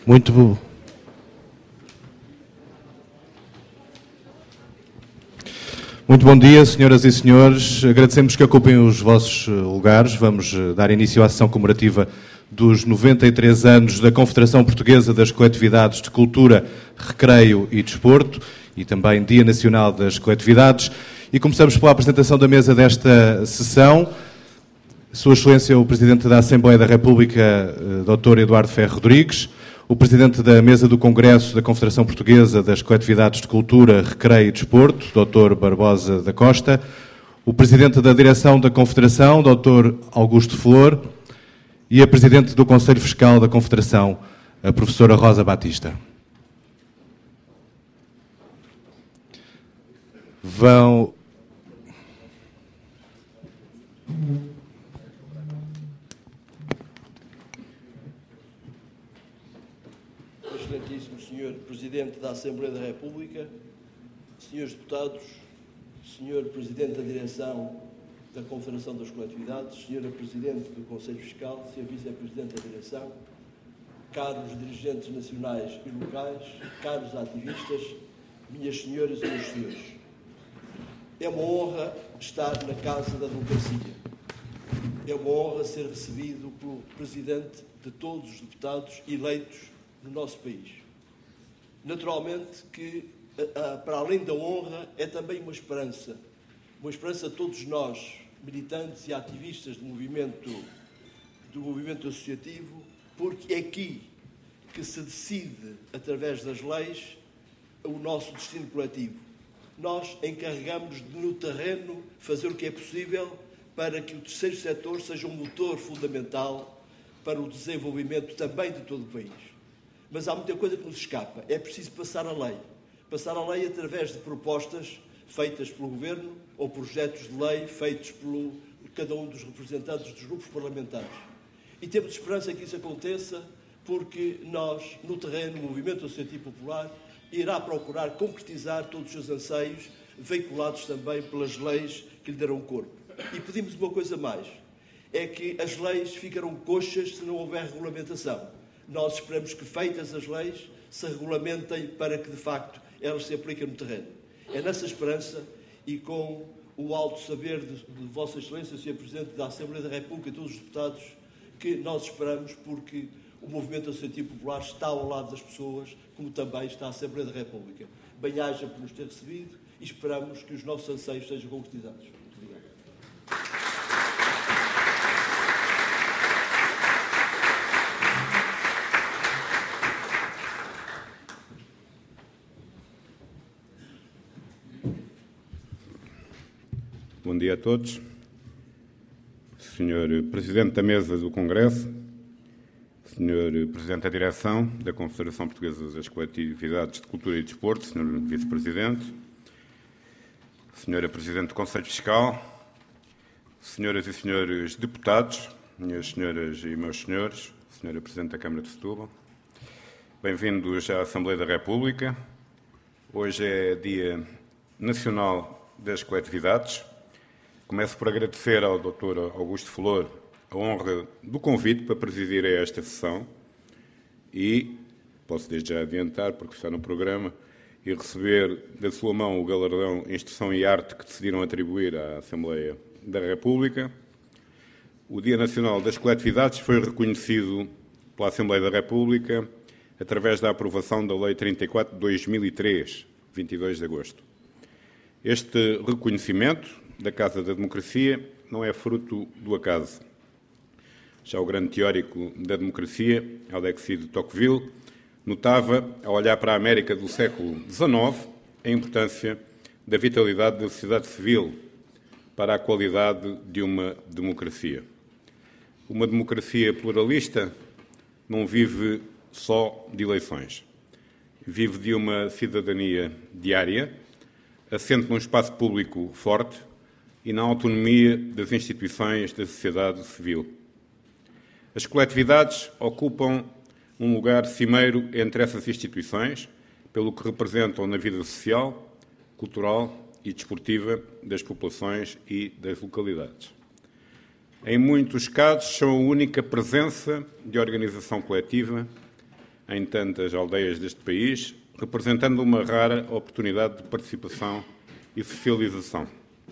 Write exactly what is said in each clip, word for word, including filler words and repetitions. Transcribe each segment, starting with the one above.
Muito bom. Muito bom dia, senhoras e senhores. Agradecemos que ocupem os vossos lugares. Vamos dar início à sessão comemorativa dos noventa e três anos da Confederação Portuguesa das Coletividades de Cultura, Recreio e Desporto, e também Dia Nacional das Coletividades. E começamos pela apresentação da mesa desta sessão. Sua Excelência, o Presidente da Assembleia da República, doutor Eduardo Ferro Rodrigues, o Presidente da Mesa do Congresso da Confederação Portuguesa das Coletividades de Cultura, Recreio e Desporto, doutor Barbosa da Costa, o Presidente da Direção da Confederação, doutor Augusto Flor, e a Presidente do Conselho Fiscal da Confederação, a Professora Rosa Batista. Vão... Excelentíssimo senhor Presidente da Assembleia da República, senhores deputados, senhor Presidente da Direção da Confederação das Coletividades, senhora Presidente do Conselho Fiscal, senhor Vice-Presidente da Direção, caros dirigentes nacionais e locais, caros ativistas, minhas senhoras e meus senhores. É uma honra estar na Casa da Democracia. É uma honra ser recebido pelo Presidente de todos os deputados eleitos no nosso país. Naturalmente que, para além da honra, é também uma esperança. Uma esperança a todos nós, militantes e ativistas do movimento, do movimento associativo, porque é aqui que se decide, através das leis, o nosso destino coletivo. Nós encarregamos de, no terreno, fazer o que é possível para que o terceiro setor seja um motor fundamental para o desenvolvimento também de todo o país. Mas há muita coisa que nos escapa. É preciso passar a lei. Passar a lei através de propostas feitas pelo Governo ou projetos de lei feitos por cada um dos representantes dos grupos parlamentares. E temos esperança que isso aconteça porque nós, no terreno, o Movimento Associativo Popular irá procurar concretizar todos os seus anseios, veiculados também pelas leis que lhe darão corpo. E pedimos uma coisa mais, é que as leis ficarão coxas se não houver regulamentação. Nós esperamos que, feitas as leis, se regulamentem para que, de facto, elas se apliquem no terreno. É nessa esperança e com o alto saber de, de Vossa Excelência, senhor Presidente da Assembleia da República e todos os deputados, que nós esperamos, porque o Movimento Associativo Popular está ao lado das pessoas, como também está a Assembleia da República. Bem-aja por nos ter recebido e esperamos que os nossos anseios sejam concretizados. Muito obrigado. Bom dia a todos. senhor Presidente da Mesa do Congresso, senhor Presidente da Direção da Confederação Portuguesa das Coletividades de Cultura e Desporto, senhor Vice-Presidente, senhora Presidente do Conselho Fiscal, senhoras e senhores deputados, minhas senhoras e meus senhores, senhora Presidente da Câmara de Setúbal, bem-vindos à Assembleia da República. Hoje é Dia Nacional das Coletividades. Começo por agradecer ao doutor Augusto Flor a honra do convite para presidir a esta sessão e posso desde já adiantar, porque está no programa, e receber da sua mão o galardão Instrução e Arte que decidiram atribuir à Assembleia da República. O Dia Nacional das Coletividades foi reconhecido pela Assembleia da República através da aprovação da Lei trinta e quatro de dois mil e três, vinte e dois de agosto. Este reconhecimento da Casa da Democracia não é fruto do acaso. Já o grande teórico da democracia, Alexis de Tocqueville, notava, ao olhar para a América do século dezenove, a importância da vitalidade da sociedade civil para a qualidade de uma democracia. Uma democracia pluralista não vive só de eleições. Vive de uma cidadania diária, assente num espaço público forte e na autonomia das instituições da sociedade civil. As coletividades ocupam um lugar cimeiro entre essas instituições, pelo que representam na vida social, cultural e desportiva das populações e das localidades. Em muitos casos, são a única presença de organização coletiva em tantas aldeias deste país, representando uma rara oportunidade de participação e socialização.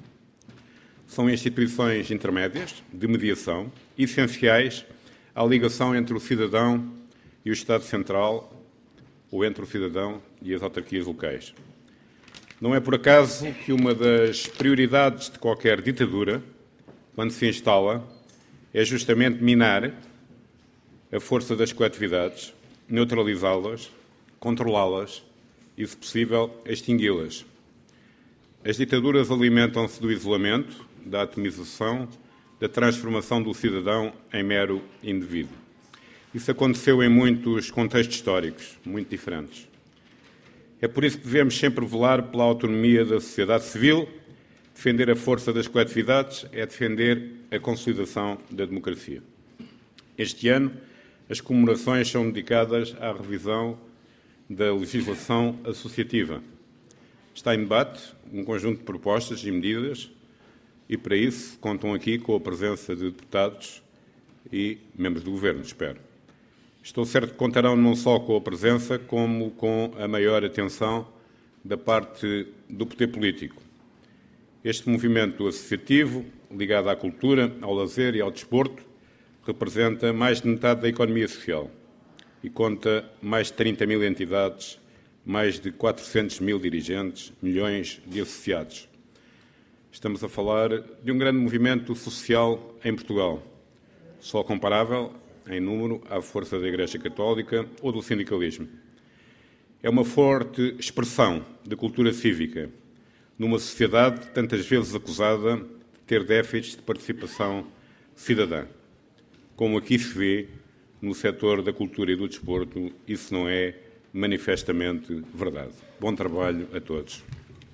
São instituições intermédias, de mediação, essenciais à ligação entre o cidadão e o Estado Central, ou entre o cidadão e as autarquias locais. Não é por acaso que uma das prioridades de qualquer ditadura, quando se instala, é justamente minar a força das coletividades, neutralizá-las, controlá-las e, se possível, extingui-las. As ditaduras alimentam-se do isolamento, da atomização, da transformação do cidadão em mero indivíduo. Isso aconteceu em muitos contextos históricos, muito diferentes. É por isso que devemos sempre velar pela autonomia da sociedade civil. Defender a força das coletividades é defender a consolidação da democracia. Este ano, as comemorações são dedicadas à revisão da legislação associativa. Está em debate um conjunto de propostas e medidas e, para isso, contam aqui com a presença de deputados e membros do Governo, espero. Estou certo que contarão não só com a presença, como com a maior atenção da parte do poder político. Este movimento associativo, ligado à cultura, ao lazer e ao desporto, representa mais de metade da economia social e conta mais de trinta mil entidades, mais de quatrocentos mil dirigentes, milhões de associados. Estamos a falar de um grande movimento social em Portugal, só comparável em número à força da Igreja Católica ou do sindicalismo. É uma forte expressão da cultura cívica, numa sociedade tantas vezes acusada de ter déficits de participação cidadã. Como aqui se vê, no setor da cultura e do desporto, isso não é manifestamente verdade. Bom trabalho a todos.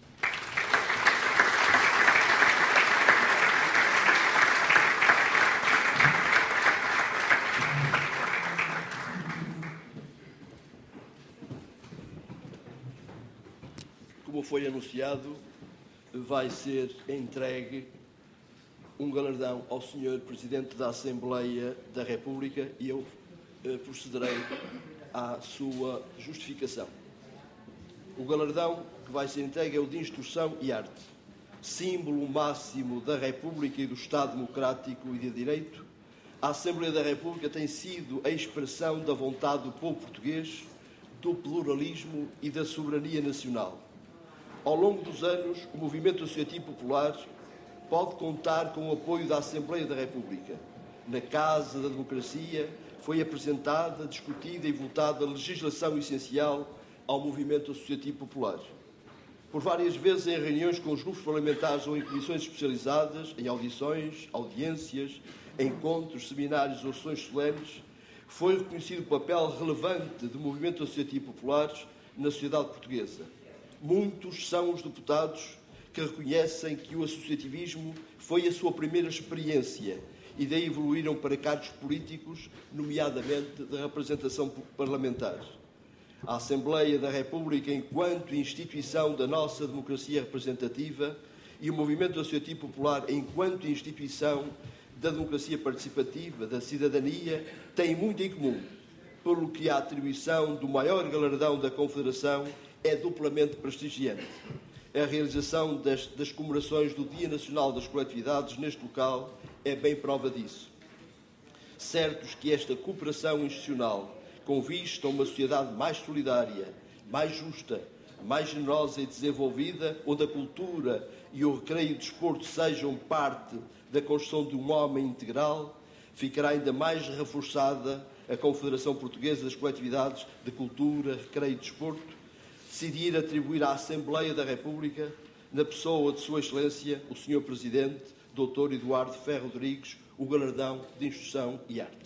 Como foi anunciado, vai ser entregue um galardão ao senhor Presidente da Assembleia da República e eu eh, procederei à sua justificação. O galardão que vai ser entregue é o de Instrução e Arte, símbolo máximo da República e do Estado Democrático e de Direito. A Assembleia da República tem sido a expressão da vontade do povo português, do pluralismo e da soberania nacional. Ao longo dos anos, o movimento associativo popular pode contar com o apoio da Assembleia da República. Na Casa da Democracia foi apresentada, discutida e votada a legislação essencial ao movimento associativo popular. Por várias vezes em reuniões com os grupos parlamentares ou em comissões especializadas, em audições, audiências, encontros, seminários ou sessões solenes, foi reconhecido o papel relevante do movimento associativo popular na sociedade portuguesa. Muitos são os deputados que reconhecem que o associativismo foi a sua primeira experiência e daí evoluíram para cargos políticos, nomeadamente da representação parlamentar. A Assembleia da República, enquanto instituição da nossa democracia representativa, e o movimento associativo popular, enquanto instituição da democracia participativa, da cidadania, têm muito em comum, pelo que a atribuição do maior galardão da Confederação é duplamente prestigiante. A realização das, das comemorações do Dia Nacional das Coletividades neste local é bem prova disso. Certos que esta cooperação institucional, com vista a uma sociedade mais solidária, mais justa, mais generosa e desenvolvida, onde a cultura e o recreio e o desporto sejam parte da construção de um homem integral, ficará ainda mais reforçada a Confederação Portuguesa das Coletividades de Cultura, Recreio e Desporto, decidir atribuir à Assembleia da República, na pessoa de Sua Excelência, o senhor Presidente, doutor Eduardo Ferro Rodrigues, o galardão de Instrução e Arte.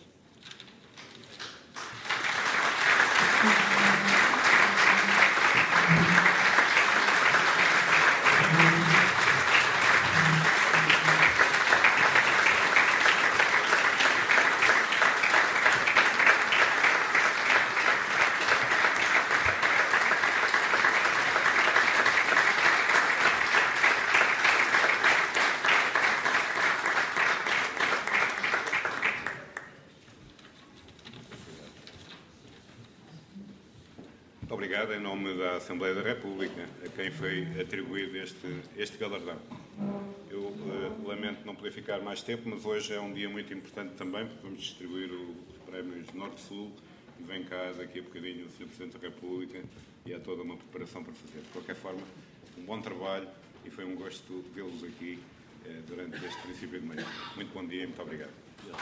Obrigado em nome da Assembleia da República, a quem foi atribuído este, este galardão. Eu uh, lamento não poder ficar mais tempo, mas hoje é um dia muito importante também, porque vamos distribuir os prémios Norte-Sul e vem cá daqui a bocadinho o senhor Presidente da República e há toda uma preparação para fazer. De qualquer forma, um bom trabalho e foi um gosto vê-los aqui uh, durante este princípio de manhã. Muito bom dia e muito obrigado.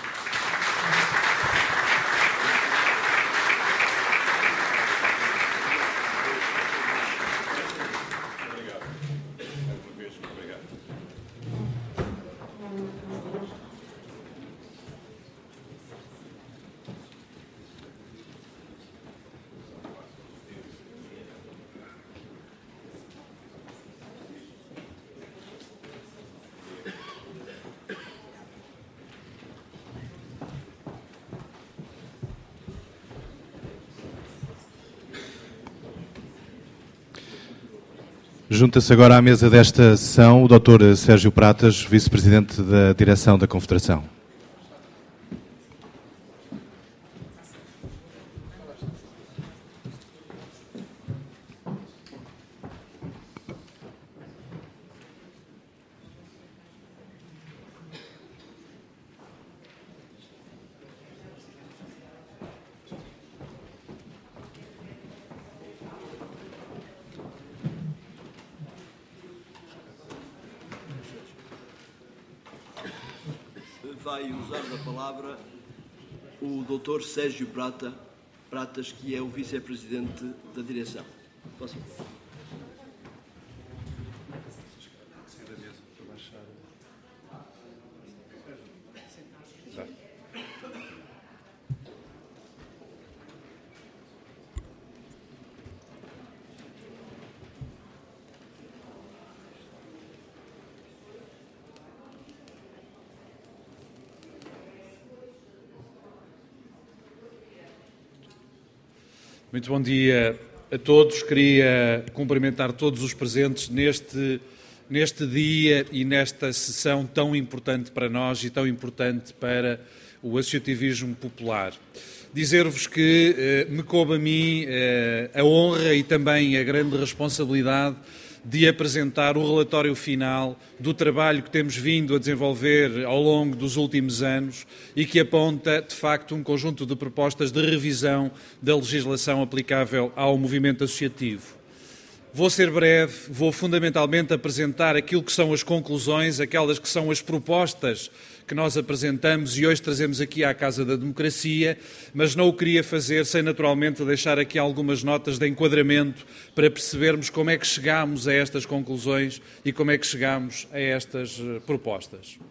Junta-se agora à mesa desta sessão o doutor Sérgio Pratas, Vice-Presidente da Direção da Confederação. Vai usar da palavra o doutor Sérgio Prata, Pratas, que é o Vice-Presidente da Direção. Posso? Muito bom dia a todos. Queria cumprimentar todos os presentes neste, neste dia e nesta sessão tão importante para nós e tão importante para o associativismo popular. Dizer-vos que eh, me coube a mim eh, a honra e também a grande responsabilidade de apresentar o relatório final do trabalho que temos vindo a desenvolver ao longo dos últimos anos e que aponta, de facto, um conjunto de propostas de revisão da legislação aplicável ao movimento associativo. Vou ser breve, vou fundamentalmente apresentar aquilo que são as conclusões, aquelas que são as propostas que nós apresentamos e hoje trazemos aqui à Casa da Democracia, mas não o queria fazer sem naturalmente deixar aqui algumas notas de enquadramento para percebermos como é que chegámos a estas conclusões e como é que chegámos a estas propostas.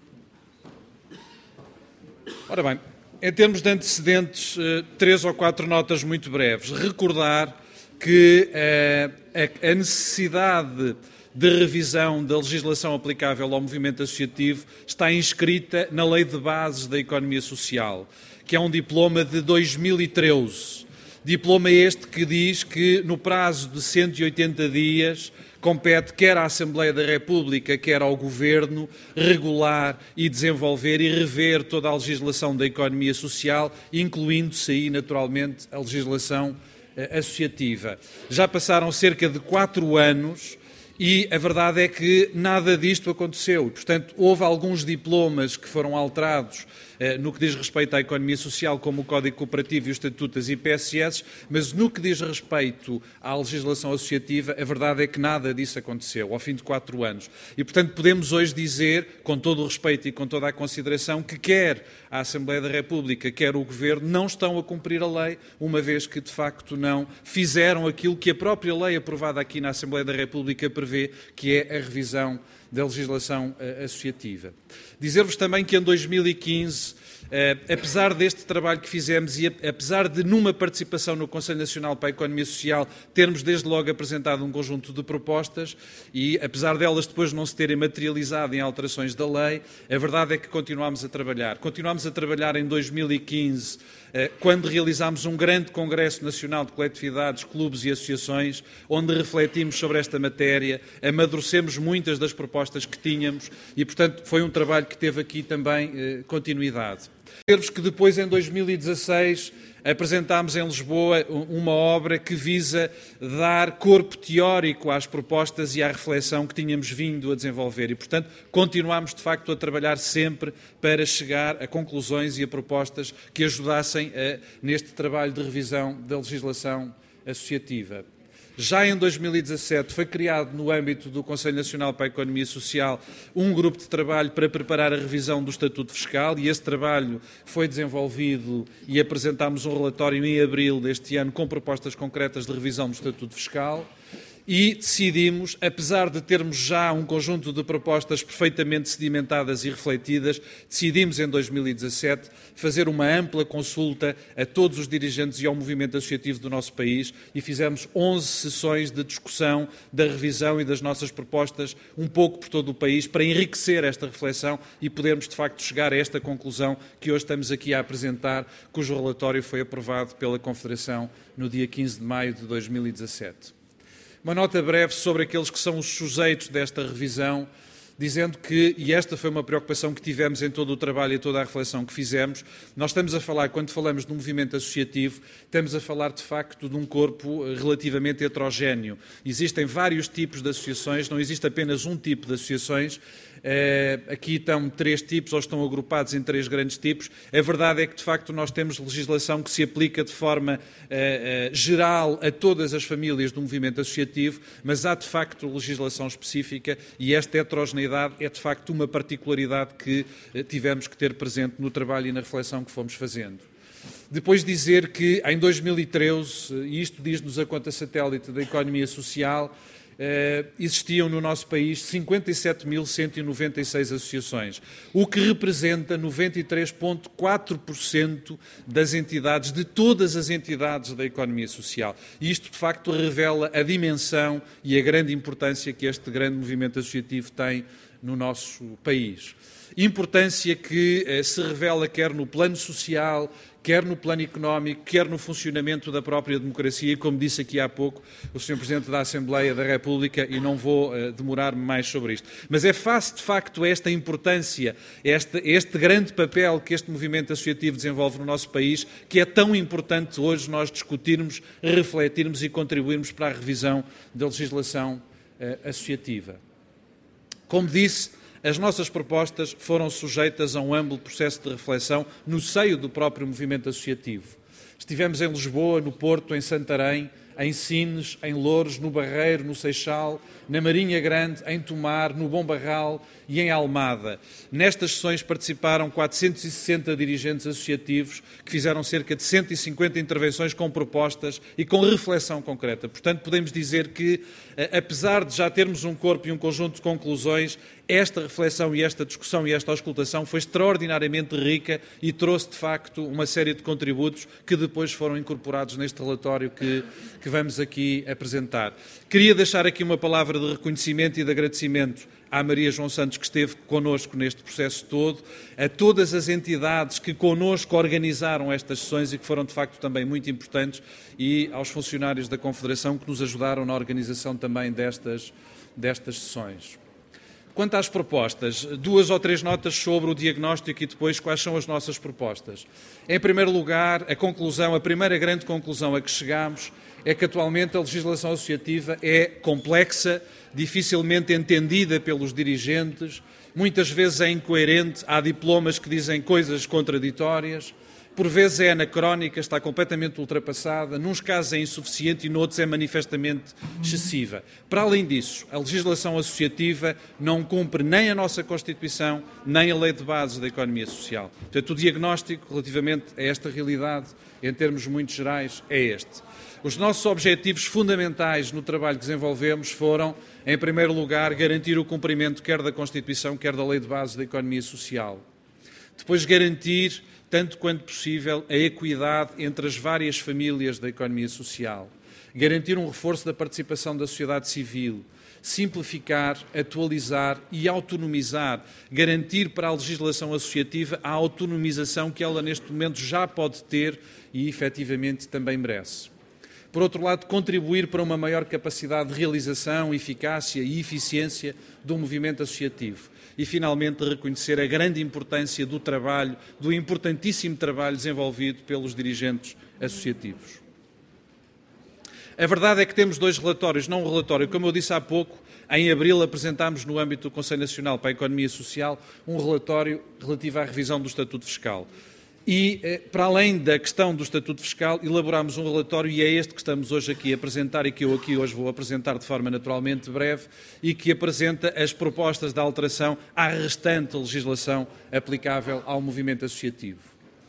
Ora bem, em termos de antecedentes, três ou quatro notas muito breves. Recordar que a necessidade de revisão da legislação aplicável ao movimento associativo está inscrita na Lei de Bases da Economia Social, que é um diploma de dois mil e treze. Diploma este que diz que, no prazo de cento e oitenta dias, compete quer à Assembleia da República, quer ao Governo, regular e desenvolver e rever toda a legislação da economia social, incluindo-se aí, naturalmente, a legislação associativa. Já passaram cerca de quatro anos e a verdade é que nada disto aconteceu. Portanto, houve alguns diplomas que foram alterados eh, no que diz respeito à economia social, como o Código Cooperativo e o Estatuto das I P S S, mas no que diz respeito à legislação associativa, a verdade é que nada disso aconteceu, ao fim de quatro anos. E, portanto, podemos hoje dizer, com todo o respeito e com toda a consideração, que quer a Assembleia da República, quer o Governo, não estão a cumprir a lei, uma vez que, de facto, não fizeram aquilo que a própria lei aprovada aqui na Assembleia da República prevê, que é a revisão da legislação uh, associativa. Dizer-vos também que em dois mil e quinze, uh, apesar deste trabalho que fizemos e apesar de, numa participação no Conselho Nacional para a Economia Social, termos desde logo apresentado um conjunto de propostas e, apesar delas depois não se terem materializado em alterações da lei, a verdade é que continuámos a trabalhar. Continuámos a trabalhar em dois mil e quinze, quando realizámos um grande Congresso Nacional de Coletividades, Clubes e Associações, onde refletimos sobre esta matéria, amadurecemos muitas das propostas que tínhamos e, portanto, foi um trabalho que teve aqui também eh, continuidade. Dizer-vos que depois, em dois mil e dezasseis, apresentámos em Lisboa uma obra que visa dar corpo teórico às propostas e à reflexão que tínhamos vindo a desenvolver e, portanto, continuámos de facto a trabalhar sempre para chegar a conclusões e a propostas que ajudassem a, neste trabalho de revisão da legislação associativa. Já em dois mil e dezassete foi criado, no âmbito do Conselho Nacional para a Economia Social, um grupo de trabalho para preparar a revisão do Estatuto Fiscal e esse trabalho foi desenvolvido e apresentámos um relatório em abril deste ano com propostas concretas de revisão do Estatuto Fiscal. E decidimos, apesar de termos já um conjunto de propostas perfeitamente sedimentadas e refletidas, decidimos em dois mil e dezassete fazer uma ampla consulta a todos os dirigentes e ao movimento associativo do nosso país e fizemos onze sessões de discussão da revisão e das nossas propostas um pouco por todo o país para enriquecer esta reflexão e podermos de facto chegar a esta conclusão que hoje estamos aqui a apresentar, cujo relatório foi aprovado pela Confederação no dia quinze de maio de dois mil e dezassete. Uma nota breve sobre aqueles que são os sujeitos desta revisão, dizendo que, e esta foi uma preocupação que tivemos em todo o trabalho e toda a reflexão que fizemos, nós estamos a falar, quando falamos de um movimento associativo, estamos a falar de facto de um corpo relativamente heterogéneo. Existem vários tipos de associações, não existe apenas um tipo de associações. Aqui estão três tipos, ou estão agrupados em três grandes tipos. A verdade é que, de facto, nós temos legislação que se aplica de forma uh, uh, geral a todas as famílias do movimento associativo, mas há, de facto, legislação específica e esta heterogeneidade é, de facto, uma particularidade que uh, tivemos que ter presente no trabalho e na reflexão que fomos fazendo. Depois dizer que, em dois mil e treze, e isto diz-nos a conta satélite da Economia Social, Uh, existiam no nosso país cinquenta e sete mil cento e noventa e seis associações, o que representa noventa e três vírgula quatro por cento das entidades, de todas as entidades da economia social. E isto, de facto, revela a dimensão e a grande importância que este grande movimento associativo tem no nosso país. Importância que eh, se revela quer no plano social, quer no plano económico, quer no funcionamento da própria democracia, e como disse aqui há pouco o senhor Presidente da Assembleia da República, e não vou uh, demorar-me mais sobre isto. Mas é face, de facto, esta importância, este, este grande papel que este movimento associativo desenvolve no nosso país, que é tão importante hoje nós discutirmos, refletirmos e contribuirmos para a revisão da legislação uh, associativa. Como disse, as nossas propostas foram sujeitas a um amplo processo de reflexão no seio do próprio movimento associativo. Estivemos em Lisboa, no Porto, em Santarém, em Sines, em Louros, no Barreiro, no Seixal, na Marinha Grande, em Tomar, no Bom Barral e em Almada. Nestas sessões participaram quatrocentos e sessenta dirigentes associativos que fizeram cerca de cento e cinquenta intervenções com propostas e com reflexão concreta. Portanto, podemos dizer que, apesar de já termos um corpo e um conjunto de conclusões, esta reflexão e esta discussão e esta auscultação foi extraordinariamente rica e trouxe, de facto, uma série de contributos que depois foram incorporados neste relatório que, que vamos aqui apresentar. Queria deixar aqui uma palavra de reconhecimento e de agradecimento à Maria João Santos, que esteve connosco neste processo todo, a todas as entidades que connosco organizaram estas sessões e que foram, de facto, também muito importantes, e aos funcionários da Confederação que nos ajudaram na organização também destas, destas sessões. Quanto às propostas, duas ou três notas sobre o diagnóstico e depois quais são as nossas propostas. Em primeiro lugar, a conclusão, a primeira grande conclusão a que chegamos é que atualmente a legislação associativa é complexa, dificilmente entendida pelos dirigentes, muitas vezes é incoerente, há diplomas que dizem coisas contraditórias, por vezes é anacrónica, está completamente ultrapassada, nuns casos é insuficiente e noutros é manifestamente excessiva. Para além disso, a legislação associativa não cumpre nem a nossa Constituição, nem a Lei de Bases da Economia Social. Portanto, o diagnóstico relativamente a esta realidade, em termos muito gerais, é este. Os nossos objetivos fundamentais no trabalho que desenvolvemos foram, em primeiro lugar, garantir o cumprimento quer da Constituição, quer da Lei de Bases da Economia Social. Depois, garantir, tanto quanto possível, a equidade entre as várias famílias da economia social. Garantir um reforço da participação da sociedade civil. Simplificar, atualizar e autonomizar. Garantir para a legislação associativa a autonomização que ela, neste momento, já pode ter e, efetivamente, também merece. Por outro lado, contribuir para uma maior capacidade de realização, eficácia e eficiência do movimento associativo. e, finalmente, reconhecer a grande importância do trabalho, do importantíssimo trabalho desenvolvido pelos dirigentes associativos. A verdade é que temos dois relatórios, não um relatório, como eu disse há pouco, em abril apresentámos no âmbito do Conselho Nacional para a Economia Social um relatório relativo à revisão do Estatuto Fiscal. E, para além da questão do Estatuto Fiscal, elaborámos um relatório, e é este que estamos hoje aqui a apresentar e que eu aqui hoje vou apresentar de forma naturalmente breve, e que apresenta as propostas de alteração à restante legislação aplicável ao movimento associativo.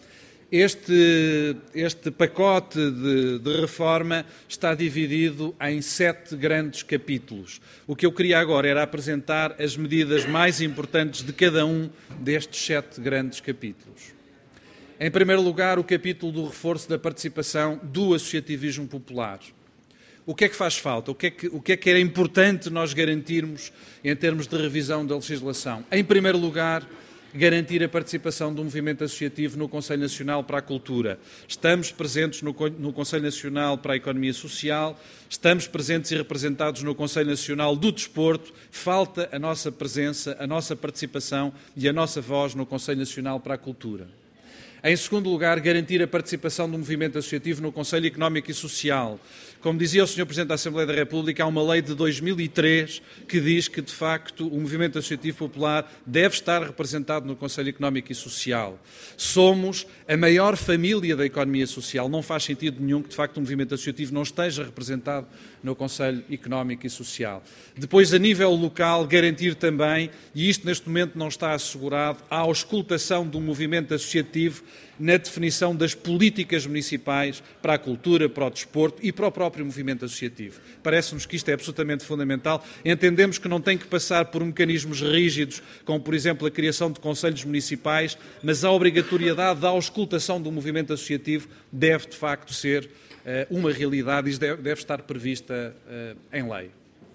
Este, este pacote de, de reforma está dividido em sete grandes capítulos. O que eu queria agora era apresentar as medidas mais importantes de cada um destes sete grandes capítulos. Em primeiro lugar, o capítulo do reforço da participação do associativismo popular. O que é que faz falta? O que é que, o que é que era importante nós garantirmos em termos de revisão da legislação? Em primeiro lugar, garantir a participação do movimento associativo no Conselho Nacional para a Cultura. Estamos presentes no, no Conselho Nacional para a Economia Social, estamos presentes e representados no Conselho Nacional do Desporto, falta a nossa presença, a nossa participação e a nossa voz no Conselho Nacional para a Cultura. Em segundo lugar, garantir a participação do movimento associativo no Conselho Económico e Social. Como dizia o senhor Presidente da Assembleia da República, há uma lei de dois mil e três que diz que, de facto, o movimento associativo popular deve estar representado no Conselho Económico e Social. Somos a maior família da economia social. Não faz sentido nenhum que, de facto, o movimento associativo não esteja representado no Conselho Económico e Social. Depois, a nível local, garantir também, e isto neste momento não está assegurado, a auscultação do movimento associativo na definição das políticas municipais para a cultura, para o desporto e para o próprio movimento associativo. Parece-nos que isto é absolutamente fundamental. Entendemos que não tem que passar por mecanismos rígidos, como, por exemplo, a criação de conselhos municipais, mas a obrigatoriedade da auscultação do movimento associativo deve, de facto, ser uh, uma realidade e deve, deve estar prevista uh, em lei.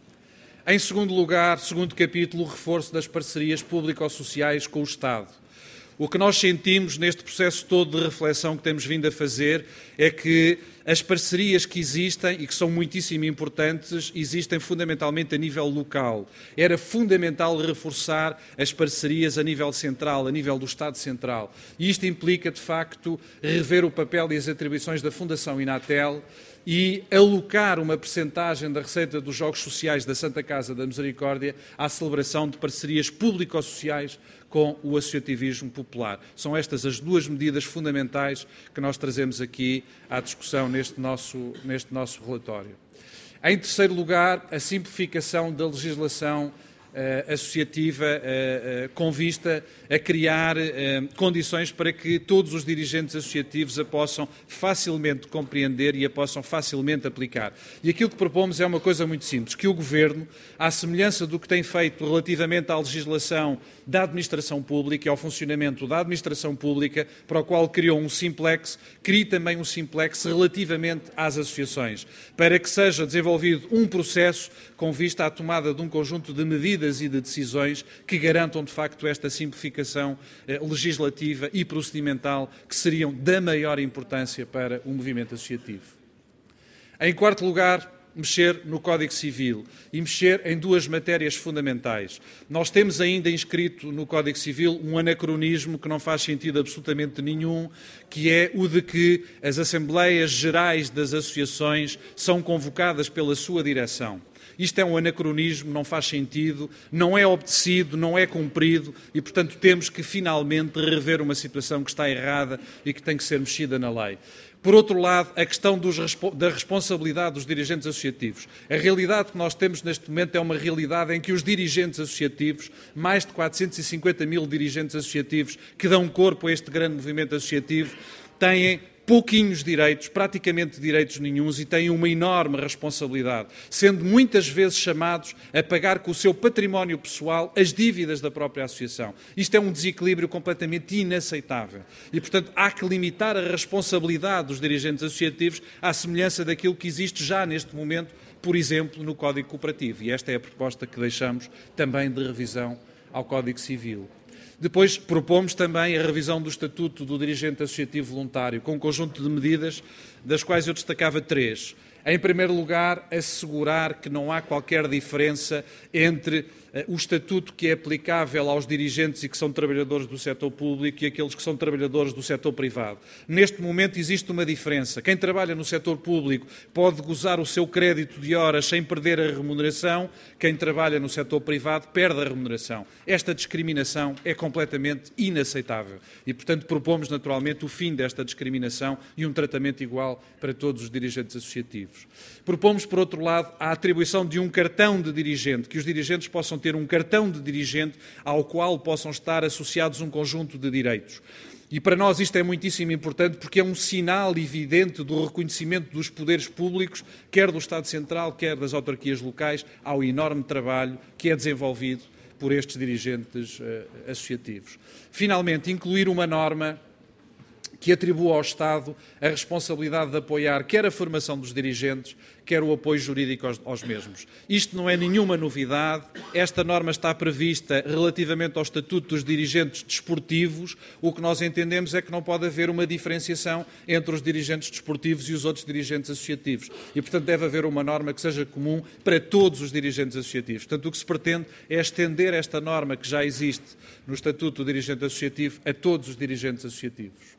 Em segundo lugar, segundo capítulo, o reforço das parcerias público-sociais com o Estado. O que nós sentimos neste processo todo de reflexão que temos vindo a fazer é que as parcerias que existem e que são muitíssimo importantes existem fundamentalmente a nível local. Era fundamental reforçar as parcerias a nível central, a nível do Estado Central. E isto implica, de facto, rever o papel e as atribuições da Fundação Inatel e alocar uma percentagem da receita dos Jogos Sociais da Santa Casa da Misericórdia à celebração de parcerias público-sociais com o associativismo popular. São estas as duas medidas fundamentais que nós trazemos aqui à discussão neste nosso, neste nosso relatório. Em terceiro lugar, a simplificação da legislação Uh, associativa uh, uh, com vista a criar uh, condições para que todos os dirigentes associativos a possam facilmente compreender e a possam facilmente aplicar. E aquilo que propomos é uma coisa muito simples, que o Governo, à semelhança do que tem feito relativamente à legislação da administração pública e ao funcionamento da administração pública, para o qual criou um simplex, crie também um simplex relativamente às associações, para que seja desenvolvido um processo com vista à tomada de um conjunto de medidas e de decisões que garantam, de facto, esta simplificação eh, legislativa e procedimental que seriam da maior importância para o movimento associativo. Em quarto lugar, mexer no Código Civil e mexer em duas matérias fundamentais. Nós temos ainda inscrito no Código Civil um anacronismo que não faz sentido absolutamente nenhum, que é o de que as Assembleias Gerais das Associações são convocadas pela sua direção. Isto é um anacronismo, não faz sentido, não é obedecido, não é cumprido e, portanto, temos que finalmente rever uma situação que está errada e que tem que ser mexida na lei. Por outro lado, a questão dos, da responsabilidade dos dirigentes associativos. A realidade que nós temos neste momento é uma realidade em que os dirigentes associativos, mais de quatrocentos e cinquenta mil dirigentes associativos que dão corpo a este grande movimento associativo, têm pouquinhos direitos, praticamente direitos nenhuns, e têm uma enorme responsabilidade, sendo muitas vezes chamados a pagar com o seu património pessoal as dívidas da própria associação. Isto é um desequilíbrio completamente inaceitável. E, portanto, há que limitar a responsabilidade dos dirigentes associativos à semelhança daquilo que existe já neste momento, por exemplo, no Código Cooperativo. E esta é a proposta que deixamos também de revisão ao Código Civil. Depois propomos também a revisão do Estatuto do Dirigente Associativo Voluntário, com um conjunto de medidas, das quais eu destacava três. Em primeiro lugar, assegurar que não há qualquer diferença entre o estatuto que é aplicável aos dirigentes e que são trabalhadores do setor público e aqueles que são trabalhadores do setor privado. Neste momento existe uma diferença. Quem trabalha no setor público pode gozar o seu crédito de horas sem perder a remuneração. Quem trabalha no setor privado perde a remuneração. Esta discriminação é completamente inaceitável e, portanto, propomos naturalmente o fim desta discriminação e um tratamento igual para todos os dirigentes associativos. Propomos, por outro lado, a atribuição de um cartão de dirigente, que os dirigentes possam ter um cartão de dirigente ao qual possam estar associados um conjunto de direitos. E para nós isto é muitíssimo importante porque é um sinal evidente do reconhecimento dos poderes públicos, quer do Estado Central, quer das autarquias locais, ao enorme trabalho que é desenvolvido por estes dirigentes uh, associativos. Finalmente, incluir uma norma que atribua ao Estado a responsabilidade de apoiar quer a formação dos dirigentes, quer o apoio jurídico aos, aos mesmos. Isto não é nenhuma novidade. Esta norma está prevista relativamente ao Estatuto dos Dirigentes Desportivos. O que nós entendemos é que não pode haver uma diferenciação entre os dirigentes desportivos e os outros dirigentes associativos. E, portanto, deve haver uma norma que seja comum para todos os dirigentes associativos. Portanto, o que se pretende é estender esta norma que já existe no Estatuto do Dirigente Associativo a todos os dirigentes associativos.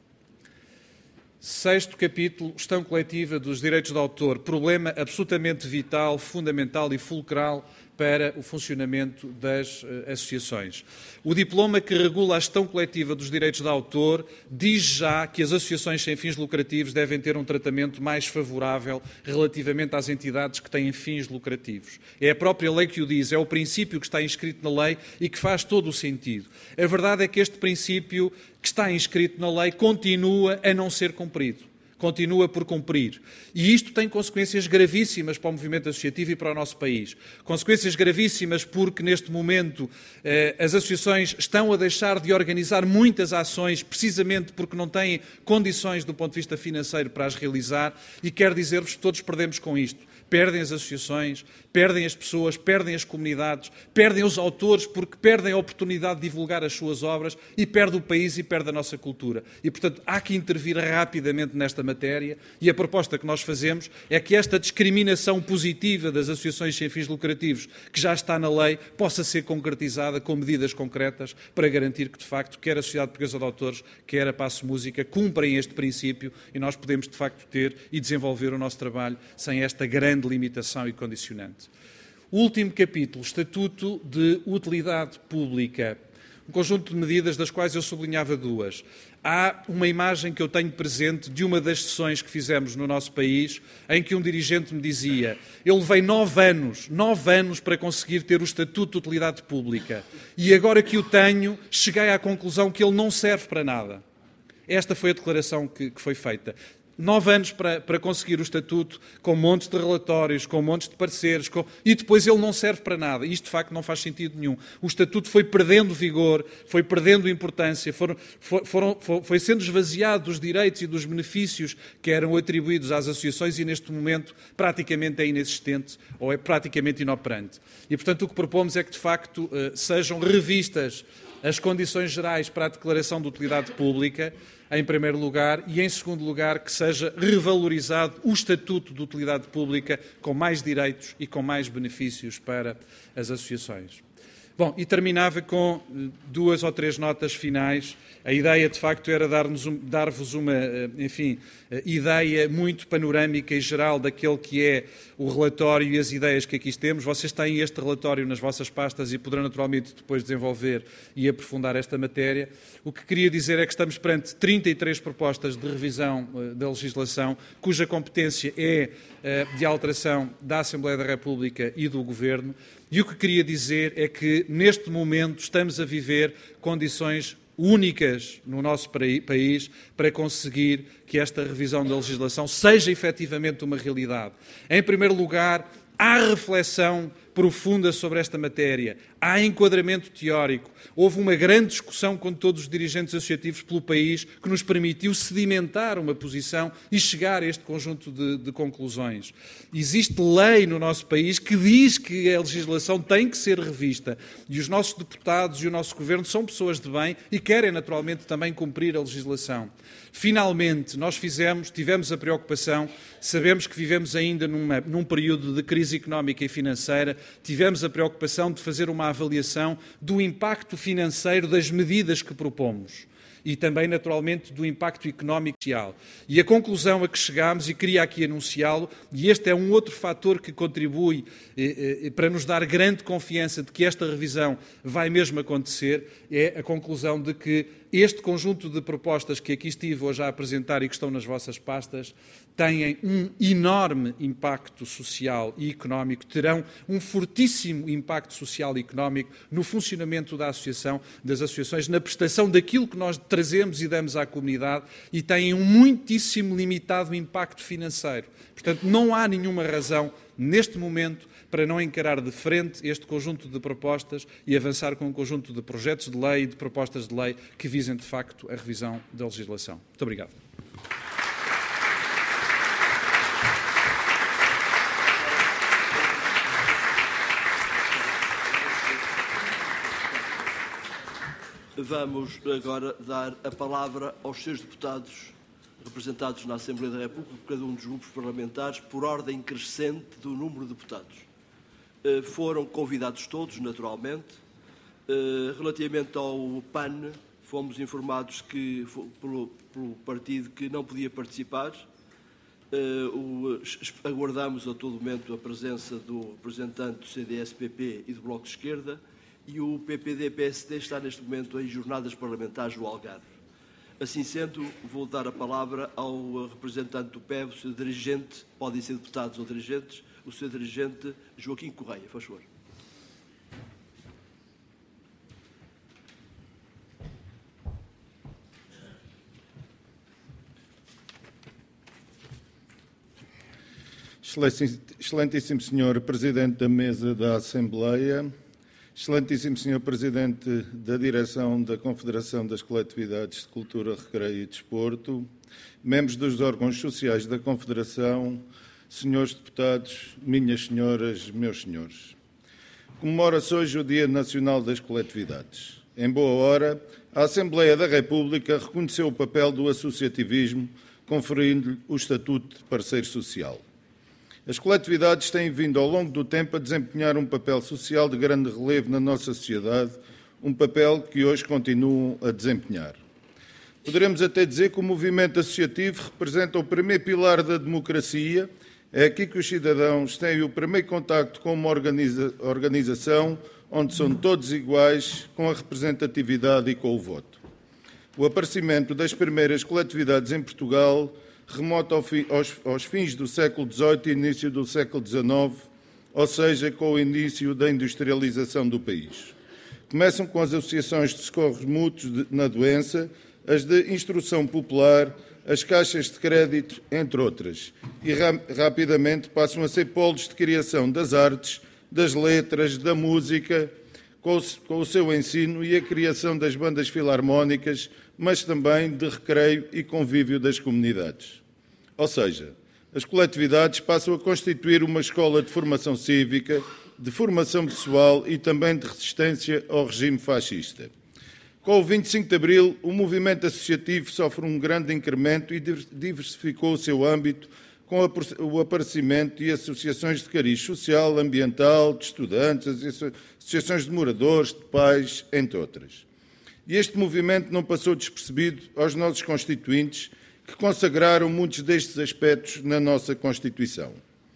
Sexto capítulo, gestão coletiva dos direitos de autor, problema absolutamente vital, fundamental e fulcral para o funcionamento das uh, associações. O diploma que regula a gestão coletiva dos direitos de autor diz já que as associações sem fins lucrativos devem ter um tratamento mais favorável relativamente às entidades que têm fins lucrativos. É a própria lei que o diz, é o princípio que está inscrito na lei e que faz todo o sentido. A verdade é que este princípio que está inscrito na lei continua a não ser cumprido. Continua por cumprir. E isto tem consequências gravíssimas para o movimento associativo e para o nosso país. Consequências gravíssimas porque, neste momento, eh, as associações estão a deixar de organizar muitas ações precisamente porque não têm condições do ponto de vista financeiro para as realizar e quero dizer-vos que todos perdemos com isto. Perdem as associações, perdem as pessoas, perdem as comunidades, perdem os autores porque perdem a oportunidade de divulgar as suas obras e perde o país e perde a nossa cultura. E, portanto, há que intervir rapidamente nesta matéria e a proposta que nós fazemos é que esta discriminação positiva das associações sem fins lucrativos, que já está na lei, possa ser concretizada com medidas concretas para garantir que, de facto, quer a Sociedade Portuguesa de Autores, quer a Passo Música, cumprem este princípio e nós podemos, de facto, ter e desenvolver o nosso trabalho sem esta grande de limitação e condicionante. O último capítulo, Estatuto de Utilidade Pública. Um conjunto de medidas das quais eu sublinhava duas. Há uma imagem que eu tenho presente de uma das sessões que fizemos no nosso país, em que um dirigente me dizia: eu levei nove anos, nove anos para conseguir ter o Estatuto de Utilidade Pública e agora que o tenho, cheguei à conclusão que ele não serve para nada. Esta foi a declaração que, que foi feita. Nove anos para, para conseguir o estatuto, com montes de relatórios, com montes de pareceres, com... e depois ele não serve para nada. Isto, de facto, não faz sentido nenhum. O estatuto foi perdendo vigor, foi perdendo importância, foram, foram, foi sendo esvaziado dos direitos e dos benefícios que eram atribuídos às associações e, neste momento, praticamente é inexistente ou é praticamente inoperante. E, portanto, o que propomos é que, de facto, sejam revistas as condições gerais para a declaração de utilidade pública, em primeiro lugar, e em segundo lugar, que seja revalorizado o Estatuto de Utilidade Pública com mais direitos e com mais benefícios para as associações. Bom, e terminava com duas ou três notas finais. A ideia, de facto, era dar-nos um, dar-vos uma, enfim, ideia muito panorâmica e geral daquele que é o relatório e as ideias que aqui temos. Vocês têm este relatório nas vossas pastas e poderão naturalmente depois desenvolver e aprofundar esta matéria. O que queria dizer é que estamos perante trinta e três propostas de revisão da legislação, cuja competência é de alteração da Assembleia da República e do Governo. E o que queria dizer é que, neste momento, estamos a viver condições únicas no nosso país para conseguir que esta revisão da legislação seja efetivamente uma realidade. Em primeiro lugar, há reflexão profunda sobre esta matéria. Há há enquadramento teórico. Houve uma grande discussão com todos os dirigentes associativos pelo país que nos permitiu sedimentar uma posição e chegar a este conjunto de, de conclusões. Existe lei no nosso país que diz que a legislação tem que ser revista e os nossos deputados e o nosso governo são pessoas de bem e querem naturalmente também cumprir a legislação. Finalmente, nós fizemos, tivemos a preocupação, sabemos que vivemos ainda numa, num período de crise económica e financeira, tivemos a preocupação de fazer uma avaliação do impacto financeiro das medidas que propomos e também, naturalmente, do impacto económico e social. E a conclusão a que chegámos, e queria aqui anunciá-lo, e este é um outro fator que contribui eh, eh, para nos dar grande confiança de que esta revisão vai mesmo acontecer, é a conclusão de que este conjunto de propostas que aqui estive hoje a apresentar e que estão nas vossas pastas têm um enorme impacto social e económico, terão um fortíssimo impacto social e económico no funcionamento da associação, das associações, na prestação daquilo que nós trazemos e damos à comunidade e têm um muitíssimo limitado impacto financeiro. Portanto, não há nenhuma razão, neste momento, para não encarar de frente este conjunto de propostas e avançar com um conjunto de projetos de lei e de propostas de lei que visem, de facto, a revisão da legislação. Muito obrigado. Vamos agora dar a palavra aos senhores deputados representados na Assembleia da República, por cada um dos grupos parlamentares, por ordem crescente do número de deputados. Foram convidados todos, naturalmente. Relativamente ao P A N, fomos informados que, pelo, pelo partido que não podia participar. Aguardamos a todo momento a presença do representante do C D S P P e do Bloco de Esquerda, e o P P D P S D está neste momento em jornadas parlamentares no Algarve. Assim sendo, vou dar a palavra ao representante do P E B, o senhor dirigente, podem ser deputados ou dirigentes, o senhor dirigente Joaquim Correia, faz favor. Excelentíssimo senhor Presidente da Mesa da Assembleia, Excelentíssimo senhor Presidente da Direção da Confederação das Coletividades de Cultura, Recreio e Desporto, membros dos órgãos sociais da Confederação, senhores deputados, minhas senhoras, meus senhores. Comemora-se hoje o Dia Nacional das Coletividades. Em boa hora, a Assembleia da República reconheceu o papel do associativismo, conferindo-lhe o estatuto de parceiro social. As coletividades têm vindo ao longo do tempo a desempenhar um papel social de grande relevo na nossa sociedade, um papel que hoje continuam a desempenhar. Poderemos até dizer que o movimento associativo representa o primeiro pilar da democracia. É aqui que os cidadãos têm o primeiro contacto com uma organiza- organização onde são todos iguais, com a representatividade e com o voto. O aparecimento das primeiras coletividades em Portugal remonta ao fi, aos, aos fins do século dezoito e início do século dezanove, ou seja, com o início da industrialização do país. Começam com as associações de socorros mútuos de, na doença, as de instrução popular, as caixas de crédito, entre outras, e ra rapidamente passam a ser polos de criação das artes, das letras, da música, com o, com o seu ensino e a criação das bandas filarmónicas, mas também de recreio e convívio das comunidades. Ou seja, as coletividades passam a constituir uma escola de formação cívica, de formação pessoal e também de resistência ao regime fascista. Com o vinte e cinco de Abril, o movimento associativo sofre um grande incremento e diversificou o seu âmbito com o aparecimento de associações de cariz social, ambiental, de estudantes, associações de moradores, de pais, entre outras. E este movimento não passou despercebido aos nossos constituintes, que consagraram muitos destes aspectos na nossa Constituição.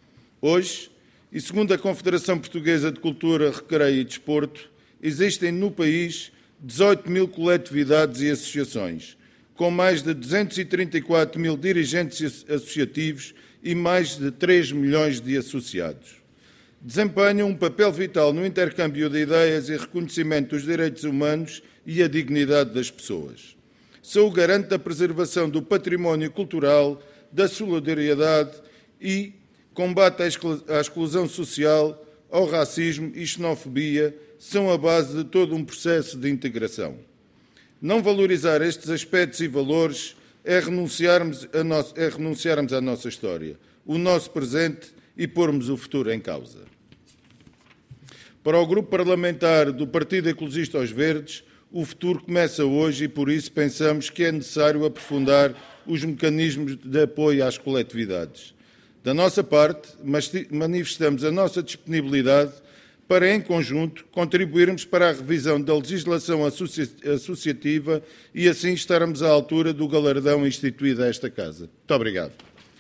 Hoje, e segundo a Confederação Portuguesa de Cultura, Recreio e Desporto, existem no país dezoito mil coletividades e associações, com mais de duzentos e trinta e quatro mil dirigentes associativos e mais de três milhões de associados. Desempenham um papel vital no intercâmbio de ideias e reconhecimento dos direitos humanos e a dignidade das pessoas. São o garante da preservação do património cultural, da solidariedade e combate à exclusão social, ao racismo e xenofobia, são a base de todo um processo de integração. Não valorizar estes aspectos e valores é renunciarmos, a no... é renunciarmos à nossa história, o nosso presente e pormos o futuro em causa. Para o Grupo Parlamentar do Partido Ecologista aos Verdes, o futuro começa hoje e, por isso, pensamos que é necessário aprofundar os mecanismos de apoio às coletividades. Da nossa parte, manifestamos a nossa disponibilidade para, em conjunto, contribuirmos para a revisão da legislação associativa e, assim, estarmos à altura do galardão instituído a esta Casa. Muito obrigado.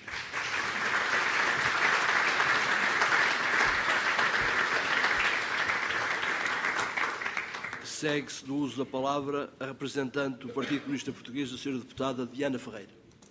Segue-se do uso da palavra a representante do Partido Comunista Português, a senhora deputada Diana Ferreira.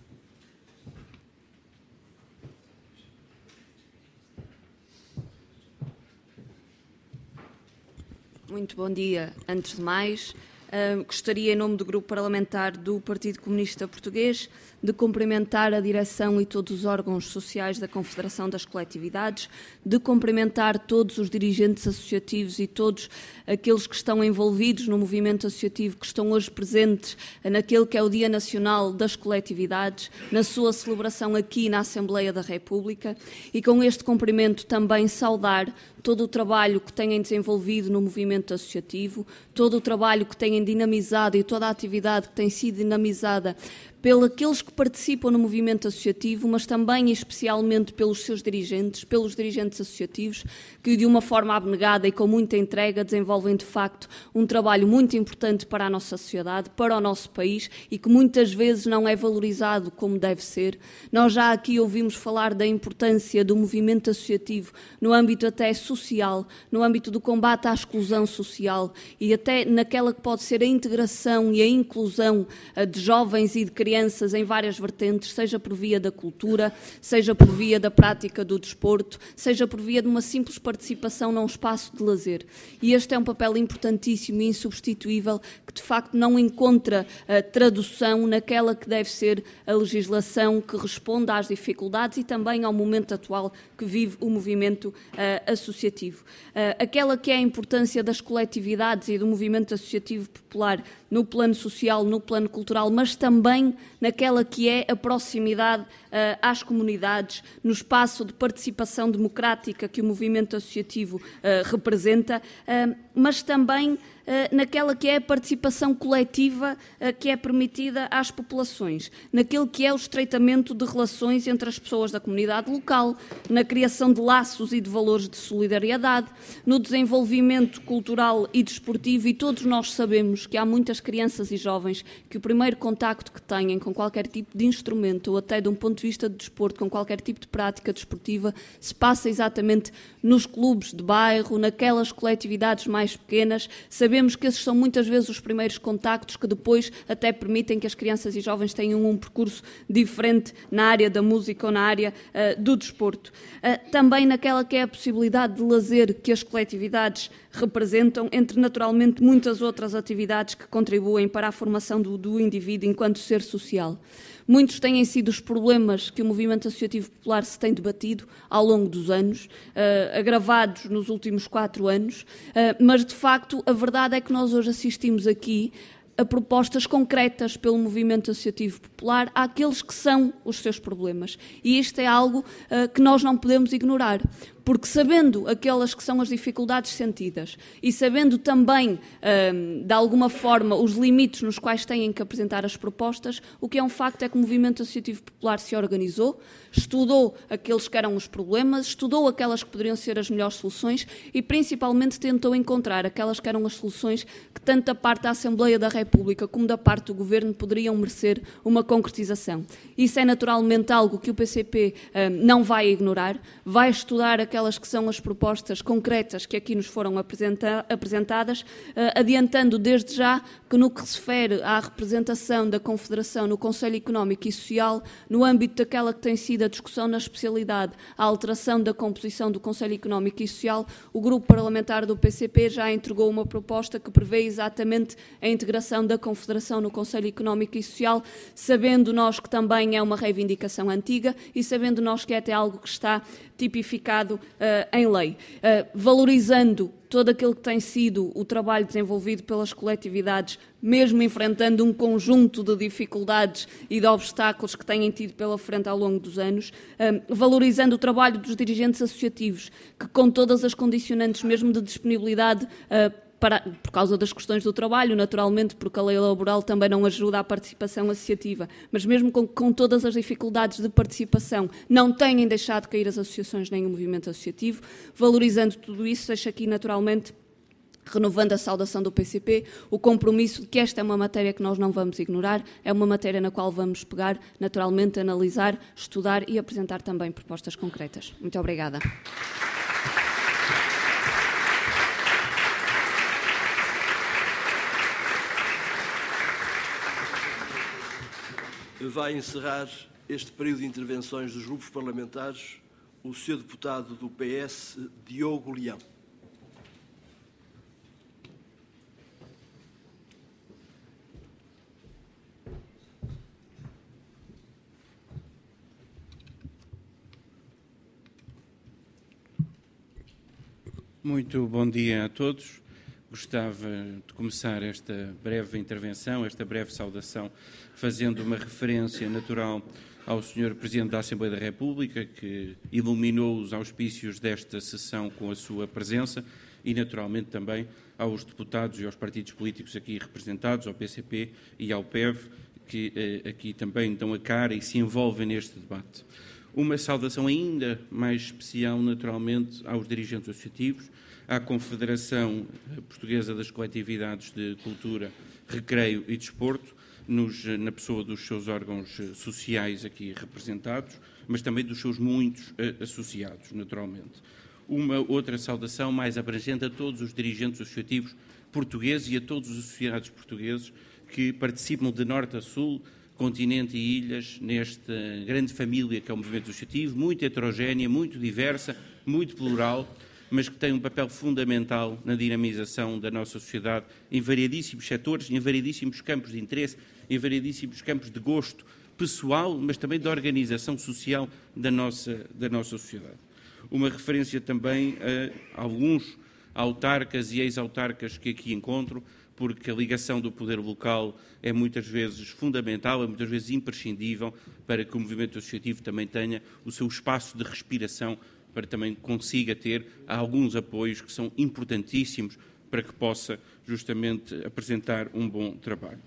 Muito bom dia. Antes de mais, uh, gostaria, em nome do Grupo Parlamentar do Partido Comunista Português, de cumprimentar a direção e todos os órgãos sociais da Confederação das Coletividades, de cumprimentar todos os dirigentes associativos e todos aqueles que estão envolvidos no movimento associativo, que estão hoje presentes naquele que é o Dia Nacional das Coletividades, na sua celebração aqui na Assembleia da República, e com este cumprimento também saudar todo o trabalho que têm desenvolvido no movimento associativo, todo o trabalho que têm dinamizado e toda a atividade que tem sido dinamizada pelos aqueles que participam no movimento associativo, mas também e especialmente pelos seus dirigentes, pelos dirigentes associativos, que de uma forma abnegada e com muita entrega desenvolvem de facto um trabalho muito importante para a nossa sociedade, para o nosso país e que muitas vezes não é valorizado como deve ser. Nós já aqui ouvimos falar da importância do movimento associativo no âmbito até social, no âmbito do combate à exclusão social e até naquela que pode ser a integração e a inclusão de jovens e de crianças crianças em várias vertentes, seja por via da cultura, seja por via da prática do desporto, seja por via de uma simples participação num espaço de lazer. E este é um papel importantíssimo e insubstituível que, de facto, não encontra a tradução naquela que deve ser a legislação que responda às dificuldades e também ao momento atual que vive o movimento uh, associativo. Uh, aquela que é a importância das coletividades e do movimento associativo popular no plano social, no plano cultural, mas também naquela que é a proximidade uh, às comunidades, no espaço de participação democrática que o movimento associativo uh, representa, uh, mas também uh, naquela que é a participação coletiva uh, que é permitida às populações, naquele que é o estreitamento de relações entre as pessoas da comunidade local, na criação de laços e de valores de solidariedade, no desenvolvimento cultural e desportivo, e todos nós sabemos que há muitas crianças e jovens que o primeiro contacto que têm com qualquer tipo de instrumento ou até de um ponto de vista de desporto, com qualquer tipo de prática desportiva, se passa exatamente nos clubes de bairro, naquelas coletividades mais pequenas. Sabemos que esses são muitas vezes os primeiros contactos que depois até permitem que as crianças e jovens tenham um percurso diferente na área da música ou na área uh, do desporto. Uh, também naquela que é a possibilidade de lazer que as coletividades representam, entre naturalmente muitas outras atividades que contribuem para a formação do, do indivíduo enquanto ser social. Muitos têm sido os problemas que o movimento associativo popular se tem debatido ao longo dos anos, uh, agravados nos últimos quatro anos, uh, mas de facto a verdade é que nós hoje assistimos aqui a propostas concretas pelo movimento associativo popular àqueles que são os seus problemas. E isto é algo uh, que nós não podemos ignorar. Porque sabendo aquelas que são as dificuldades sentidas e sabendo também, hum, de alguma forma, os limites nos quais têm que apresentar as propostas, o que é um facto é que o movimento associativo popular se organizou, estudou aqueles que eram os problemas, estudou aquelas que poderiam ser as melhores soluções e, principalmente, tentou encontrar aquelas que eram as soluções que, tanto da parte da Assembleia da República como da parte do Governo, poderiam merecer uma concretização. Isso é, naturalmente, algo que o P C P hum, não vai ignorar, vai estudar aquelas aquelas que são as propostas concretas que aqui nos foram apresenta- apresentadas, uh, adiantando desde já que no que se refere à representação da Confederação no Conselho Económico e Social, no âmbito daquela que tem sido a discussão na especialidade, a alteração da composição do Conselho Económico e Social, o Grupo Parlamentar do P C P já entregou uma proposta que prevê exatamente a integração da Confederação no Conselho Económico e Social, sabendo nós que também é uma reivindicação antiga e sabendo nós que é até algo que está tipificado uh, em lei, uh, valorizando todo aquilo que tem sido o trabalho desenvolvido pelas coletividades, mesmo enfrentando um conjunto de dificuldades e de obstáculos que têm tido pela frente ao longo dos anos, um, valorizando o trabalho dos dirigentes associativos, que com todas as condicionantes mesmo de disponibilidade, uh, Para, por causa das questões do trabalho, naturalmente, porque a lei laboral também não ajuda à participação associativa, mas mesmo com, com todas as dificuldades de participação, não têm deixado cair as associações nem o movimento associativo. Valorizando tudo isso, deixo aqui, naturalmente, renovando a saudação do P C P, o compromisso de que esta é uma matéria que nós não vamos ignorar, é uma matéria na qual vamos pegar, naturalmente, analisar, estudar e apresentar também propostas concretas. Muito obrigada. Vai encerrar este período de intervenções dos grupos parlamentares o senhor deputado do P S, Diogo Leão. Muito bom dia a todos. Gostava de começar esta breve intervenção, esta breve saudação, fazendo uma referência natural ao senhor Presidente da Assembleia da República, que iluminou os auspícios desta sessão com a sua presença, e naturalmente também aos deputados e aos partidos políticos aqui representados, ao P C P e ao P E V, que eh, aqui também dão a cara e se envolvem neste debate. Uma saudação ainda mais especial, naturalmente, aos dirigentes associativos, à Confederação Portuguesa das Coletividades de Cultura, Recreio e Desporto, nos, na pessoa dos seus órgãos sociais aqui representados, mas também dos seus muitos associados, naturalmente. Uma outra saudação mais abrangente a todos os dirigentes associativos portugueses e a todos os associados portugueses que participam de norte a sul, continente e ilhas, nesta grande família que é o movimento associativo, muito heterogénea, muito diversa, muito plural, mas que tem um papel fundamental na dinamização da nossa sociedade em variedíssimos setores, em variedíssimos campos de interesse, em variedíssimos campos de gosto pessoal, mas também de organização social da nossa, da nossa sociedade. Uma referência também a alguns autarcas e ex-autarcas que aqui encontro, porque a ligação do poder local é muitas vezes fundamental, é muitas vezes imprescindível para que o movimento associativo também tenha o seu espaço de respiração, para também consiga ter alguns apoios que são importantíssimos para que possa justamente apresentar um bom trabalho.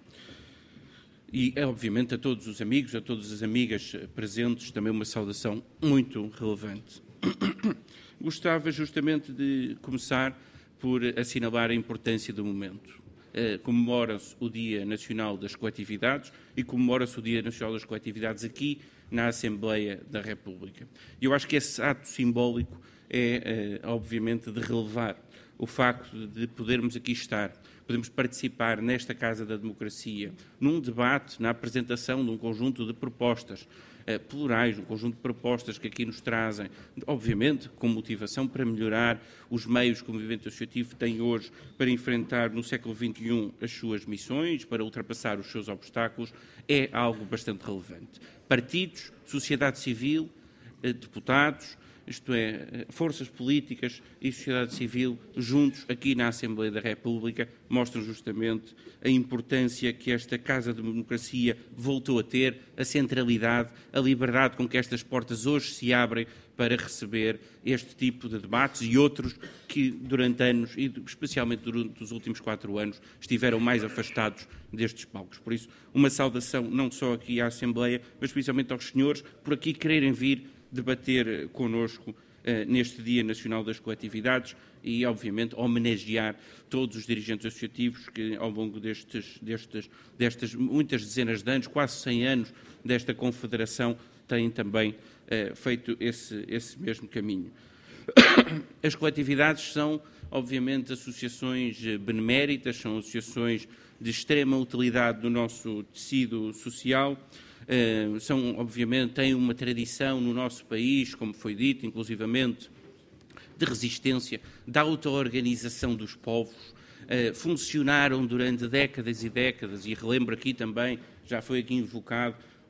E, obviamente, a todos os amigos, a todas as amigas presentes, também uma saudação muito relevante. Gostava justamente de começar por assinalar a importância do momento. Uh, comemora-se o Dia Nacional das Coletividades e comemora-se o Dia Nacional das Coletividades aqui na Assembleia da República. E eu acho que esse ato simbólico é, uh, obviamente, de relevar o facto de podermos aqui estar, podemos participar nesta Casa da Democracia, num debate, na apresentação de um conjunto de propostas uh, plurais, um conjunto de propostas que aqui nos trazem, obviamente, com motivação para melhorar os meios que o movimento associativo tem hoje para enfrentar no século vinte e um as suas missões, para ultrapassar os seus obstáculos, é algo bastante relevante. Partidos, sociedade civil, uh, deputados, isto é, forças políticas e sociedade civil, juntos aqui na Assembleia da República, mostram justamente a importância que esta Casa da Democracia voltou a ter, a centralidade, a liberdade com que estas portas hoje se abrem para receber este tipo de debates e outros que durante anos, e especialmente durante os últimos quatro anos, estiveram mais afastados destes palcos. Por isso, uma saudação não só aqui à Assembleia, mas especialmente aos senhores, por aqui quererem vir debater connosco uh, neste Dia Nacional das Coletividades e, obviamente, homenagear todos os dirigentes associativos que, ao longo destes, destes, destas muitas dezenas de anos, quase cem anos desta confederação, têm também uh, feito esse, esse mesmo caminho. As coletividades são, obviamente, associações beneméritas, são associações de extrema utilidade no nosso tecido social. Uh, são, obviamente, têm uma tradição no nosso país, como foi dito, inclusivamente, de resistência, da auto-organização dos povos, uh, funcionaram durante décadas e décadas, e relembro aqui também, já foi aqui invocado,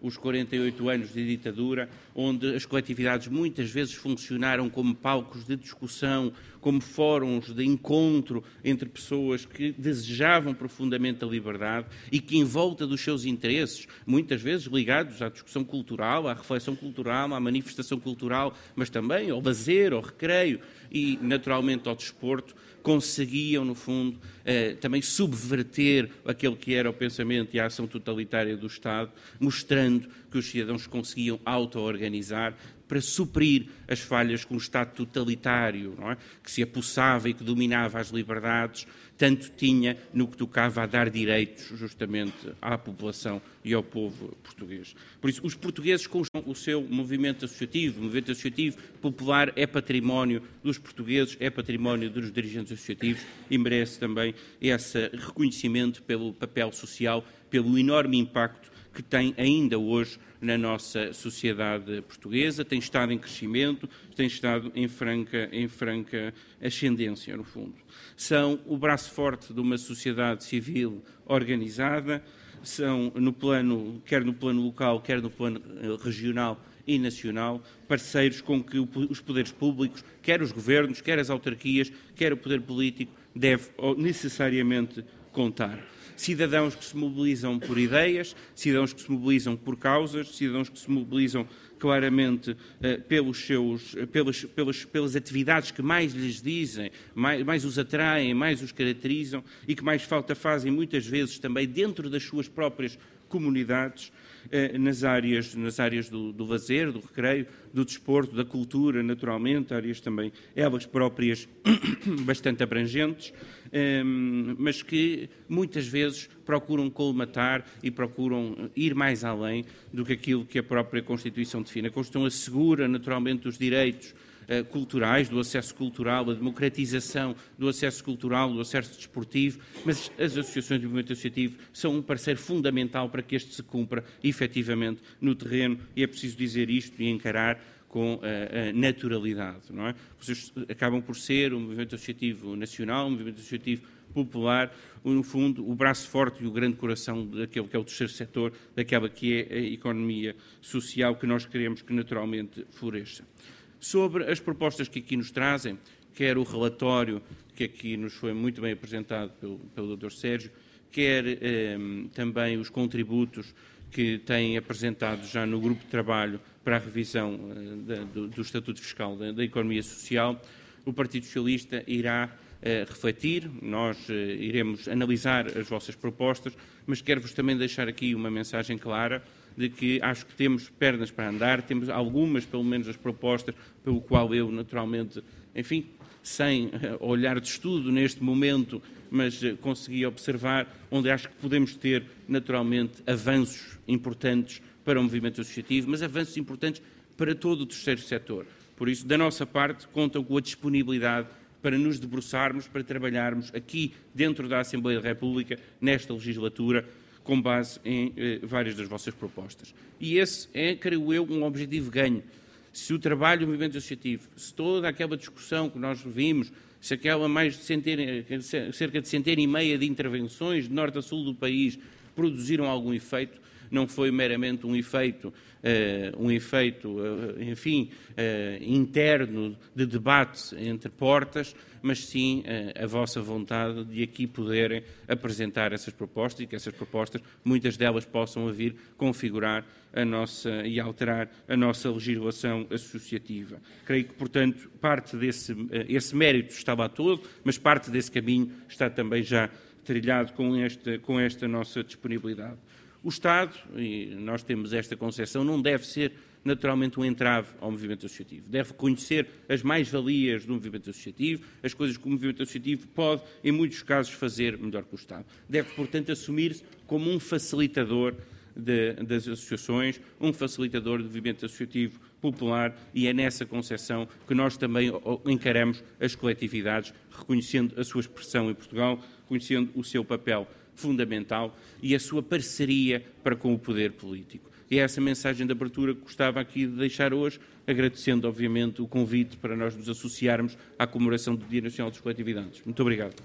os quarenta e oito anos de ditadura, onde as coletividades muitas vezes funcionaram como palcos de discussão, como fóruns de encontro entre pessoas que desejavam profundamente a liberdade e que, em volta dos seus interesses, muitas vezes ligados à discussão cultural, à reflexão cultural, à manifestação cultural, mas também ao lazer, ao recreio e, naturalmente, ao desporto, conseguiam, no fundo, eh, também subverter aquele que era o pensamento e a ação totalitária do Estado, mostrando que os cidadãos conseguiam auto-organizar para suprir as falhas que um Estado totalitário, não é? Que se apossava e que dominava as liberdades, tanto tinha no que tocava a dar direitos justamente à população e ao povo português. Por isso, os portugueses constam o seu movimento associativo. O movimento associativo popular é património dos portugueses, é património dos dirigentes associativos e merece também esse reconhecimento pelo papel social, pelo enorme impacto que tem ainda hoje na nossa sociedade portuguesa, tem estado em crescimento, tem estado em franca, em franca ascendência, no fundo. São o braço forte de uma sociedade civil organizada, são, no plano, quer no plano local, quer no plano regional e nacional, parceiros com que os poderes públicos, quer os governos, quer as autarquias, quer o poder político, deve necessariamente contar. Cidadãos que se mobilizam por ideias, cidadãos que se mobilizam por causas, cidadãos que se mobilizam claramente eh, pelos seus, pelas, pelas, pelas atividades que mais lhes dizem, mais, mais os atraem, mais os caracterizam e que mais falta fazem muitas vezes também dentro das suas próprias comunidades, eh, nas áreas, nas áreas do, do lazer, do recreio, do desporto, da cultura, naturalmente, áreas também elas próprias bastante abrangentes, eh, mas que muitas vezes procuram colmatar e procuram ir mais além do que aquilo que a própria Constituição define. A Constituição assegura, naturalmente, os direitos culturais, do acesso cultural, a democratização do acesso cultural, do acesso desportivo, mas as associações de movimento associativo são um parceiro fundamental para que este se cumpra efetivamente no terreno e é preciso dizer isto e encarar com a, a naturalidade, não é? Vocês acabam por ser um movimento associativo nacional, um movimento associativo popular, no fundo, o braço forte e o grande coração daquele que é o terceiro setor, daquela que é a economia social que nós queremos que naturalmente floresça. Sobre as propostas que aqui nos trazem, quer o relatório que aqui nos foi muito bem apresentado pelo, pelo doutor Sérgio, quer eh, também os contributos que têm apresentado já no grupo de trabalho para a revisão eh, da, do, do Estatuto Fiscal da, da Economia Social, o Partido Socialista irá eh, refletir, nós eh, iremos analisar as vossas propostas, mas quero-vos também deixar aqui uma mensagem clara de que acho que temos pernas para andar, temos algumas, pelo menos, as propostas, pelo qual eu, naturalmente, enfim, sem olhar de estudo neste momento, mas consegui observar onde acho que podemos ter, naturalmente, avanços importantes para o movimento associativo, mas avanços importantes para todo o terceiro setor. Por isso, da nossa parte, contam com a disponibilidade para nos debruçarmos, para trabalharmos aqui dentro da Assembleia da República, nesta legislatura, com base em eh, várias das vossas propostas. E esse é, creio eu, um objetivo ganho. Se o trabalho do movimento associativo, se toda aquela discussão que nós vimos, se aquela mais de centena, cerca de centena e meia de intervenções de norte a sul do país produziram algum efeito, não foi meramente um efeito, uh, um efeito, uh, enfim, uh, interno de debate entre portas, mas sim uh, a vossa vontade de aqui poderem apresentar essas propostas e que essas propostas, muitas delas, possam vir configurar a nossa e alterar a nossa legislação associativa. Creio que, portanto, parte desse uh, esse mérito está lá todo, mas parte desse caminho está também já trilhado com esta, com esta nossa disponibilidade. O Estado, e nós temos esta concepção, não deve ser naturalmente um entrave ao movimento associativo. Deve reconhecer as mais-valias do movimento associativo, as coisas que o movimento associativo pode, em muitos casos, fazer melhor que o Estado. Deve, portanto, assumir-se como um facilitador de, das associações, um facilitador do movimento associativo popular, e é nessa concepção que nós também encaramos as coletividades, reconhecendo a sua expressão em Portugal, reconhecendo o seu papel fundamental e a sua parceria para com o poder político. E é essa mensagem de abertura que gostava aqui de deixar hoje, agradecendo, obviamente, o convite para nós nos associarmos à comemoração do Dia Nacional das Coletividades. Muito obrigado.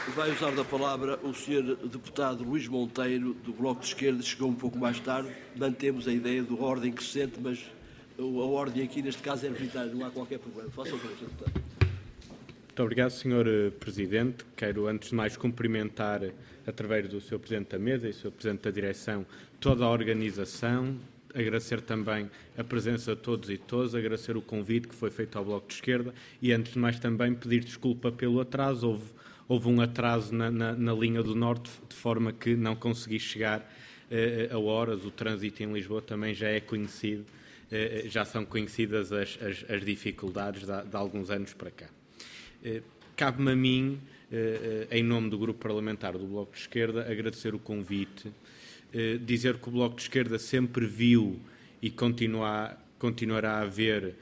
Vai usar da palavra o senhor deputado Luís Monteiro, do Bloco de Esquerda, chegou um pouco mais tarde. Mantemos a ideia de ordem crescente, mas a ordem aqui, neste caso, é arbitrária, não há qualquer problema. Faça o favor, senhor deputado. Muito obrigado, senhor Presidente. Quero, antes de mais, cumprimentar, através do senhor Presidente da Mesa e do senhor Presidente da Direção, toda a organização, agradecer também a presença de todos e todas, agradecer o convite que foi feito ao Bloco de Esquerda e, antes de mais, também pedir desculpa pelo atraso. Houve, houve um atraso na, na, na linha do Norte, de forma que não consegui chegar uh, a horas. O trânsito em Lisboa também já é conhecido, uh, já são conhecidas as, as, as dificuldades de, de alguns anos para cá. Uh, Cabe-me a mim, uh, em nome do Grupo Parlamentar do Bloco de Esquerda, agradecer o convite, Uh, dizer que o Bloco de Esquerda sempre viu e continua, continuará a ver uh,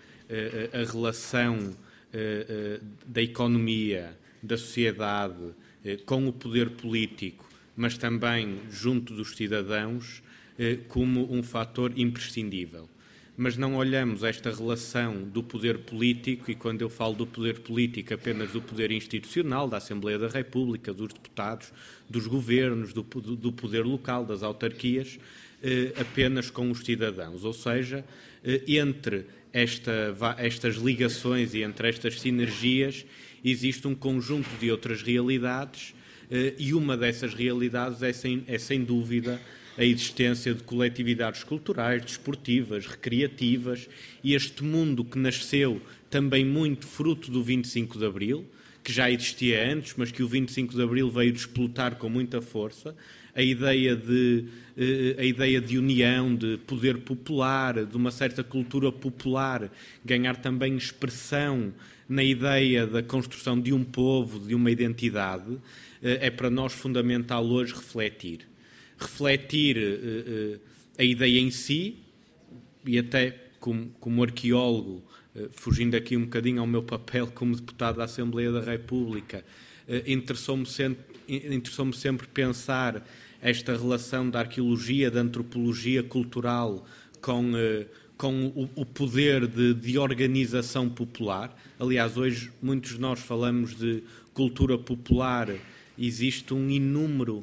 a relação uh, uh, da economia, da sociedade, uh, com o poder político, mas também junto dos cidadãos, uh, como um fator imprescindível. Mas não olhamos esta relação do poder político, e quando eu falo do poder político, apenas do poder institucional, da Assembleia da República, dos deputados, dos governos, do, do poder local, das autarquias, eh, apenas com os cidadãos. Ou seja, eh, entre esta, estas ligações e entre estas sinergias existe um conjunto de outras realidades, eh, e uma dessas realidades é sem, é sem dúvida a existência de coletividades culturais, desportivas, recreativas, e este mundo que nasceu também muito fruto do vinte e cinco de Abril, que já existia antes, mas que o vinte e cinco de Abril veio desplotar com muita força, a ideia de, a ideia de união, de poder popular, de uma certa cultura popular, ganhar também expressão na ideia da construção de um povo, de uma identidade, é para nós fundamental hoje refletir. Refletir uh, uh, a ideia em si, e até como, como arqueólogo, uh, fugindo aqui um bocadinho ao meu papel como deputado da Assembleia da República, uh, interessou-me sempre, interessou-me sempre pensar esta relação da arqueologia, da antropologia cultural com, uh, com o, o poder de, de organização popular. Aliás, hoje muitos de nós falamos de cultura popular, existe um inúmero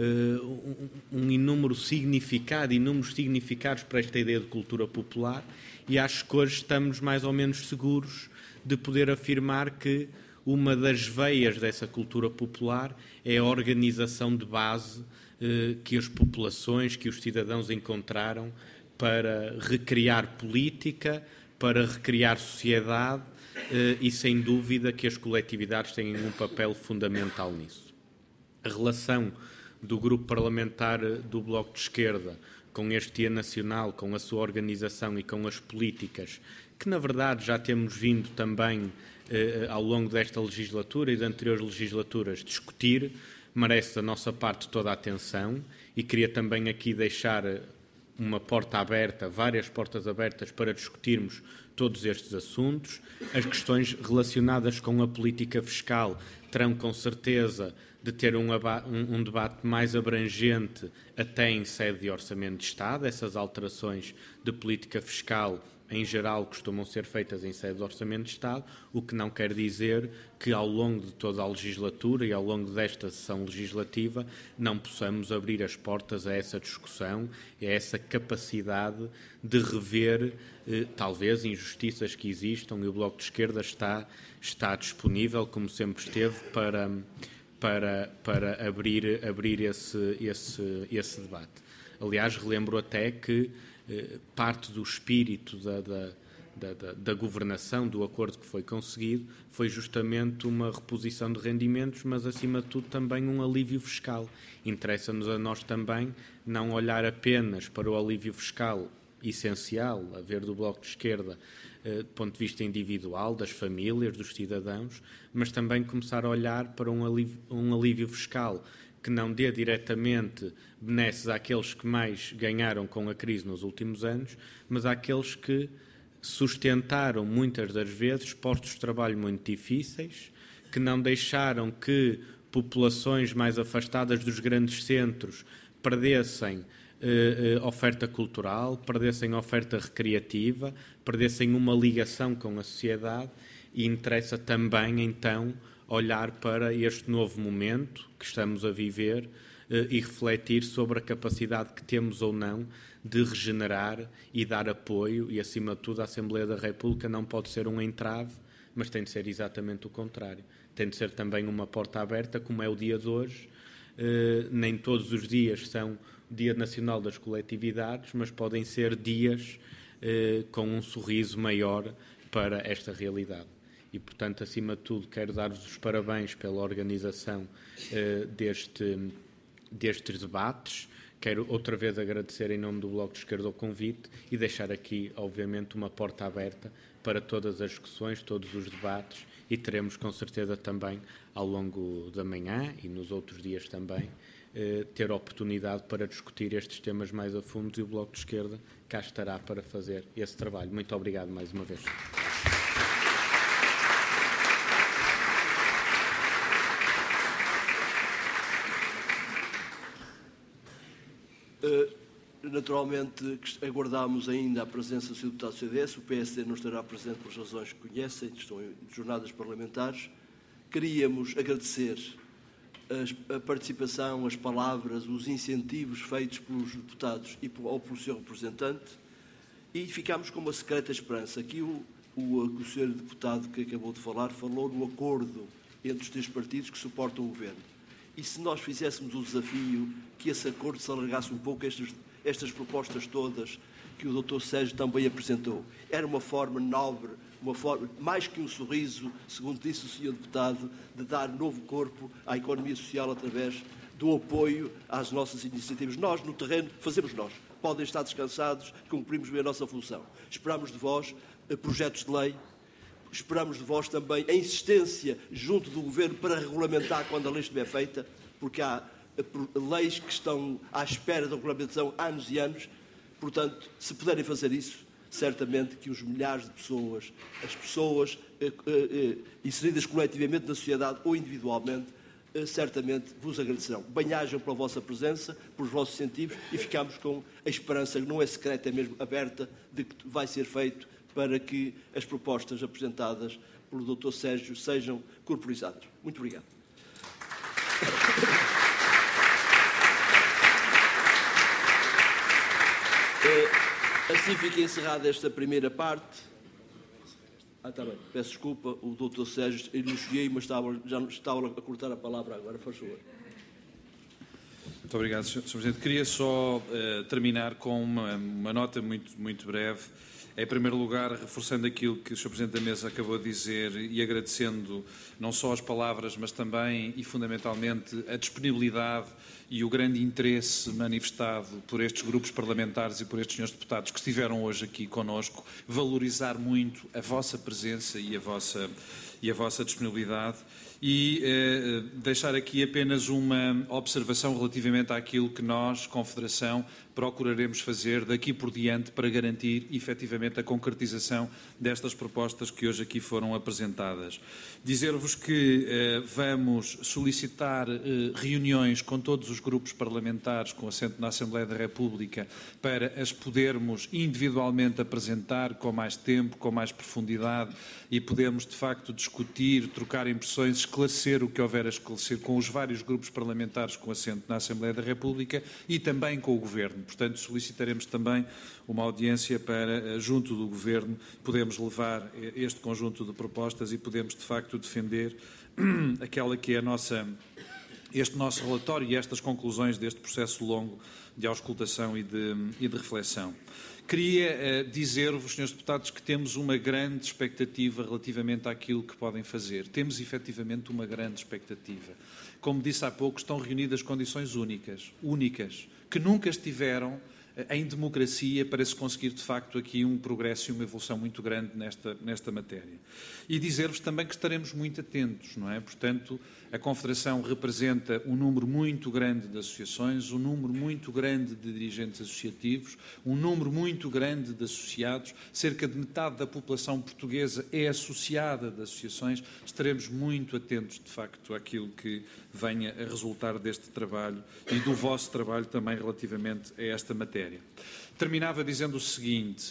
Uh, um, um inúmero significado, inúmeros significados para esta ideia de cultura popular, e acho que hoje estamos mais ou menos seguros de poder afirmar que uma das veias dessa cultura popular é a organização de base uh, que as populações, que os cidadãos encontraram para recriar política, para recriar sociedade, uh, e sem dúvida que as coletividades têm um papel fundamental nisso. A relação do Grupo Parlamentar do Bloco de Esquerda com este Dia Nacional, com a sua organização e com as políticas, que na verdade já temos vindo também eh, ao longo desta legislatura e de anteriores legislaturas discutir, merece da nossa parte toda a atenção, e queria também aqui deixar uma porta aberta, várias portas abertas para discutirmos todos estes assuntos. As questões relacionadas com a política fiscal terão com certeza de ter um, um, um debate mais abrangente até em sede de Orçamento de Estado. Essas alterações de política fiscal, em geral, costumam ser feitas em sede de Orçamento de Estado, o que não quer dizer que ao longo de toda a legislatura e ao longo desta sessão legislativa não possamos abrir as portas a essa discussão, a essa capacidade de rever, eh, talvez, injustiças que existam, e o Bloco de Esquerda está, está disponível, como sempre esteve, para... para, para abrir, abrir esse, esse, esse debate. Aliás, relembro até que eh, parte do espírito da, da, da, da, da governação, do acordo que foi conseguido, foi justamente uma reposição de rendimentos, mas, acima de tudo, também um alívio fiscal. Interessa-nos a nós também não olhar apenas para o alívio fiscal essencial, a ver do Bloco de Esquerda, do ponto de vista individual, das famílias, dos cidadãos, mas também começar a olhar para um alívio, um alívio fiscal que não dê diretamente benesses àqueles que mais ganharam com a crise nos últimos anos, mas àqueles que sustentaram, muitas das vezes, postos de trabalho muito difíceis, que não deixaram que populações mais afastadas dos grandes centros perdessem Uh, uh, oferta cultural, perdessem oferta recreativa, perdessem uma ligação com a sociedade, e interessa também, então, olhar para este novo momento que estamos a viver e refletir sobre a capacidade que temos ou não de regenerar e dar apoio, e acima de tudo a Assembleia da República não pode ser um entrave, mas tem de ser exatamente o contrário. Tem de ser também uma porta aberta, como é o dia de hoje. Uh, nem todos os dias são Dia Nacional das Coletividades, mas podem ser dias uh, com um sorriso maior para esta realidade. E, portanto, acima de tudo, quero dar-vos os parabéns pela organização uh, deste, destes debates. Quero outra vez agradecer em nome do Bloco de Esquerda o convite e deixar aqui, obviamente, uma porta aberta para todas as discussões, todos os debates, e teremos com certeza também, ao longo da manhã e nos outros dias também, eh, ter oportunidade para discutir estes temas mais a fundo, e o Bloco de Esquerda cá estará para fazer esse trabalho. Muito obrigado mais uma vez. Uh, naturalmente, aguardamos ainda a presença do senhor Deputado do C D S. O P S D não estará presente por razões que conhecem, estão em jornadas parlamentares. Queríamos agradecer a participação, as palavras, os incentivos feitos pelos deputados e ou pelo senhor representante, e ficámos com uma secreta esperança. Aqui o, o, o senhor deputado que acabou de falar falou no acordo entre os três partidos que suportam o governo. E se nós fizéssemos o desafio que esse acordo se alargasse um pouco a estas, estas propostas todas que o doutor Sérgio também apresentou? Era uma forma nobre, uma forma, mais que um sorriso, segundo disse o senhor deputado, de dar novo corpo à economia social através do apoio às nossas iniciativas. Nós, no terreno, fazemos nós. Podem estar descansados, cumprimos bem a nossa função. Esperamos de vós projetos de lei. Esperamos de vós também a insistência junto do Governo para regulamentar quando a lei estiver feita, porque há leis que estão à espera da regulamentação há anos e anos. Portanto, se puderem fazer isso, certamente que os milhares de pessoas, as pessoas eh, eh, inseridas coletivamente na sociedade ou individualmente, eh, certamente vos agradecerão. Bem-ajam pela vossa presença, pelos vossos incentivos, e ficamos com a esperança, que não é secreta, é mesmo aberta, de que vai ser feito para que as propostas apresentadas pelo doutor Sérgio sejam corporizadas. Muito obrigado. Assim fica encerrada esta primeira parte. Ah, está bem. Peço desculpa, o doutor Sérgio elogiei, mas estava, já estava a cortar a palavra agora. Faz favor. Muito obrigado, senhor Presidente. Queria só uh, terminar com uma, uma nota muito, muito breve. Em primeiro lugar, reforçando aquilo que o senhor Presidente da Mesa acabou de dizer e agradecendo não só as palavras, mas também e fundamentalmente a disponibilidade e o grande interesse manifestado por estes grupos parlamentares e por estes senhores deputados que estiveram hoje aqui connosco, valorizar muito a vossa presença e a vossa, e a vossa disponibilidade. E eh, deixar aqui apenas uma observação relativamente àquilo que nós, Confederação, procuraremos fazer daqui por diante para garantir efetivamente a concretização destas propostas que hoje aqui foram apresentadas. Dizer-vos que eh, vamos solicitar eh, reuniões com todos os grupos parlamentares com assento na Assembleia da República para as podermos individualmente apresentar com mais tempo, com mais profundidade e podermos de facto discutir, trocar impressões, esclarecer o que houver a esclarecer com os vários grupos parlamentares com assento na Assembleia da República e também com o Governo. Portanto, solicitaremos também uma audiência para, junto do Governo, podermos levar este conjunto de propostas e podemos, de facto, defender aquela que é a nossa, este nosso relatório e estas conclusões deste processo longo de auscultação e de, e de reflexão. Queria uh, dizer-vos, senhores deputados, que temos uma grande expectativa relativamente àquilo que podem fazer. Temos, efetivamente, uma grande expectativa. Como disse há pouco, estão reunidas condições únicas, únicas, que nunca estiveram em democracia para se conseguir, de facto, aqui um progresso e uma evolução muito grande nesta, nesta matéria. E dizer-vos também que estaremos muito atentos, não é? Portanto, a Confederação representa um número muito grande de associações, um número muito grande de dirigentes associativos, um número muito grande de associados, cerca de metade da população portuguesa é associada de associações. Estaremos muito atentos, de facto, àquilo que venha a resultar deste trabalho e do vosso trabalho também relativamente a esta matéria. Terminava dizendo o seguinte: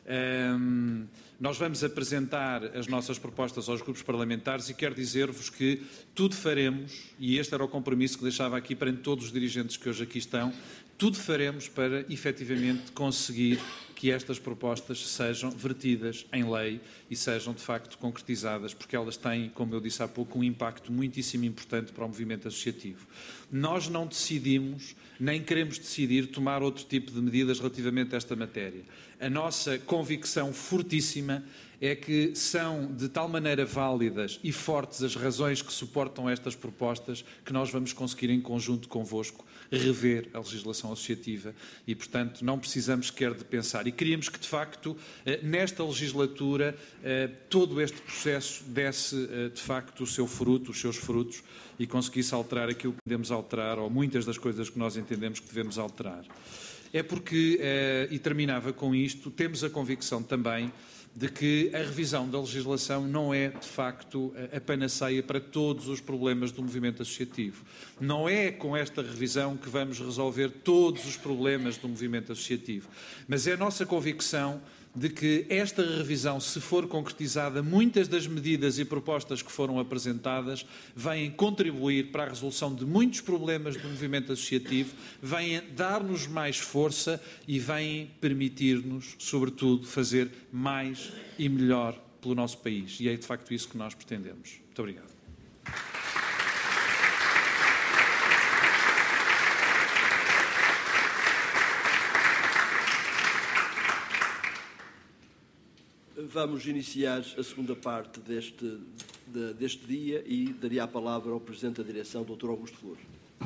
Um, nós vamos apresentar as nossas propostas aos grupos parlamentares e quero dizer-vos que tudo faremos, e este era o compromisso que deixava aqui perante todos os dirigentes que hoje aqui estão, tudo faremos para, efetivamente, conseguir que estas propostas sejam vertidas em lei e sejam, de facto, concretizadas, porque elas têm, como eu disse há pouco, um impacto muitíssimo importante para o movimento associativo. Nós não decidimos, nem queremos decidir, tomar outro tipo de medidas relativamente a esta matéria. A nossa convicção fortíssima é que são de tal maneira válidas e fortes as razões que suportam estas propostas que nós vamos conseguir, em conjunto convosco, rever a legislação associativa e, portanto, não precisamos sequer de pensar. E queríamos que, de facto, nesta legislatura, todo este processo desse, de facto, o seu fruto, os seus frutos, e conseguisse alterar aquilo que devemos alterar, ou muitas das coisas que nós entendemos que devemos alterar. É porque, e terminava com isto, temos a convicção também de que a revisão da legislação não é, de facto, a panaceia para todos os problemas do movimento associativo. Não é com esta revisão que vamos resolver todos os problemas do movimento associativo, mas é a nossa convicção de que esta revisão, se for concretizada, muitas das medidas e propostas que foram apresentadas vêm contribuir para a resolução de muitos problemas do movimento associativo, vêm dar-nos mais força e vêm permitir-nos, sobretudo, fazer mais e melhor pelo nosso país. E é, de facto, isso que nós pretendemos. Muito obrigado. Vamos iniciar a segunda parte deste, de, deste dia e daria a palavra ao Presidente da Direção, doutor Augusto Flores.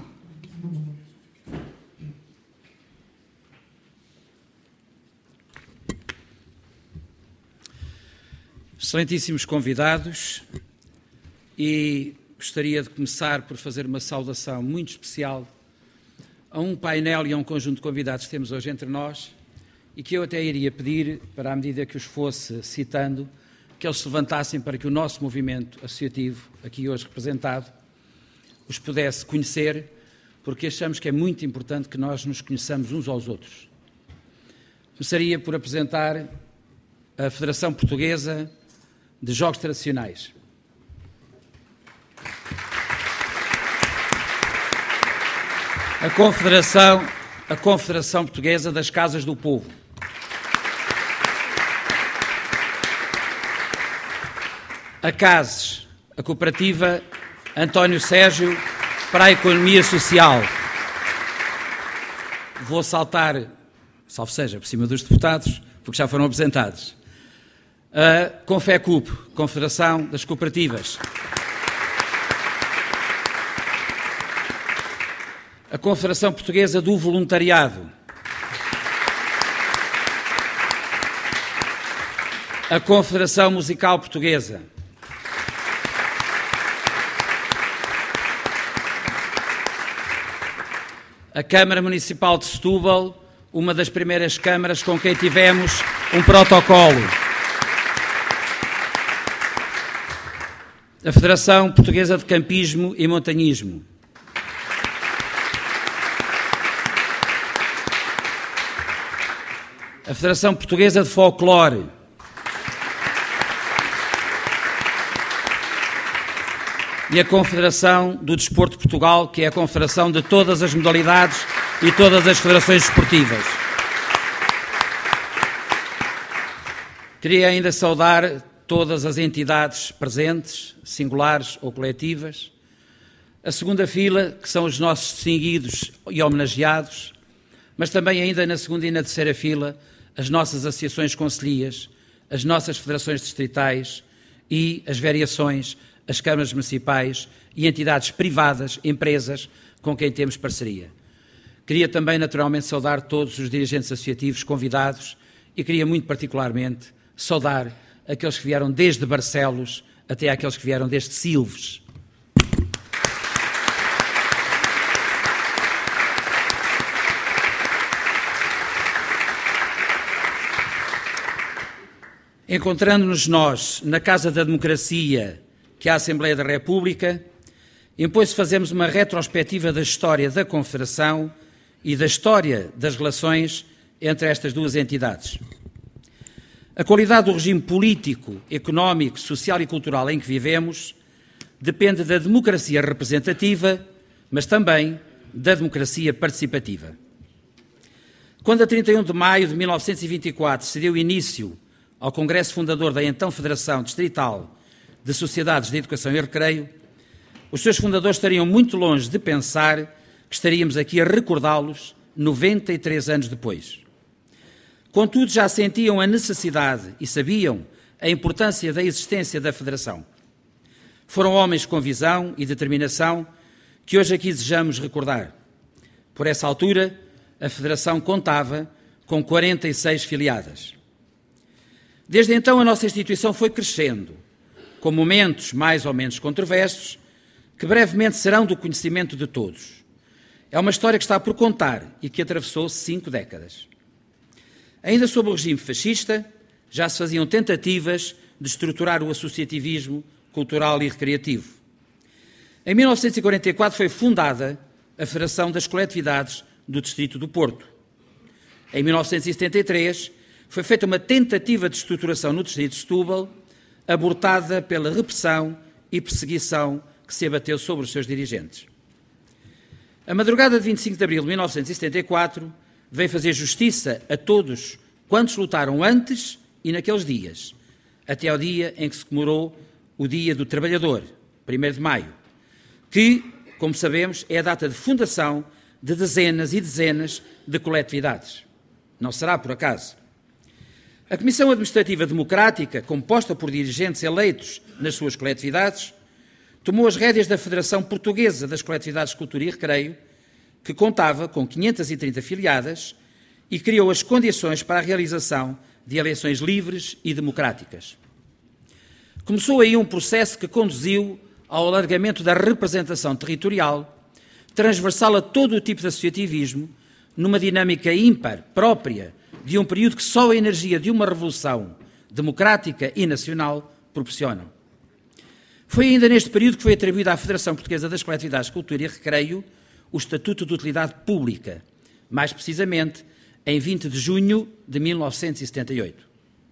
Excelentíssimos convidados, e gostaria de começar por fazer uma saudação muito especial a um painel e a um conjunto de convidados que temos hoje entre nós, e que eu até iria pedir, para à medida que os fosse citando, que eles se levantassem para que o nosso movimento associativo, aqui hoje representado, os pudesse conhecer, porque achamos que é muito importante que nós nos conheçamos uns aos outros. Começaria por apresentar a Federação Portuguesa de Jogos Tradicionais. A Confederação, a Confederação Portuguesa das Casas do Povo. A CASES, a Cooperativa António Sérgio para a Economia Social. Vou saltar, salvo seja, por cima dos deputados, porque já foram apresentados. A CONFECUP, Confederação das Cooperativas. A Confederação Portuguesa do Voluntariado. A Confederação Musical Portuguesa. A Câmara Municipal de Setúbal, uma das primeiras câmaras com quem tivemos um protocolo. A Federação Portuguesa de Campismo e Montanhismo. A Federação Portuguesa de Folclore. E a Confederação do Desporto de Portugal, que é a confederação de todas as modalidades e todas as federações desportivas. Queria ainda saudar todas as entidades presentes, singulares ou coletivas. A segunda fila, que são os nossos distinguidos e homenageados, mas também ainda na segunda e na terceira fila, as nossas associações concelhias, as nossas federações distritais e as variações, as câmaras municipais e entidades privadas, empresas, com quem temos parceria. Queria também, naturalmente, saudar todos os dirigentes associativos convidados e queria, muito particularmente, saudar aqueles que vieram desde Barcelos até aqueles que vieram desde Silves. Encontrando-nos nós na Casa da Democracia, que é a Assembleia da República, impôs-se fazermos uma retrospectiva da história da Confederação e da história das relações entre estas duas entidades. A qualidade do regime político, económico, social e cultural em que vivemos depende da democracia representativa, mas também da democracia participativa. Quando, a trinta e um de maio de mil novecentos e vinte e quatro, se deu início ao Congresso fundador da então Federação Distrital de Sociedades de Educação e Recreio, os seus fundadores estariam muito longe de pensar que estaríamos aqui a recordá-los noventa e três anos depois. Contudo, já sentiam a necessidade e sabiam a importância da existência da Federação. Foram homens com visão e determinação que hoje aqui desejamos recordar. Por essa altura, a Federação contava com quarenta e seis filiadas. Desde então, a nossa instituição foi crescendo, com momentos mais ou menos controversos, que brevemente serão do conhecimento de todos. É uma história que está por contar e que atravessou cinco décadas. Ainda sob o regime fascista, já se faziam tentativas de estruturar o associativismo cultural e recreativo. Em mil novecentos e quarenta e quatro foi fundada a Federação das Coletividades do Distrito do Porto. Em mil novecentos e setenta e três foi feita uma tentativa de estruturação no Distrito de Setúbal, abortada pela repressão e perseguição que se abateu sobre os seus dirigentes. A madrugada de vinte e cinco de abril de mil novecentos e setenta e quatro veio fazer justiça a todos quantos lutaram antes e naqueles dias, até ao dia em que se comemorou o Dia do Trabalhador, primeiro de maio, que, como sabemos, é a data de fundação de dezenas e dezenas de coletividades. Não será por acaso. A Comissão Administrativa Democrática, composta por dirigentes eleitos nas suas coletividades, tomou as rédeas da Federação Portuguesa das Coletividades de Cultura e Recreio, que contava com quinhentas e trinta filiadas e criou as condições para a realização de eleições livres e democráticas. Começou aí um processo que conduziu ao alargamento da representação territorial, transversal a todo o tipo de associativismo, numa dinâmica ímpar, própria de um período que só a energia de uma revolução democrática e nacional proporcionam. Foi ainda neste período que foi atribuído à Federação Portuguesa das Coletividades de Cultura e Recreio o Estatuto de Utilidade Pública, mais precisamente em vinte de junho de mil novecentos e setenta e oito.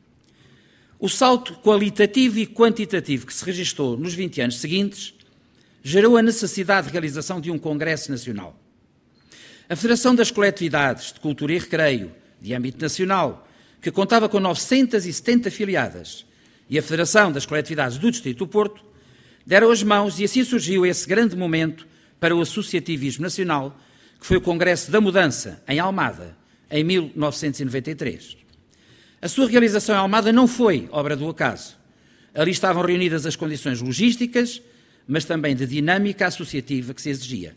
O salto qualitativo e quantitativo que se registrou nos vinte anos seguintes gerou a necessidade de realização de um Congresso Nacional. A Federação das Coletividades de Cultura e Recreio, de âmbito nacional, que contava com novecentas e setenta filiadas, e a Federação das Coletividades do Distrito do Porto, deram as mãos e assim surgiu esse grande momento para o associativismo nacional, que foi o Congresso da Mudança, em Almada, em mil novecentos e noventa e três. A sua realização em Almada não foi obra do acaso. Ali estavam reunidas as condições logísticas, mas também de dinâmica associativa que se exigia.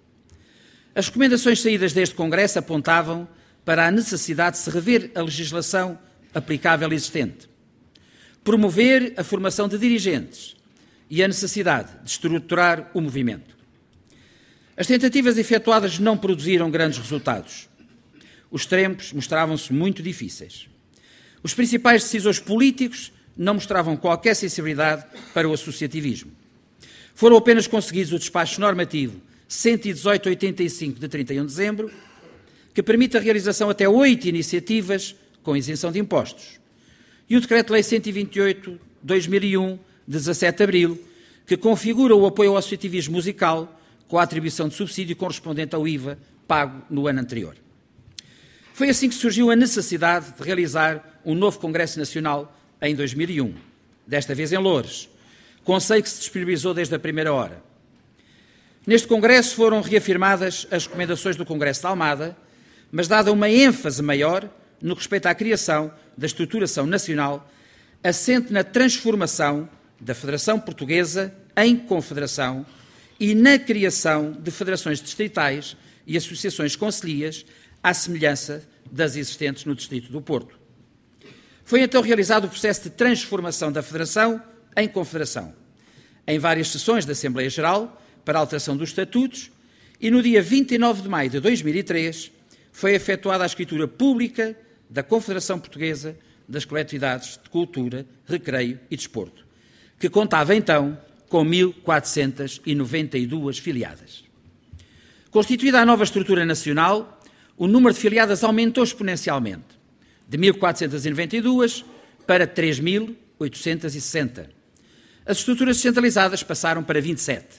As recomendações saídas deste Congresso apontavam para a necessidade de se rever a legislação aplicável existente, promover a formação de dirigentes e a necessidade de estruturar o movimento. As tentativas efetuadas não produziram grandes resultados. Os tempos mostravam-se muito difíceis. Os principais decisores políticos não mostravam qualquer sensibilidade para o associativismo. Foram apenas conseguidos o despacho normativo cento e dezoito barra oitenta e cinco de trinta e um de dezembro, que permite a realização até oito iniciativas com isenção de impostos, e o Decreto-Lei cento e vinte e oito de dois mil e um, de dezassete de abril, que configura o apoio ao associativismo musical com a atribuição de subsídio correspondente ao I V A pago no ano anterior. Foi assim que surgiu a necessidade de realizar um novo Congresso Nacional em dois mil e um, desta vez em Loures, conselho que se disponibilizou desde a primeira hora. Neste Congresso foram reafirmadas as recomendações do Congresso de Almada, mas dada uma ênfase maior no que respeita à criação da estruturação nacional, assente na transformação da Federação Portuguesa em Confederação e na criação de federações distritais e associações concelhias, à semelhança das existentes no Distrito do Porto. Foi então realizado o processo de transformação da Federação em Confederação, em várias sessões da Assembleia Geral, para a alteração dos estatutos, e no dia vinte e nove de maio de dois mil e três foi efetuada a escritura pública da Confederação Portuguesa das Coletividades de Cultura, Recreio e Desporto, que contava então com mil quatrocentas e noventa e duas filiadas. Constituída a nova estrutura nacional, o número de filiadas aumentou exponencialmente, de mil quatrocentas e noventa e duas para três mil oitocentos e sessenta. As estruturas descentralizadas passaram para vinte e sete.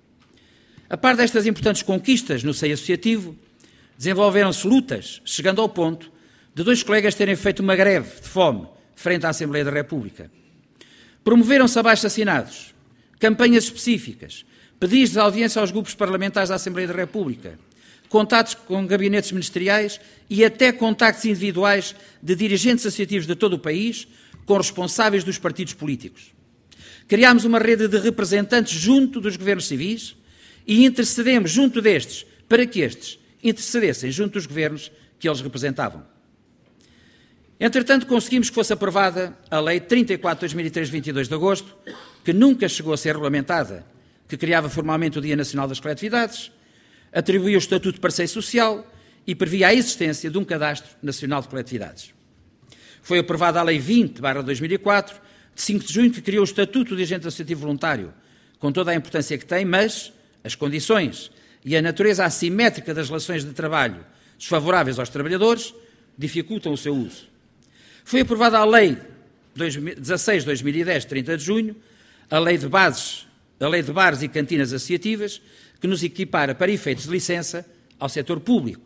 A par destas importantes conquistas no seio associativo, desenvolveram-se lutas, chegando ao ponto de dois colegas terem feito uma greve de fome frente à Assembleia da República. Promoveram-se abaixo-assinados, campanhas específicas, pedidos de audiência aos grupos parlamentares da Assembleia da República, contatos com gabinetes ministeriais e até contactos individuais de dirigentes associativos de todo o país com responsáveis dos partidos políticos. Criámos uma rede de representantes junto dos governos civis e intercedemos junto destes para que estes intercedessem junto dos governos que eles representavam. Entretanto, conseguimos que fosse aprovada a Lei trinta e quatro barra dois mil e três, de vinte e dois de agosto, que nunca chegou a ser regulamentada, que criava formalmente o Dia Nacional das Coletividades, atribuía o Estatuto de Parceiro Social e previa a existência de um Cadastro Nacional de Coletividades. Foi aprovada a Lei vinte barra dois mil e quatro, de cinco de junho, que criou o Estatuto de Agente Associativo Voluntário, com toda a importância que tem, mas as condições e a natureza assimétrica das relações de trabalho desfavoráveis aos trabalhadores dificultam o seu uso. Foi aprovada a Lei dezasseis barra dois mil e dez, de trinta de junho, a Lei de Bases, a Lei de Bares e Cantinas Associativas, que nos equipara para efeitos de licença ao setor público.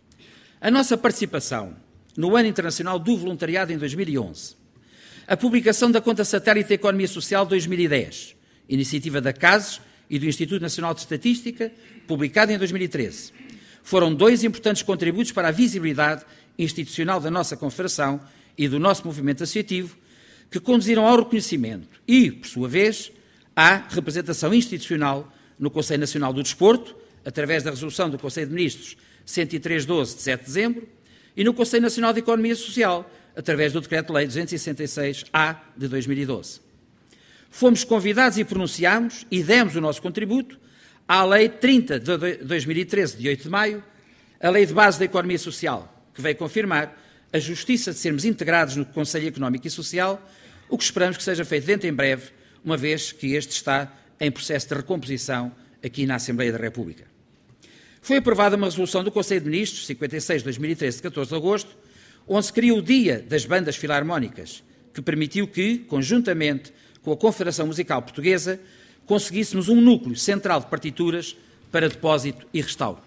A nossa participação no Ano Internacional do Voluntariado em dois mil e onze, a publicação da Conta Satélite da Economia Social dois mil e dez, iniciativa da CASES e do Instituto Nacional de Estatística, publicada em dois mil e treze, foram dois importantes contributos para a visibilidade institucional da nossa Confederação e do nosso movimento associativo, que conduziram ao reconhecimento e, por sua vez, à representação institucional no Conselho Nacional do Desporto, através da resolução do Conselho de Ministros cento e três doze, de sete de dezembro, e no Conselho Nacional de Economia Social, através do Decreto-Lei duzentos e sessenta e seis A, de dois mil e doze. Fomos convidados e pronunciámos e demos o nosso contributo à Lei trinta de dois mil e treze, de oito de maio, a Lei de Base da Economia Social, que veio confirmar a justiça de sermos integrados no Conselho Económico e Social, o que esperamos que seja feito dentro em breve, uma vez que este está em processo de recomposição aqui na Assembleia da República. Foi aprovada uma resolução do Conselho de Ministros, cinquenta e seis de dois mil e treze, de catorze de agosto, onde se criou o Dia das Bandas Filarmónicas, que permitiu que, conjuntamente com a Confederação Musical Portuguesa, conseguíssemos um núcleo central de partituras para depósito e restauro.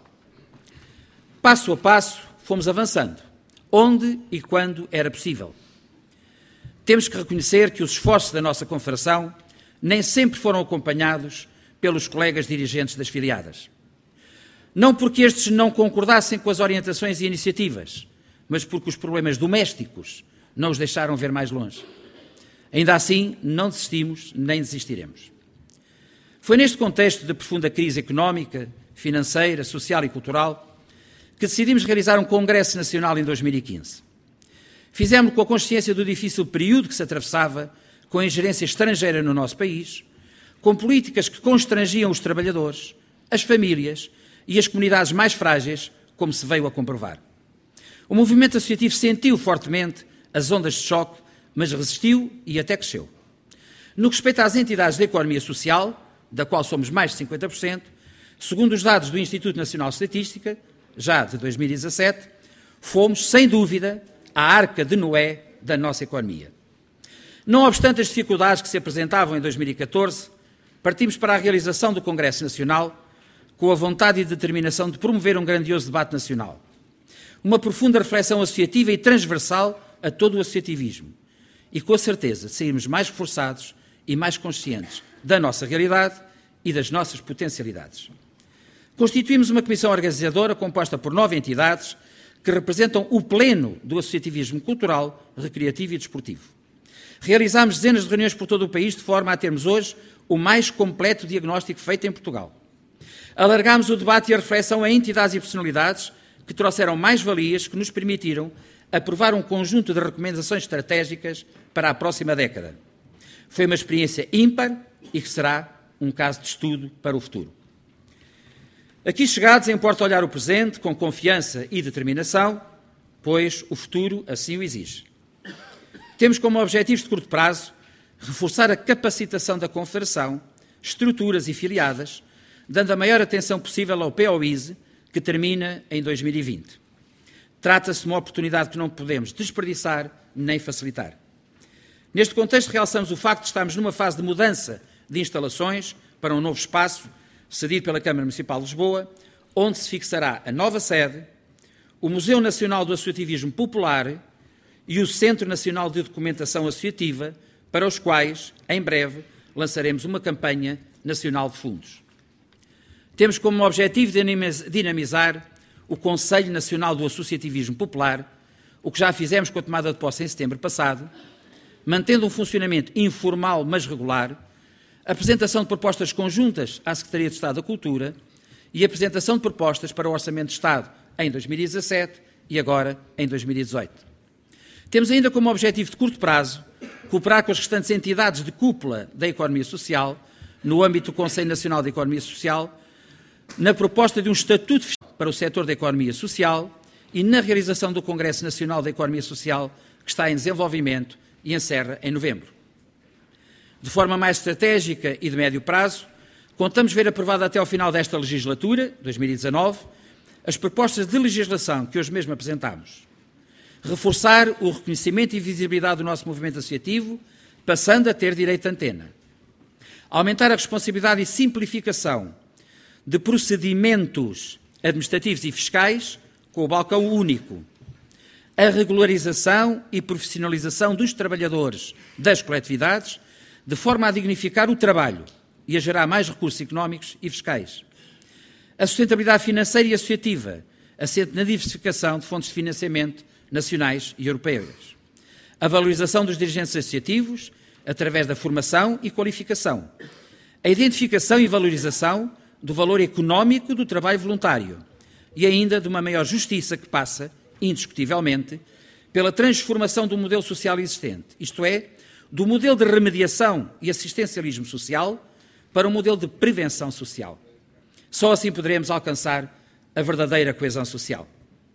Passo a passo, fomos avançando, onde e quando era possível. Temos que reconhecer que os esforços da nossa Confederação nem sempre foram acompanhados pelos colegas dirigentes das filiadas. Não porque estes não concordassem com as orientações e iniciativas, mas porque os problemas domésticos não os deixaram ver mais longe. Ainda assim, não desistimos nem desistiremos. Foi neste contexto de profunda crise económica, financeira, social e cultural que decidimos realizar um Congresso Nacional em dois mil e quinze. Fizemos com a consciência do difícil período que se atravessava, com a ingerência estrangeira no nosso país, com políticas que constrangiam os trabalhadores, as famílias e as comunidades mais frágeis, como se veio a comprovar. O movimento associativo sentiu fortemente as ondas de choque, mas resistiu e até cresceu. No que respeita às entidades da economia social, da qual somos mais de cinquenta por cento, segundo os dados do Instituto Nacional de Estatística, já de dois mil e dezassete, fomos, sem dúvida, a arca de Noé da nossa economia. Não obstante as dificuldades que se apresentavam em dois mil e catorze, partimos para a realização do Congresso Nacional com a vontade e determinação de promover um grandioso debate nacional. Uma profunda reflexão associativa e transversal a todo o associativismo. E com a certeza de sairmos mais reforçados e mais conscientes da nossa realidade e das nossas potencialidades. Constituímos uma comissão organizadora composta por nove entidades que representam o pleno do associativismo cultural, recreativo e desportivo. Realizámos dezenas de reuniões por todo o país de forma a termos hoje o mais completo diagnóstico feito em Portugal. Alargámos o debate e a reflexão a entidades e personalidades que trouxeram mais-valias que nos permitiram aprovar um conjunto de recomendações estratégicas para a próxima década. Foi uma experiência ímpar e que será um caso de estudo para o futuro. Aqui chegados, importa olhar o presente com confiança e determinação, pois o futuro assim o exige. Temos como objetivos de curto prazo reforçar a capacitação da Confederação, estruturas e filiadas, dando a maior atenção possível ao P O I S E, que termina em dois mil e vinte. Trata-se de uma oportunidade que não podemos desperdiçar nem facilitar. Neste contexto, realçamos o facto de estarmos numa fase de mudança de instalações para um novo espaço, cedido pela Câmara Municipal de Lisboa, onde se fixará a nova sede, o Museu Nacional do Associativismo Popular e o Centro Nacional de Documentação Associativa, para os quais, em breve, lançaremos uma campanha nacional de fundos. Temos como objetivo dinamizar o Conselho Nacional do Associativismo Popular, o que já fizemos com a tomada de posse em setembro passado, mantendo um funcionamento informal, mas regular, apresentação de propostas conjuntas à Secretaria de Estado da Cultura e apresentação de propostas para o Orçamento de Estado em dois mil e dezassete e agora em dois mil e dezoito. Temos ainda como objetivo de curto prazo cooperar com as restantes entidades de cúpula da economia social, no âmbito do Conselho Nacional de Economia Social, na proposta de um estatuto fiscal para o setor da economia social e na realização do Congresso Nacional da Economia Social, que está em desenvolvimento e encerra em novembro. De forma mais estratégica e de médio prazo, contamos ver aprovada até ao final desta legislatura, dois mil e dezanove, as propostas de legislação que hoje mesmo apresentámos. Reforçar o reconhecimento e visibilidade do nosso movimento associativo, passando a ter direito de antena. Aumentar a responsabilidade e simplificação de procedimentos administrativos e fiscais com o balcão único. A regularização e profissionalização dos trabalhadores das coletividades, de forma a dignificar o trabalho e a gerar mais recursos económicos e fiscais. A sustentabilidade financeira e associativa, assente na diversificação de fontes de financiamento nacionais e europeias. A valorização dos dirigentes associativos, através da formação e qualificação. A identificação e valorização do valor económico do trabalho voluntário e ainda de uma maior justiça que passa, indiscutivelmente, pela transformação do modelo social existente, isto é, do modelo de remediação e assistencialismo social para um modelo de prevenção social. Só assim poderemos alcançar a verdadeira coesão social.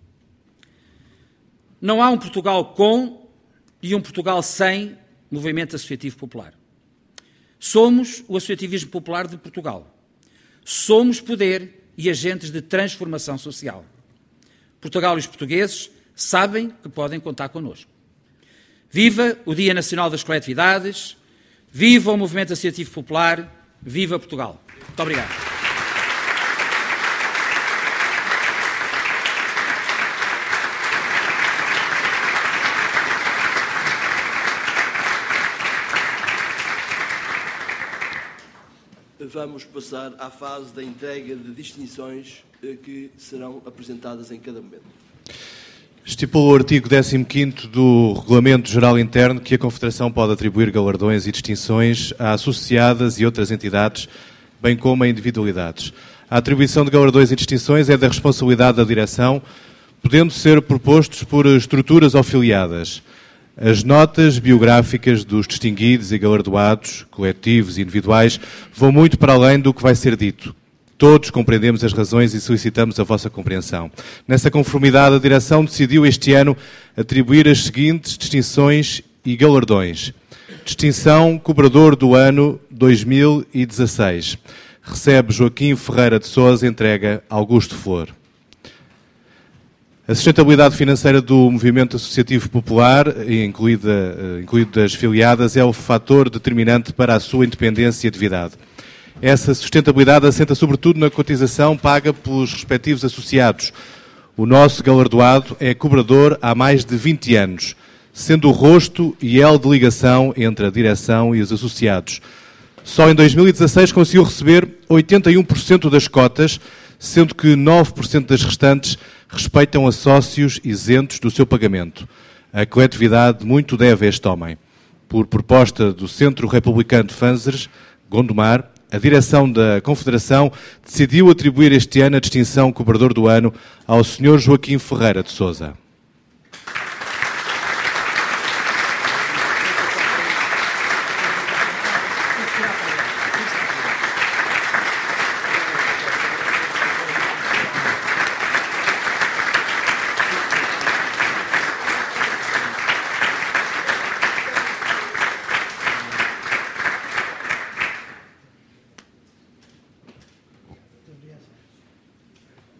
Não há um Portugal com e um Portugal sem movimento associativo popular. Somos o associativismo popular de Portugal. Somos poder e agentes de transformação social. Portugal e os portugueses sabem que podem contar connosco. Viva o Dia Nacional das Coletividades, viva o movimento associativo popular, viva Portugal. Muito obrigado. Vamos passar à fase da entrega de distinções que serão apresentadas em cada momento. Estipula o artigo décimo quinto do Regulamento Geral Interno que a Confederação pode atribuir galardões e distinções a associadas e outras entidades, bem como a individualidades. A atribuição de galardões e distinções é da responsabilidade da direção, podendo ser propostos por estruturas afiliadas. As notas biográficas dos distinguidos e galardoados, coletivos e individuais, vão muito para além do que vai ser dito. Todos compreendemos as razões e solicitamos a vossa compreensão. Nessa conformidade, a direção decidiu este ano atribuir as seguintes distinções e galardões. Distinção Cobrador do Ano dois mil e dezasseis. Recebe Joaquim Ferreira de Sousa, entrega Augusto Flor. A sustentabilidade financeira do movimento associativo popular, incluída, incluído das filiadas, é o fator determinante para a sua independência e atividade. Essa sustentabilidade assenta sobretudo na cotização paga pelos respectivos associados. O nosso galardoado é cobrador há mais de vinte anos, sendo o rosto e elo de ligação entre a direção e os associados. Só em dois mil e dezasseis conseguiu receber oitenta e um por cento das cotas, sendo que nove por cento das restantes respeitam a sócios isentos do seu pagamento. A coletividade muito deve a este homem. Por proposta do Centro Republicano de Fanzers, Gondomar, a direção da Confederação decidiu atribuir este ano a distinção Cobrador do Ano ao senhor Joaquim Ferreira de Sousa.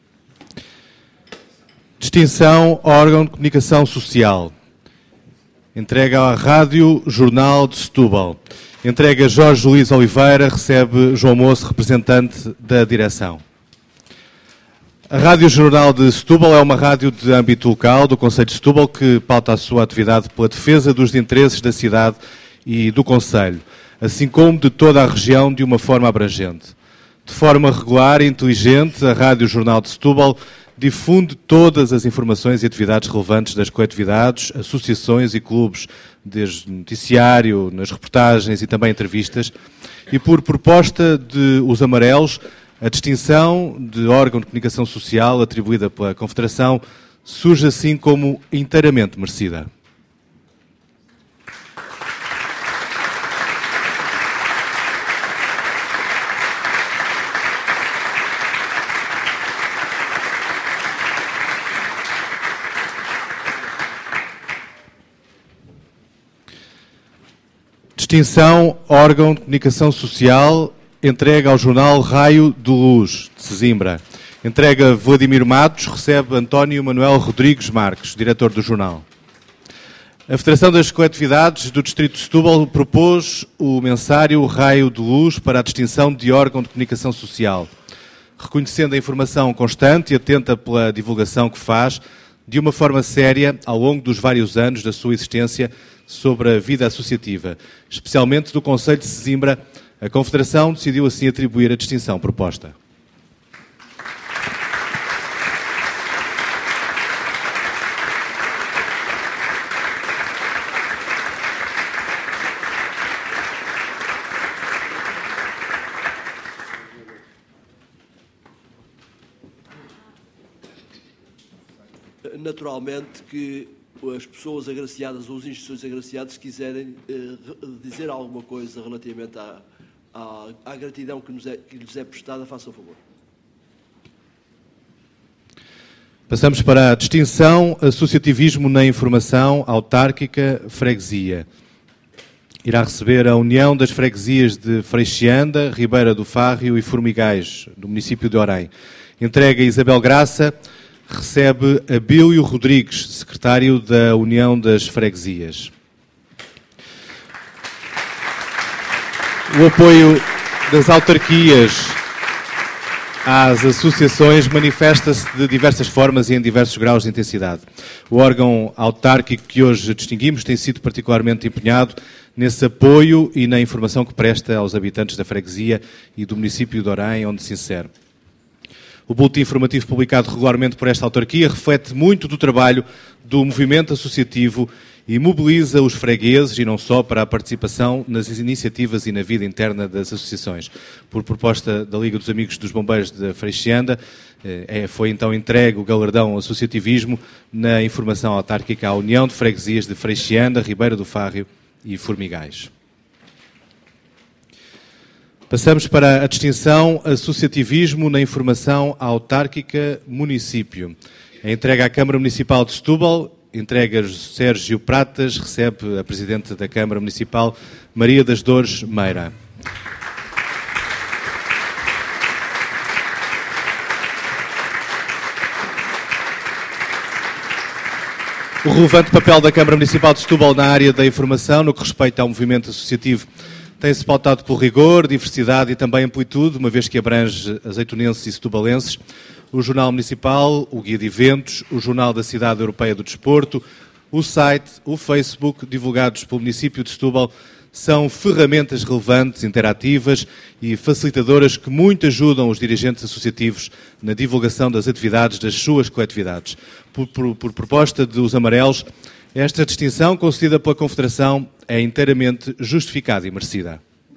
Distinção órgão de comunicação social. Entrega à Rádio Jornal de Setúbal. Entrega Jorge Luís Oliveira, recebe João Moço, representante da direção. A Rádio Jornal de Setúbal é uma rádio de âmbito local do Concelho de Setúbal que pauta a sua atividade pela defesa dos interesses da cidade e do Concelho, assim como de toda a região de uma forma abrangente. De forma regular e inteligente, a Rádio Jornal de Setúbal difunde todas as informações e atividades relevantes das coletividades, associações e clubes, desde noticiário, nas reportagens e também entrevistas, e por proposta de Os Amarelos, a distinção de órgão de comunicação social atribuída pela Confederação surge assim como inteiramente merecida. Distinção, órgão de comunicação social, entrega ao jornal Raio de Luz, de Sesimbra. Entrega Vladimir Matos, recebe António Manuel Rodrigues Marques, diretor do jornal. A Federação das Coletividades do Distrito de Setúbal propôs o mensário Raio de Luz para a distinção de órgão de comunicação social, reconhecendo a informação constante e atenta pela divulgação que faz, de uma forma séria, ao longo dos vários anos da sua existência, sobre a vida associativa, especialmente do Concelho de Sesimbra. A Confederação decidiu assim atribuir a distinção proposta. Naturalmente que as pessoas agraciadas ou as instituições agraciadas, se quiserem eh, dizer alguma coisa relativamente à, à, à gratidão que, nos é, que lhes é prestada, façam favor. Passamos para a distinção Associativismo na Informação Autárquica Freguesia. Irá receber a União das Freguesias de Freixianda, Ribeira do Fárrio e Formigais, do município de Orém. Entrega Isabel Graça, recebe Abílio Rodrigues, secretário da União das Freguesias. O apoio das autarquias às associações manifesta-se de diversas formas e em diversos graus de intensidade. O órgão autárquico que hoje distinguimos tem sido particularmente empenhado nesse apoio e na informação que presta aos habitantes da freguesia e do município de Orém, onde se insere. O boletim informativo publicado regularmente por esta autarquia reflete muito do trabalho do movimento associativo e mobiliza os fregueses, e não só, para a participação nas iniciativas e na vida interna das associações. Por proposta da Liga dos Amigos dos Bombeiros de Freixianda, eh, foi então entregue o galardão Associativismo na informação autárquica à União de Freguesias de Freixianda, Ribeira do Fárrio e Formigais. Passamos para a distinção Associativismo na Informação Autárquica Município. A entrega à Câmara Municipal de Setúbal, entrega Sérgio Pratas, recebe a Presidente da Câmara Municipal, Maria das Dores Meira. O relevante papel da Câmara Municipal de Setúbal na área da informação, no que respeita ao movimento associativo, tem-se pautado por rigor, diversidade e também amplitude, uma vez que abrange azeitonenses e setubalenses. O Jornal Municipal, o Guia de Eventos, o Jornal da Cidade Europeia do Desporto, o site, o Facebook, divulgados pelo município de Setúbal, são ferramentas relevantes, interativas e facilitadoras que muito ajudam os dirigentes associativos na divulgação das atividades das suas coletividades. Por, por, por proposta de Os Amarelos, esta distinção concedida pela Confederação é inteiramente justificada e merecida.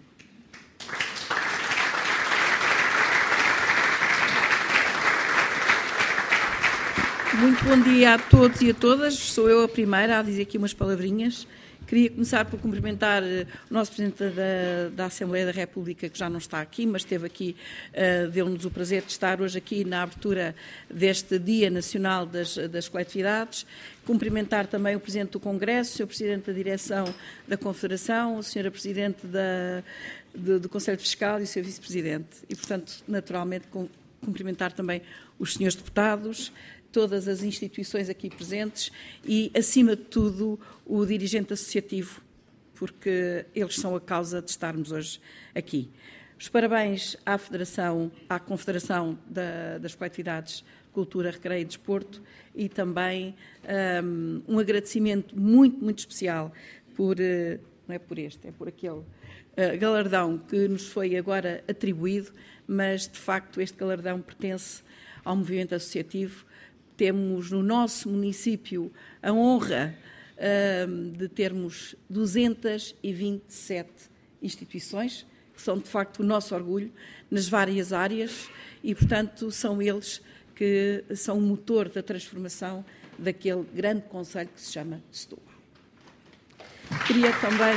Muito bom dia a todos e a todas. Sou eu a primeira a dizer aqui umas palavrinhas. Queria começar por cumprimentar o nosso Presidente da, da Assembleia da República, que já não está aqui, mas esteve aqui, uh, deu-nos o prazer de estar hoje aqui na abertura deste Dia Nacional das, das Coletividades. Cumprimentar também o Presidente do Congresso, o senhor Presidente da Direção da Confederação, a senhora Presidente da, de, do Conselho Fiscal e o senhor Vice-Presidente. E, portanto, naturalmente, cumprimentar também os senhores deputados, todas as instituições aqui presentes e, acima de tudo, o dirigente associativo, porque eles são a causa de estarmos hoje aqui. Os parabéns à Federação, à Confederação da, das Coletividades Cultura, Recreio e Desporto e também um, um agradecimento muito, muito especial por, uh, não é por este, é por aquele uh, galardão que nos foi agora atribuído, mas de facto este galardão pertence ao movimento associativo. Temos no nosso município a honra uh, de termos duzentas e vinte e sete instituições, que são de facto o nosso orgulho nas várias áreas e, portanto, são eles que são o motor da transformação daquele grande concelho que se chama Setúbal. Queria também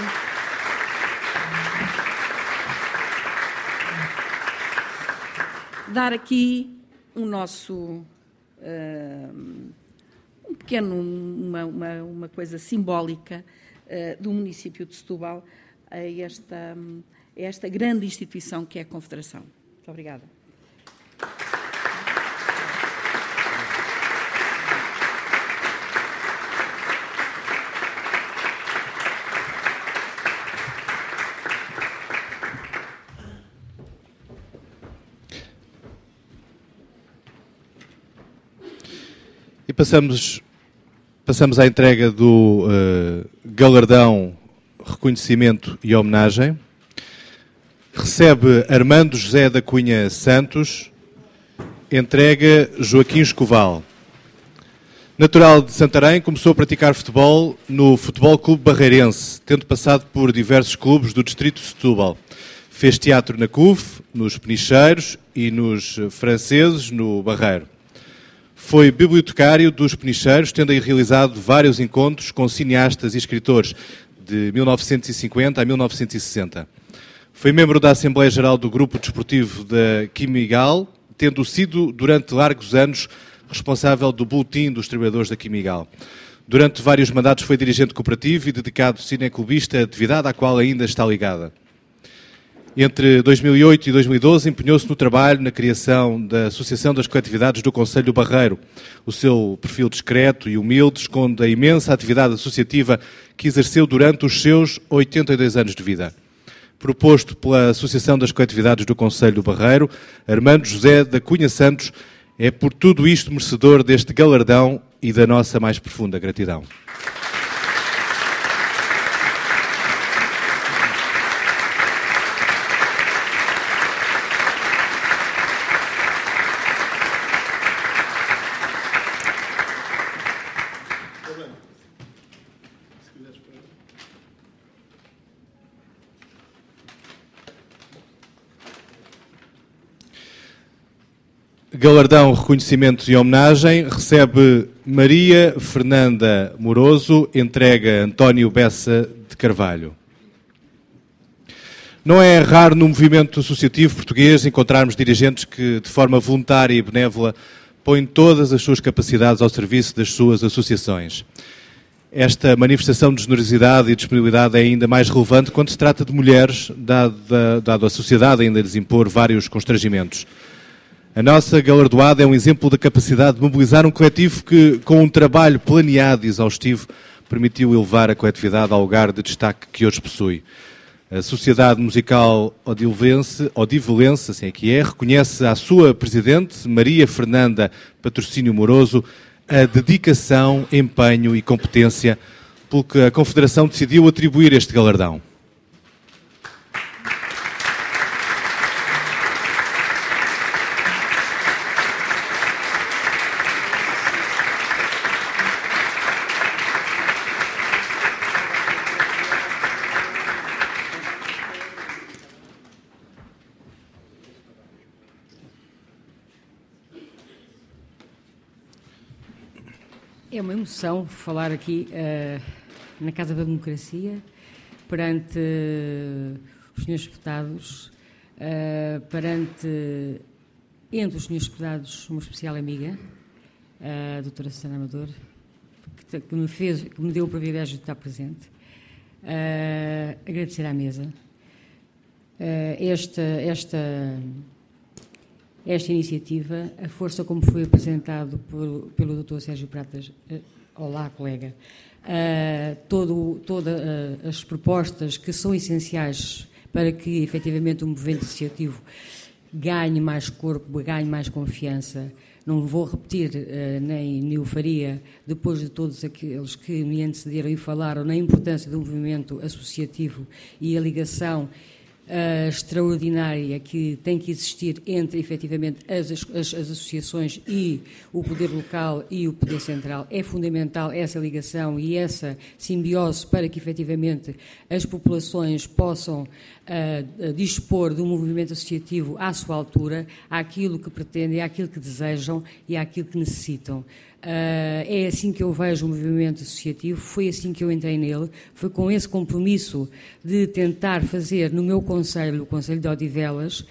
dar aqui um nosso uh, um pequeno, uma, uma, uma coisa simbólica uh, do município de Setúbal a esta, a esta grande instituição que é a Confederação. Muito obrigada. E passamos, passamos à entrega do uh, galardão, reconhecimento e homenagem. Recebe Armando José da Cunha Santos, entrega Joaquim Escoval. Natural de Santarém, começou a praticar futebol no Futebol Clube Barreirense, tendo passado por diversos clubes do distrito de Setúbal. Fez teatro na C U F, nos Penicheiros e nos Franceses, no Barreiro. Foi bibliotecário dos Penicheiros, tendo aí realizado vários encontros com cineastas e escritores de mil novecentos e cinquenta a mil novecentos e sessenta. Foi membro da Assembleia Geral do Grupo Desportivo da Quimigal, tendo sido, durante largos anos, responsável do Boletim dos Trabalhadores da Quimigal. Durante vários mandatos foi dirigente cooperativo e dedicado cineclubista, atividade à qual ainda está ligada. Entre dois mil e oito e dois mil e doze, empenhou-se no trabalho na criação da Associação das Coletividades do Concelho do Barreiro. O seu perfil discreto e humilde esconde a imensa atividade associativa que exerceu durante os seus oitenta e dois anos de vida. Proposto pela Associação das Coletividades do Concelho do Barreiro, Armando José da Cunha Santos é por tudo isto merecedor deste galardão e da nossa mais profunda gratidão. Galardão, reconhecimento e homenagem, recebe Maria Fernanda Moroso, entrega António Bessa de Carvalho. Não é raro no movimento associativo português encontrarmos dirigentes que, de forma voluntária e benévola, põem todas as suas capacidades ao serviço das suas associações. Esta manifestação de generosidade e disponibilidade é ainda mais relevante quando se trata de mulheres, dado, dado a sociedade ainda lhes impor vários constrangimentos. A nossa galardoada é um exemplo da capacidade de mobilizar um coletivo que, com um trabalho planeado e exaustivo, permitiu elevar a coletividade ao lugar de destaque que hoje possui. A Sociedade Musical Odivelense, Odivelense, assim é que é, reconhece à sua presidente, Maria Fernanda Patrocínio Moroso, a dedicação, empenho e competência pelo que a Confederação decidiu atribuir este galardão. É uma emoção falar aqui uh, na Casa da Democracia, perante uh, os senhores deputados, uh, perante, entre os senhores deputados, uma especial amiga, a doutora Susana Amador, que, que, me fez, que me deu o privilégio de estar presente. Uh, agradecer à mesa uh, esta, esta, esta iniciativa, a força como foi apresentado por, pelo doutor Sérgio Pratas. Olá, colega. Uh, todo, todas uh, as propostas que são essenciais para que, efetivamente, o movimento associativo ganhe mais corpo, ganhe mais confiança. Não vou repetir, uh, nem, nem o faria, depois de todos aqueles que me antecederam e falaram na importância do movimento associativo e a ligação Uh, extraordinária que tem que existir entre, efetivamente, as, as, as associações e o poder local e o poder central. É fundamental essa ligação e essa simbiose para que, efetivamente, as populações possam uh, dispor de um movimento associativo à sua altura, àquilo que pretendem, àquilo que desejam e àquilo que necessitam. Uh, é assim que eu vejo o movimento associativo, foi assim que eu entrei nele, foi com esse compromisso de tentar fazer no meu concelho, o Concelho de Odivelas, uh,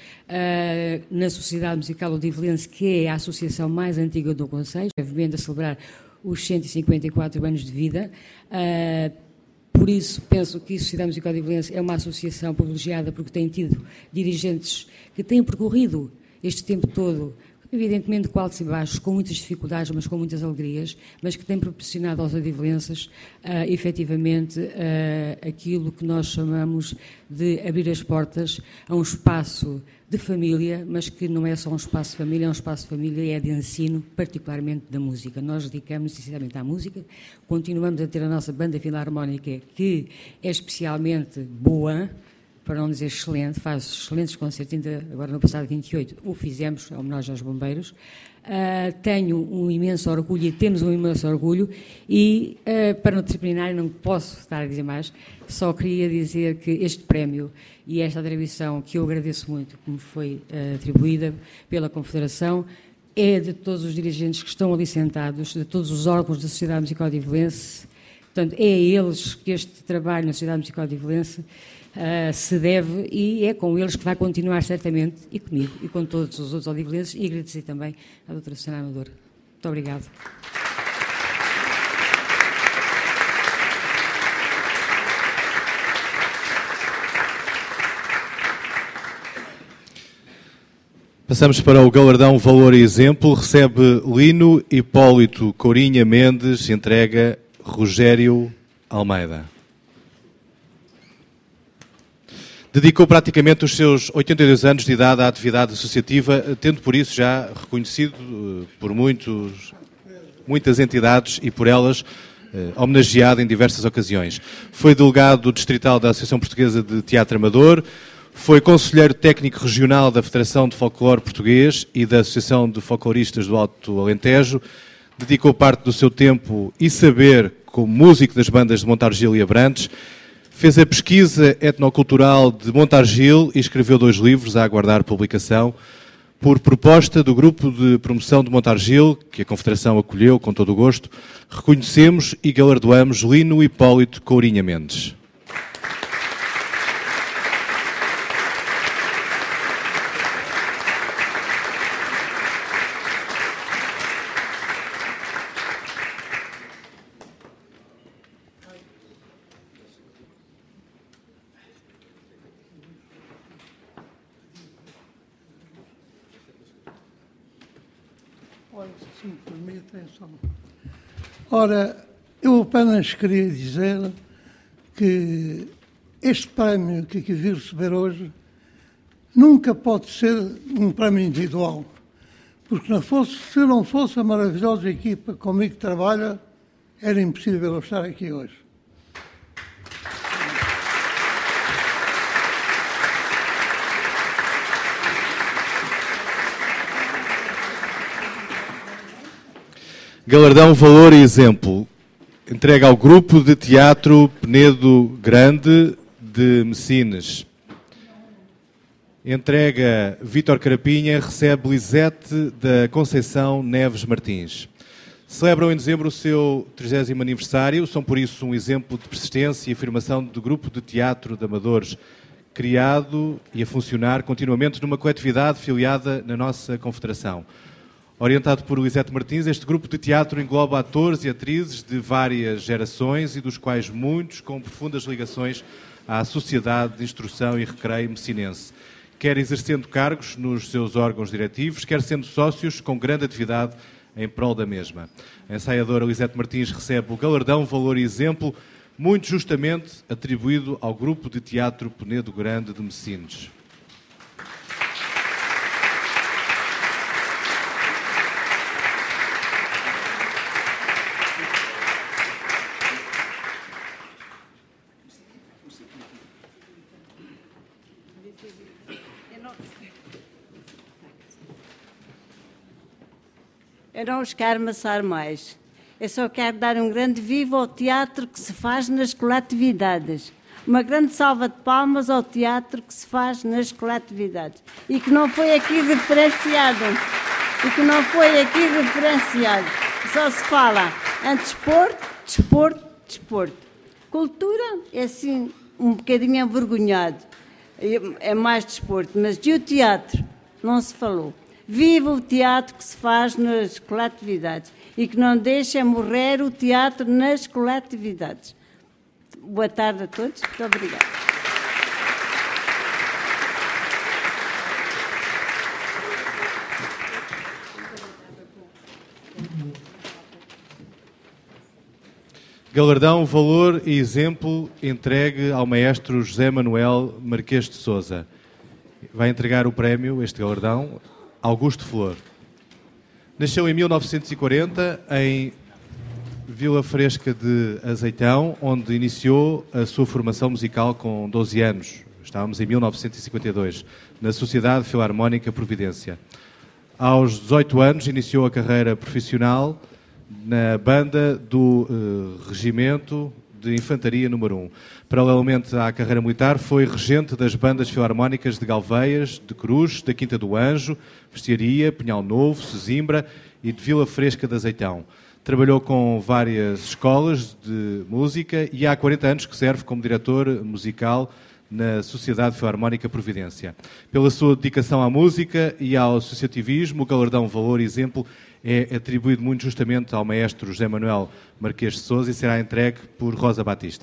na Sociedade Musical Odivelense, que é a associação mais antiga do concelho, brevemente a celebrar os cento e cinquenta e quatro anos de vida. Uh, por isso, penso que a Sociedade Musical Odivelense é uma associação privilegiada porque tem tido dirigentes que têm percorrido este tempo todo, evidentemente com altos e baixos, com muitas dificuldades, mas com muitas alegrias, mas que tem proporcionado aos odivelenses, uh, efetivamente, uh, aquilo que nós chamamos de abrir as portas a um espaço de família, mas que não é só um espaço de família, é um espaço de família, é de ensino, particularmente da música. Nós dedicamos essencialmente à música, continuamos a ter a nossa banda filarmónica, que é especialmente boa, para não dizer excelente, faz excelentes concertos, ainda agora no passado vinte e oito o fizemos, em homenagem aos bombeiros. Uh, tenho um imenso orgulho e temos um imenso orgulho e, uh, para não terminar, não posso estar a dizer mais, só queria dizer que este prémio e esta atribuição, que eu agradeço muito, como foi uh, atribuída pela Confederação, é de todos os dirigentes que estão ali sentados, de todos os órgãos da Sociedade Musical Odivelense. Portanto, é a eles que este trabalho na Sociedade Musical Odivelense Uh, se deve e é com eles que vai continuar certamente, e comigo, e com todos os outros odivelenses, e agradecer também à doutora Susana Amador. Muito obrigada. Passamos para o galardão Valor e Exemplo. Recebe Lino Hipólito Courinha Mendes, entrega Rogério Almeida. Dedicou praticamente os seus oitenta e dois anos de idade à atividade associativa, tendo por isso já reconhecido por muitos, muitas entidades e por elas eh, homenageado em diversas ocasiões. Foi delegado distrital da Associação Portuguesa de Teatro Amador, foi conselheiro técnico regional da Federação de Folclore Português e da Associação de Folcloristas do Alto Alentejo, dedicou parte do seu tempo e saber como músico das bandas de Montargil e Abrantes. Fez a pesquisa etnocultural de Montargil e escreveu dois livros a aguardar publicação. Por proposta do Grupo de Promoção de Montargil, que a Confederação acolheu com todo o gosto, reconhecemos e galardoamos Lino Hipólito Courinha Mendes. Se me permitem, só. Ora, eu apenas queria dizer que este prémio que aqui vi receber hoje nunca pode ser um prémio individual, porque não fosse, se não fosse a maravilhosa equipa comigo que trabalha, era impossível eu estar aqui hoje. Galardão Valor e Exemplo. Entrega ao Grupo de Teatro Penedo Grande de Messines. Entrega Vítor Carapinha, recebe Lisete da Conceição Neves Martins. Celebram em dezembro o seu trigésimo aniversário, são por isso um exemplo de persistência e afirmação do Grupo de Teatro de Amadores, criado e a funcionar continuamente numa coletividade filiada na nossa Confederação. Orientado por Lisete Martins, este grupo de teatro engloba atores e atrizes de várias gerações e dos quais muitos com profundas ligações à Sociedade de Instrução e Recreio Messinense. quer exercendo cargos nos seus órgãos diretivos, quer sendo sócios com grande atividade em prol da mesma. A ensaiadora Lisete Martins recebe o galardão Valor e Exemplo, muito justamente atribuído ao Grupo de Teatro Penedo Grande de Messines. Eu não os quero amassar mais. Eu só quero dar um grande viva ao teatro que se faz nas coletividades. Uma grande salva de palmas ao teatro que se faz nas coletividades. E que não foi aqui diferenciado. E que não foi aqui diferenciado. Só se fala em desporto, desporto, desporto. Cultura é assim um bocadinho envergonhado. É mais desporto. Mas de o teatro não se falou. Viva o teatro que se faz nas coletividades e que não deixa morrer o teatro nas coletividades. Boa tarde a todos. Muito obrigada. Galardão, Valor e Exemplo entregue ao maestro José Manuel Marquês de Sousa. Vai entregar o prémio, este galardão, Augusto Flor. Nasceu em mil novecentos e quarenta em Vila Fresca de Azeitão, onde iniciou a sua formação musical com doze anos. Estávamos em mil novecentos e cinquenta e dois, na Sociedade Filarmónica Providência. Aos dezoito anos iniciou a carreira profissional na banda do uh, Regimento de Infantaria número um. Paralelamente à carreira militar, foi regente das bandas filarmónicas de Galveias, de Cruz, da Quinta do Anjo, Vestiaria, Pinhal Novo, Sesimbra e de Vila Fresca de Azeitão. Trabalhou com várias escolas de música e há quarenta anos que serve como diretor musical na Sociedade Filarmónica Providência. Pela sua dedicação à música e ao associativismo, o galardão Valor e Exemplo é atribuído muito justamente ao maestro José Manuel Marquês de Sousa e será entregue por Rosa Batista.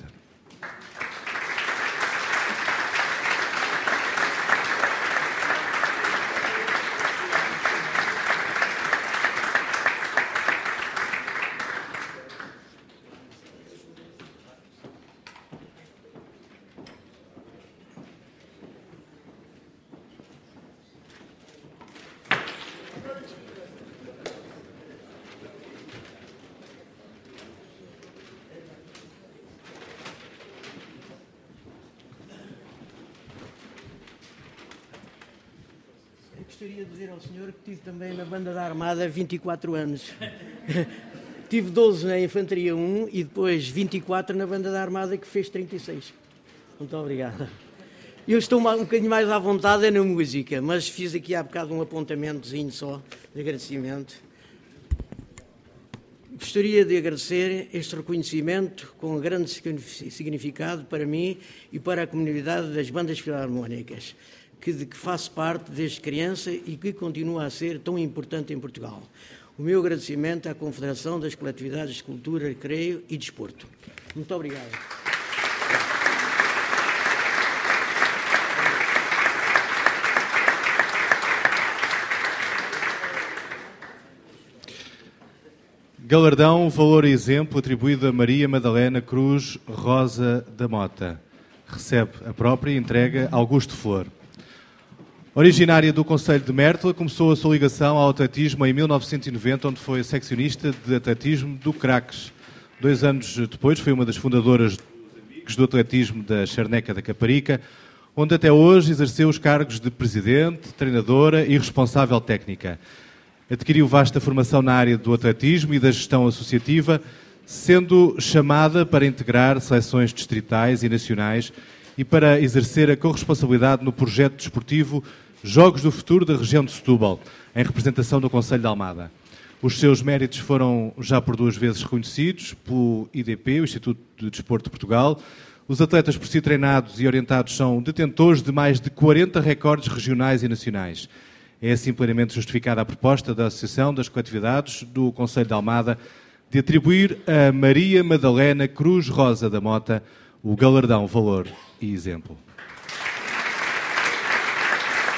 Gostaria de dizer ao senhor que tive também na Banda da Armada vinte e quatro anos. Tive doze na Infantaria um e depois vinte e quatro na Banda da Armada, que fez trinta e seis. Muito obrigado. Eu estou um bocadinho mais à vontade é na música, mas fiz aqui há bocado um apontamentozinho só de agradecimento. Gostaria de agradecer este reconhecimento com grande significado para mim e para a comunidade das bandas filarmónicas, que, de que faço parte desde criança e que continua a ser tão importante em Portugal. O meu agradecimento à Confederação das Coletividades de Cultura, Recreio e Desporto. Muito obrigado. Galardão, Valor e Exemplo atribuído a Maria Madalena Cruz Rosa da Mota. Recebe a própria e entrega Augusto Flor. Originária do Concelho de Mértola, começou a sua ligação ao atletismo em mil novecentos e noventa, onde foi seccionista de atletismo do Craques. Dois anos depois foi uma das fundadoras dos Amigos do Atletismo da Charneca da Caparica, onde até hoje exerceu os cargos de presidente, treinadora e responsável técnica. Adquiriu vasta formação na área do atletismo e da gestão associativa, sendo chamada para integrar seleções distritais e nacionais e para exercer a corresponsabilidade no projeto desportivo Jogos do Futuro da região de Setúbal, em representação do Concelho de Almada. Os seus méritos foram já por duas vezes reconhecidos pelo I D P, o Instituto de Desporto de Portugal. Os atletas por si treinados e orientados são detentores de mais de quarenta recordes regionais e nacionais. É assim plenamente justificada a proposta da Associação das Coletividades do Concelho de Almada de atribuir a Maria Madalena Cruz Rosa da Mota o galardão Valor e Exemplo.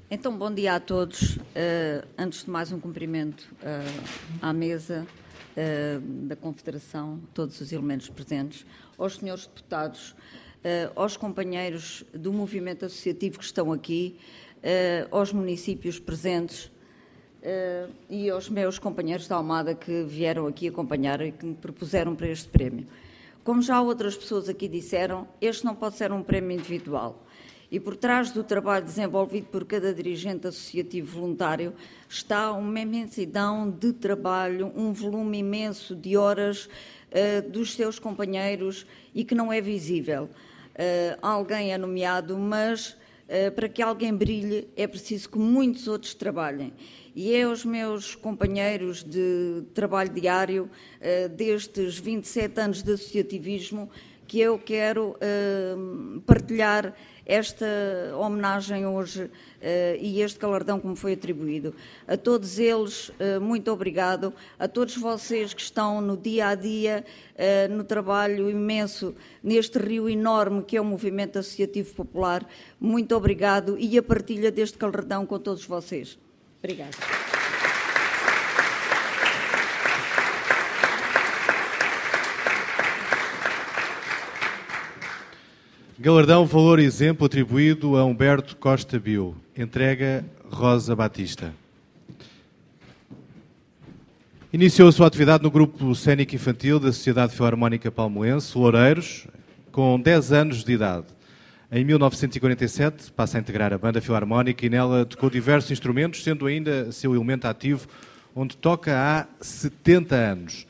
Então, bom dia a todos. Uh, antes de mais, um cumprimento uh, à mesa uh, da Confederação, todos os elementos presentes, aos senhores deputados, uh, aos companheiros do movimento associativo que estão aqui, uh, aos municípios presentes uh, e aos meus companheiros da Almada que vieram aqui acompanhar e que me propuseram para este prémio. Como já outras pessoas aqui disseram, este não pode ser um prémio individual. E por trás do trabalho desenvolvido por cada dirigente associativo voluntário está uma imensidão de trabalho, um volume imenso de horas uh, dos seus companheiros e que não é visível. Uh, alguém é nomeado, mas uh, para que alguém brilhe é preciso que muitos outros trabalhem. E é aos meus companheiros de trabalho diário uh, destes vinte e sete anos de associativismo que eu quero uh, partilhar esta homenagem hoje uh, e este galardão que me foi atribuído. A todos eles, uh, muito obrigado. A todos vocês que estão no dia-a-dia, uh, no trabalho imenso, neste rio enorme que é o Movimento Associativo Popular, muito obrigado e a partilha deste galardão com todos vocês. Obrigada. Galardão Valor Exemplo atribuído a Humberto Costa Bio. Entrega Rosa Batista. Iniciou a sua atividade no grupo cénico infantil da Sociedade Filarmónica Palmoense, Loureiros, com dez anos de idade. Em mil novecentos e quarenta e sete passa a integrar a Banda Filarmónica e nela tocou diversos instrumentos, sendo ainda seu elemento ativo, onde toca há setenta anos.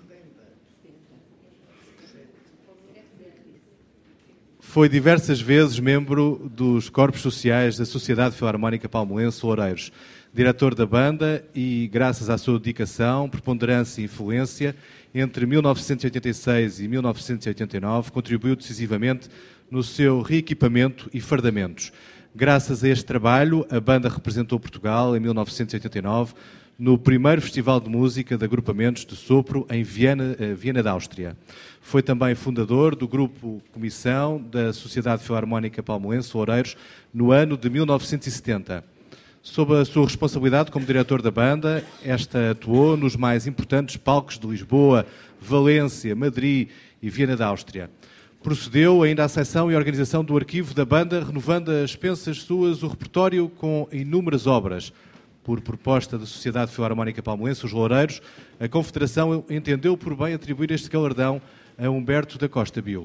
Foi diversas vezes membro dos corpos sociais da Sociedade Filarmónica Palmoense Loureiros, diretor da banda e, graças à sua dedicação, preponderância e influência, entre mil novecentos e oitenta e seis e mil novecentos e oitenta e nove, contribuiu decisivamente no seu reequipamento e fardamentos. Graças a este trabalho, a banda representou Portugal em mil novecentos e oitenta e nove no primeiro Festival de Música de Agrupamentos de Sopro em Viena, Viena da Áustria. Foi também fundador do Grupo Comissão da Sociedade Filarmónica Palmoense Loureiros no ano de mil novecentos e setenta. Sob a sua responsabilidade como diretor da banda, esta atuou nos mais importantes palcos de Lisboa, Valência, Madrid e Viena da Áustria. Procedeu ainda à seção e organização do arquivo da banda, renovando a expensas suas o repertório com inúmeras obras. Por proposta da Sociedade Filarmónica Palmoense, os Loureiros, a Confederação entendeu por bem atribuir este galardão a Humberto da Costa Bio.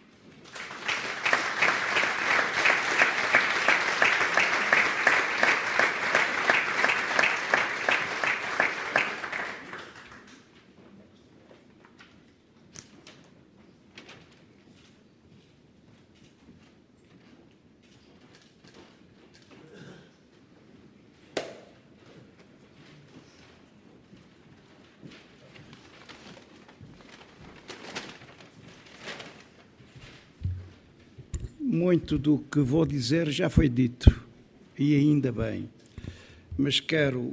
Muito do que vou dizer já foi dito, e ainda bem, mas quero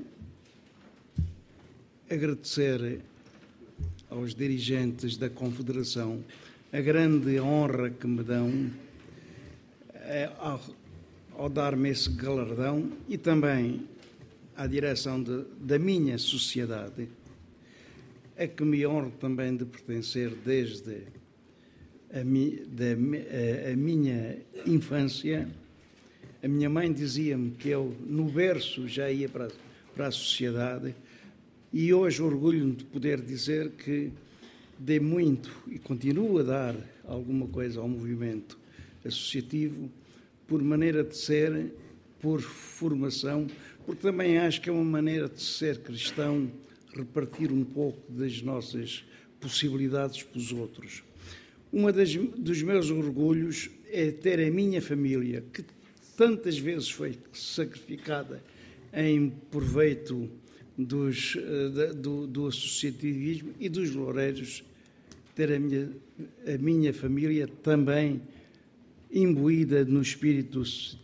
agradecer aos dirigentes da Confederação a grande honra que me dão é, ao, ao dar-me esse galardão e também à direção de, da minha sociedade, a que me honro também de pertencer desde A, mi, da, a, a minha infância. A minha mãe dizia-me que eu, no berço, já ia para, para a sociedade e hoje orgulho-me de poder dizer que dei muito e continuo a dar alguma coisa ao movimento associativo por maneira de ser, por formação, porque também acho que é uma maneira de ser cristão, repartir um pouco das nossas possibilidades para os outros. Um dos meus orgulhos é ter a minha família, que tantas vezes foi sacrificada em proveito dos, do, do associativismo e dos loureiros, ter a minha, a minha família também imbuída no espírito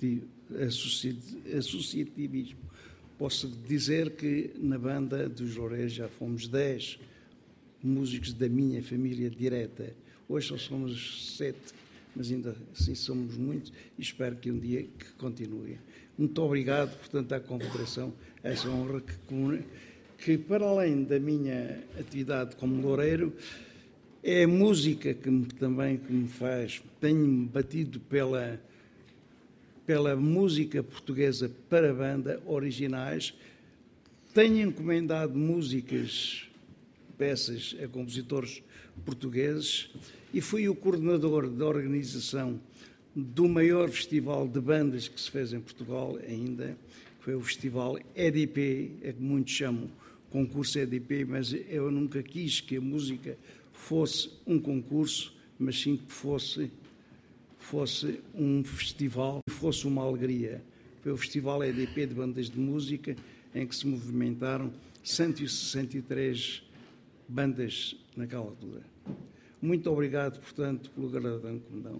associativismo. Posso dizer que na banda dos loureiros já fomos dez músicos da minha família direta. Hoje só somos sete, mas ainda assim somos muitos e espero que um dia que continue. Muito obrigado, portanto, à Confederação, essa honra que, que, para além da minha atividade como loureiro, é a música que me, também que me faz. Tenho batido pela, pela música portuguesa para banda, originais. Tenho encomendado músicas, peças a compositores portugueses e fui o coordenador da organização do maior festival de bandas que se fez em Portugal ainda, foi o Festival E D P, é que muitos chamam concurso E D P, mas eu nunca quis que a música fosse um concurso, mas sim que fosse, fosse um festival, fosse uma alegria. Foi o Festival E D P de Bandas de Música, em que se movimentaram cento e sessenta e três bandas naquela altura. Muito obrigado, portanto, pelo galardão que me dão.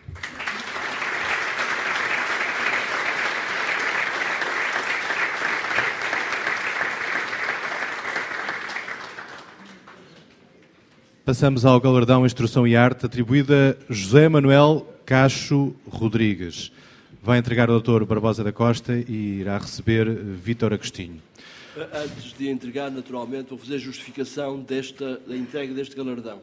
Passamos ao galardão Instrução e Arte, atribuída a José Manuel Cacho Rodrigues. Vai entregar ao doutor Barbosa da Costa e irá receber Vítor Agostinho. Antes de entregar, naturalmente, vou fazer justificação desta, da entrega deste galardão.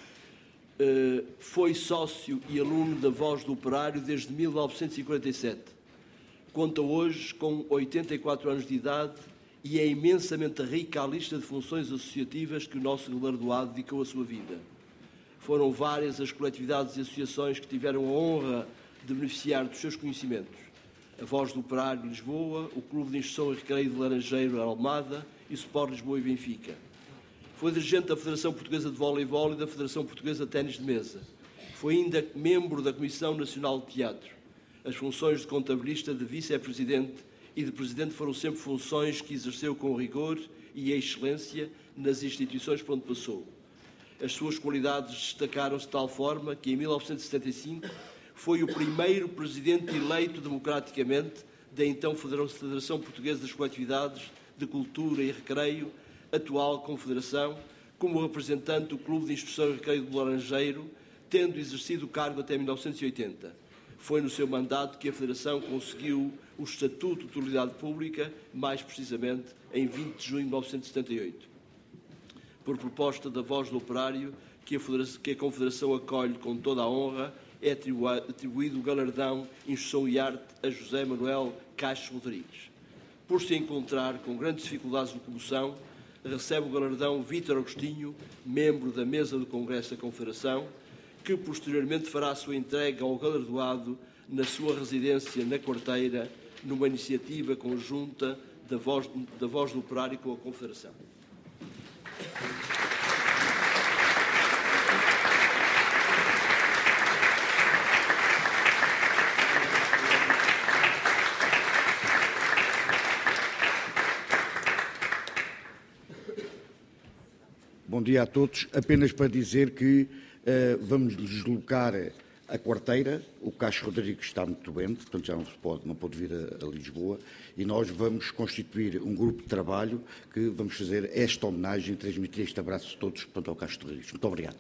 Uh, foi sócio e aluno da Voz do Operário desde mil novecentos e quarenta e sete. Conta hoje com oitenta e quatro anos de idade e é imensamente rica a lista de funções associativas que o nosso galardoado dedicou à sua vida. Foram várias as coletividades e associações que tiveram a honra de beneficiar dos seus conhecimentos. A Voz do Operário de Lisboa, o Clube de Instrução e Recreio de Laranjeiro Almada e o Sport Lisboa e Benfica. Foi dirigente da Federação Portuguesa de Voleibol e da Federação Portuguesa de Ténis de Mesa. Foi ainda membro da Comissão Nacional de Teatro. As funções de contabilista, de vice-presidente e de presidente foram sempre funções que exerceu com rigor e excelência nas instituições por onde passou. As suas qualidades destacaram-se de tal forma que, em mil novecentos e setenta e cinco, foi o primeiro presidente eleito democraticamente da então Federação Portuguesa das Coletividades de Cultura e Recreio, atual Confederação, como representante do Clube de Instrução e Recreio do Laranjeiro, tendo exercido o cargo até mil novecentos e oitenta. Foi no seu mandato que a Federação conseguiu o Estatuto de Utilidade Pública, mais precisamente em vinte de junho de mil novecentos e setenta e oito. Por proposta da Voz do Operário, que a, que a Confederação acolhe com toda a honra, é atribuído o galardão Instrução e Arte a José Manuel Cacho Rodrigues. Por se encontrar com grandes dificuldades de locomoção, recebe o galardão Vítor Agostinho, membro da mesa do Congresso da Confederação, que posteriormente fará a sua entrega ao galardoado na sua residência na Quarteira, numa iniciativa conjunta da Voz, da Voz do Operário com a Confederação. Bom dia a todos. Apenas para dizer que uh, vamos deslocar a Quarteira. O Cacho Rodrigues está muito doente, portanto já não se pode, não pode vir a, a Lisboa, e nós vamos constituir um grupo de trabalho que vamos fazer esta homenagem e transmitir este abraço a todos, portanto, ao Cacho Rodrigues. Muito obrigado.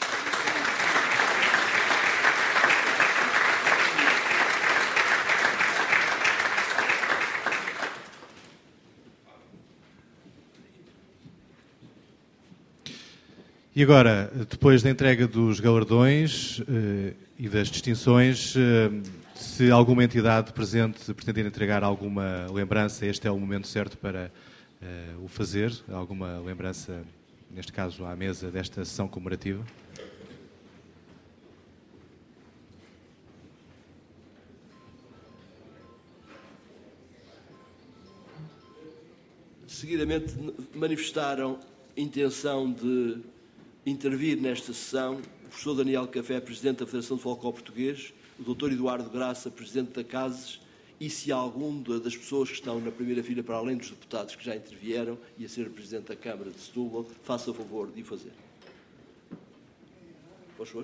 E agora, depois da entrega dos galardões eh, e das distinções, eh, se alguma entidade presente pretender entregar alguma lembrança, este é o momento certo para eh, o fazer. Alguma lembrança, neste caso, à mesa desta sessão comemorativa? Seguidamente manifestaram intenção de intervir nesta sessão o professor Daniel Café, Presidente da Federação de Folclore Português, o doutor Eduardo Graça, Presidente da CASES, e se algum das pessoas que estão na primeira fila, para além dos deputados que já intervieram, e a ser Presidente da Câmara de Setúbal, faça o favor de o fazer. Por favor.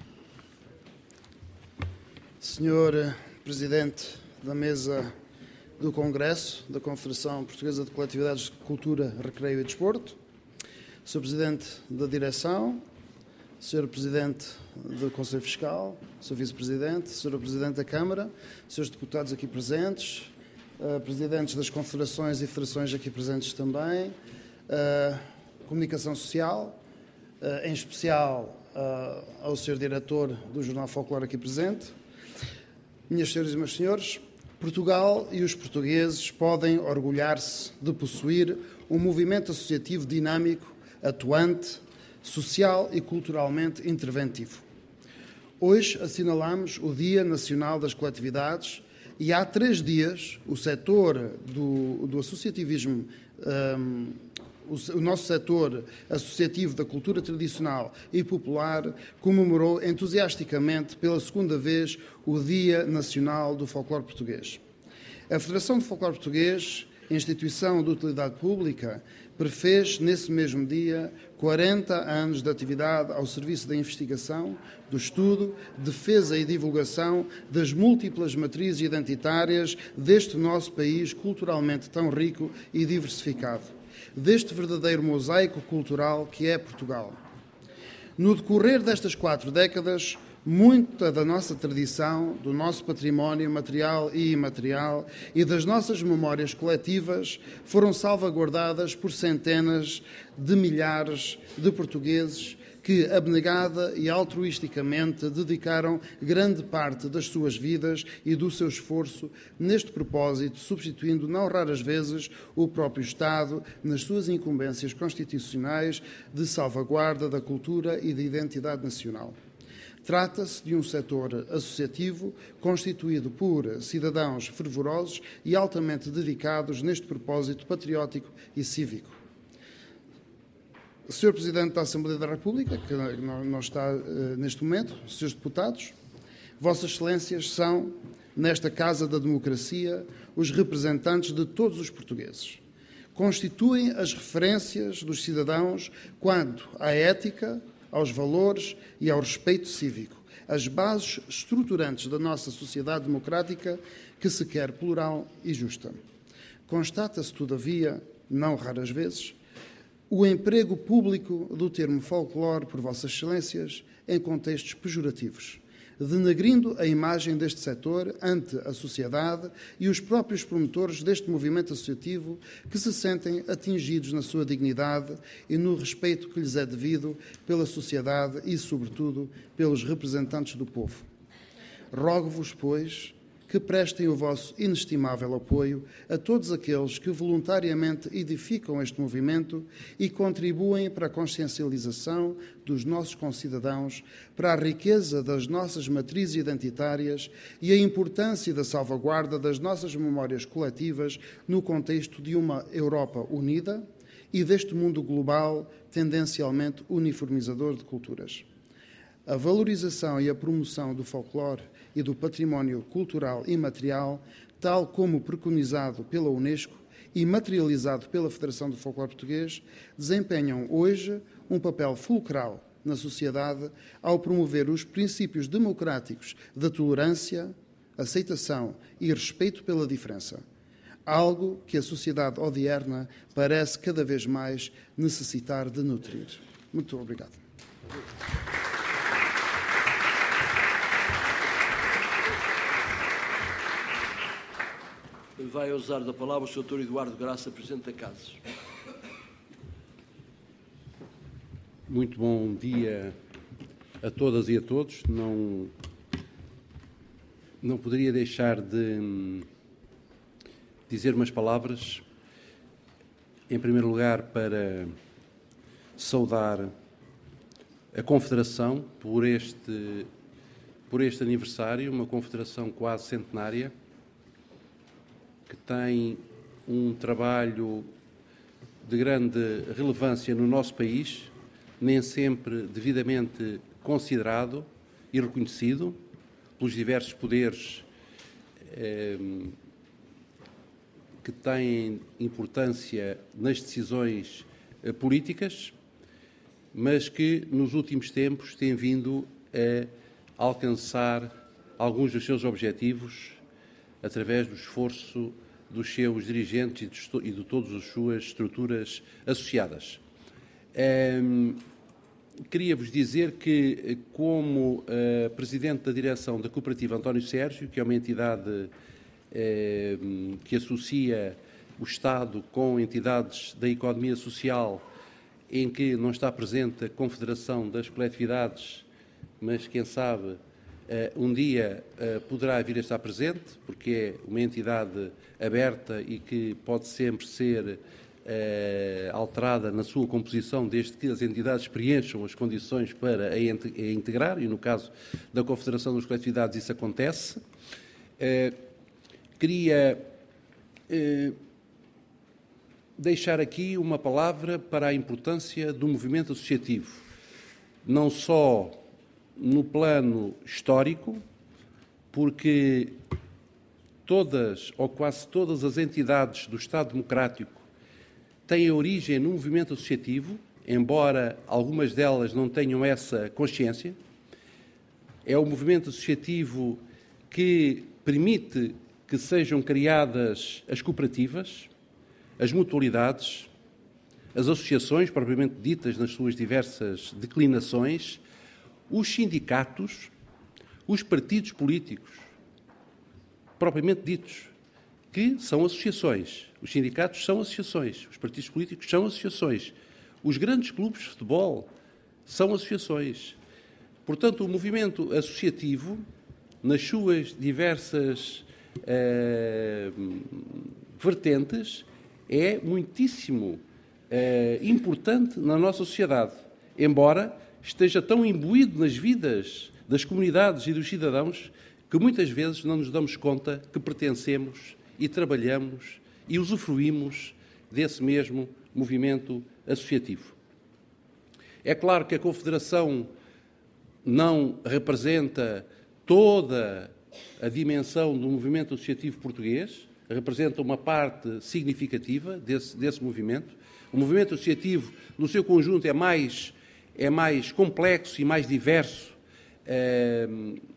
Senhor Presidente da Mesa do Congresso da Confederação Portuguesa de Coletividades de Cultura, Recreio e Desporto, senhor Presidente da Direção, senhor Presidente do Conselho Fiscal, senhor Vice-Presidente, senhora Presidente da Câmara, senhores deputados aqui presentes, uh, Presidentes das Confederações e Federações aqui presentes também, uh, Comunicação Social, uh, em especial uh, ao senhor Diretor do Jornal Folclore aqui presente. Minhas senhoras e meus senhores, Portugal e os portugueses podem orgulhar-se de possuir um movimento associativo dinâmico, atuante, social e culturalmente interventivo. Hoje assinalamos o Dia Nacional das Coletividades e há três dias o setor do, do associativismo, um, o, o nosso setor associativo da cultura tradicional e popular comemorou entusiasticamente pela segunda vez o Dia Nacional do Folclore Português. A Federação de Folclore Português, instituição de utilidade pública, prefez nesse mesmo dia quarenta anos de atividade ao serviço da investigação, do estudo, defesa e divulgação das múltiplas matrizes identitárias deste nosso país culturalmente tão rico e diversificado, deste verdadeiro mosaico cultural que é Portugal. No decorrer destas quatro décadas, muita da nossa tradição, do nosso património material e imaterial e das nossas memórias coletivas foram salvaguardadas por centenas de milhares de portugueses que, abnegada e altruisticamente, dedicaram grande parte das suas vidas e do seu esforço neste propósito, substituindo não raras vezes o próprio Estado nas suas incumbências constitucionais de salvaguarda da cultura e da identidade nacional. Trata-se de um setor associativo constituído por cidadãos fervorosos e altamente dedicados neste propósito patriótico e cívico. senhor Presidente da Assembleia da República, que não está uh, neste momento, senhores deputados, Vossas Excelências são, nesta Casa da Democracia, os representantes de todos os portugueses. Constituem as referências dos cidadãos quanto à ética, aos valores e ao respeito cívico, as bases estruturantes da nossa sociedade democrática que se quer plural e justa. Constata-se, todavia, não raras vezes, o emprego público do termo folclore por Vossas Excelências em contextos pejorativos, denegrindo a imagem deste setor ante a sociedade e os próprios promotores deste movimento associativo que se sentem atingidos na sua dignidade e no respeito que lhes é devido pela sociedade e, sobretudo, pelos representantes do povo. Rogo-vos, pois, que prestem o vosso inestimável apoio a todos aqueles que voluntariamente edificam este movimento e contribuem para a consciencialização dos nossos concidadãos, para a riqueza das nossas matrizes identitárias e a importância da salvaguarda das nossas memórias coletivas no contexto de uma Europa unida e deste mundo global tendencialmente uniformizador de culturas. A valorização e a promoção do folclore e do património cultural e material, tal como preconizado pela Unesco e materializado pela Federação do Folclore Português, desempenham hoje um papel fulcral na sociedade ao promover os princípios democráticos da tolerância, aceitação e respeito pela diferença, algo que a sociedade odierna parece cada vez mais necessitar de nutrir. Muito obrigado. Vai usar da palavra o senhor doutor Eduardo Graça, Presidente da Casa. Muito bom dia a todas e a todos. Não, não poderia deixar de dizer umas palavras, em primeiro lugar, para saudar a Confederação por este, por este aniversário, uma Confederação quase centenária, que tem um trabalho de grande relevância no nosso país, nem sempre devidamente considerado e reconhecido pelos diversos poderes eh, que têm importância nas decisões eh, políticas, mas que nos últimos tempos têm vindo a alcançar alguns dos seus objetivos através do esforço dos seus dirigentes e de todas as suas estruturas associadas. Um, Queria-vos dizer que, como uh, Presidente da Direção da Cooperativa António Sérgio, que é uma entidade uh, que associa o Estado com entidades da economia social, em que não está presente a Confederação das Coletividades, mas, quem sabe, uh, um dia uh, poderá vir a estar presente, porque é uma entidade aberta e que pode sempre ser Eh, alterada na sua composição, desde que as entidades preencham as condições para a integrar, e no caso da Confederação das Coletividades isso acontece. Eh, queria eh, deixar aqui uma palavra para a importância do movimento associativo, não só no plano histórico, porque todas ou quase todas as entidades do Estado Democrático têm origem no movimento associativo, embora algumas delas não tenham essa consciência. É o movimento associativo que permite que sejam criadas as cooperativas, as mutualidades, as associações propriamente ditas nas suas diversas declinações, os sindicatos, os partidos políticos propriamente ditos, que são associações. Os sindicatos são associações, os partidos políticos são associações, os grandes clubes de futebol são associações. Portanto, o movimento associativo, nas suas diversas eh, vertentes, é muitíssimo eh, importante na nossa sociedade, embora esteja tão imbuído nas vidas das comunidades e dos cidadãos que muitas vezes não nos damos conta que pertencemos e trabalhamos e usufruímos desse mesmo movimento associativo. É claro que a Confederação não representa toda a dimensão do movimento associativo português, representa uma parte significativa desse, desse movimento. O movimento associativo, no seu conjunto, é mais, é mais complexo e mais diverso eh,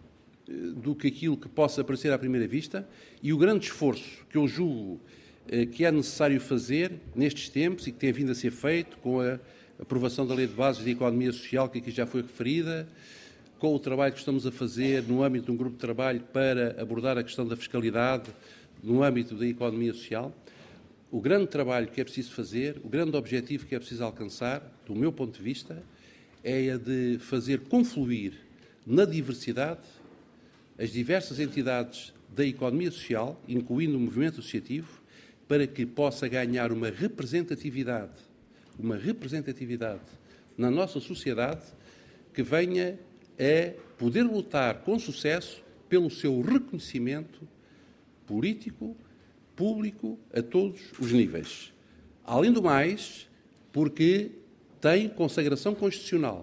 do que aquilo que possa parecer à primeira vista, e o grande esforço que eu julgo que é necessário fazer nestes tempos e que tem vindo a ser feito com a aprovação da Lei de Bases da Economia Social, que aqui já foi referida, com o trabalho que estamos a fazer no âmbito de um grupo de trabalho para abordar a questão da fiscalidade no âmbito da economia social. O grande trabalho que é preciso fazer, o grande objetivo que é preciso alcançar, do meu ponto de vista, é a de fazer confluir na diversidade as diversas entidades da economia social, incluindo o movimento associativo, para que possa ganhar uma representatividade, uma representatividade na nossa sociedade que venha a poder lutar com sucesso pelo seu reconhecimento político, público, a todos os níveis. Além do mais, porque tem consagração constitucional.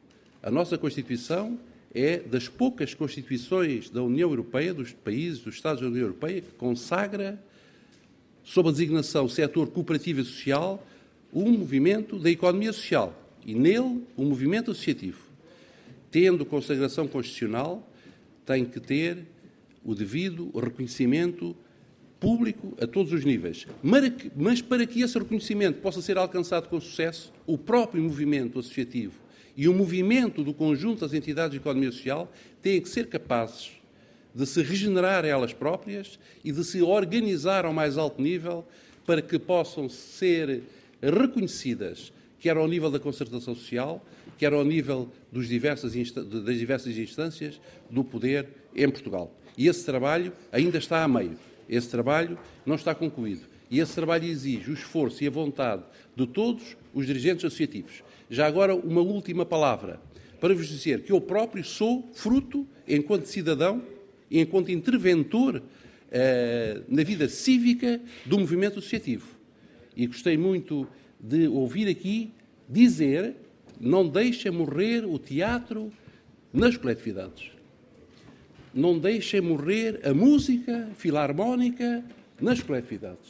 A nossa Constituição é das poucas constituições da União Europeia, dos países, dos Estados da União Europeia, que consagra, sob a designação setor cooperativo e social, um movimento da economia social e, nele, um movimento associativo. Tendo consagração constitucional, tem que ter o devido reconhecimento público a todos os níveis. Mas para que esse reconhecimento possa ser alcançado com sucesso, o próprio movimento associativo e o movimento do conjunto das entidades de economia social têm que ser capazes de se regenerar elas próprias e de se organizar ao mais alto nível para que possam ser reconhecidas, quer ao nível da concertação social, quer ao nível dos diversas das diversas instâncias do poder em Portugal. E esse trabalho ainda está a meio. Esse trabalho não está concluído. E esse trabalho exige o esforço e a vontade de todos os dirigentes associativos. Já agora, uma última palavra, para vos dizer que eu próprio sou fruto, enquanto cidadão, e enquanto interventor eh, na vida cívica do movimento associativo. E gostei muito de ouvir aqui dizer: não deixem morrer o teatro nas coletividades. Não deixem morrer a música filarmónica nas coletividades.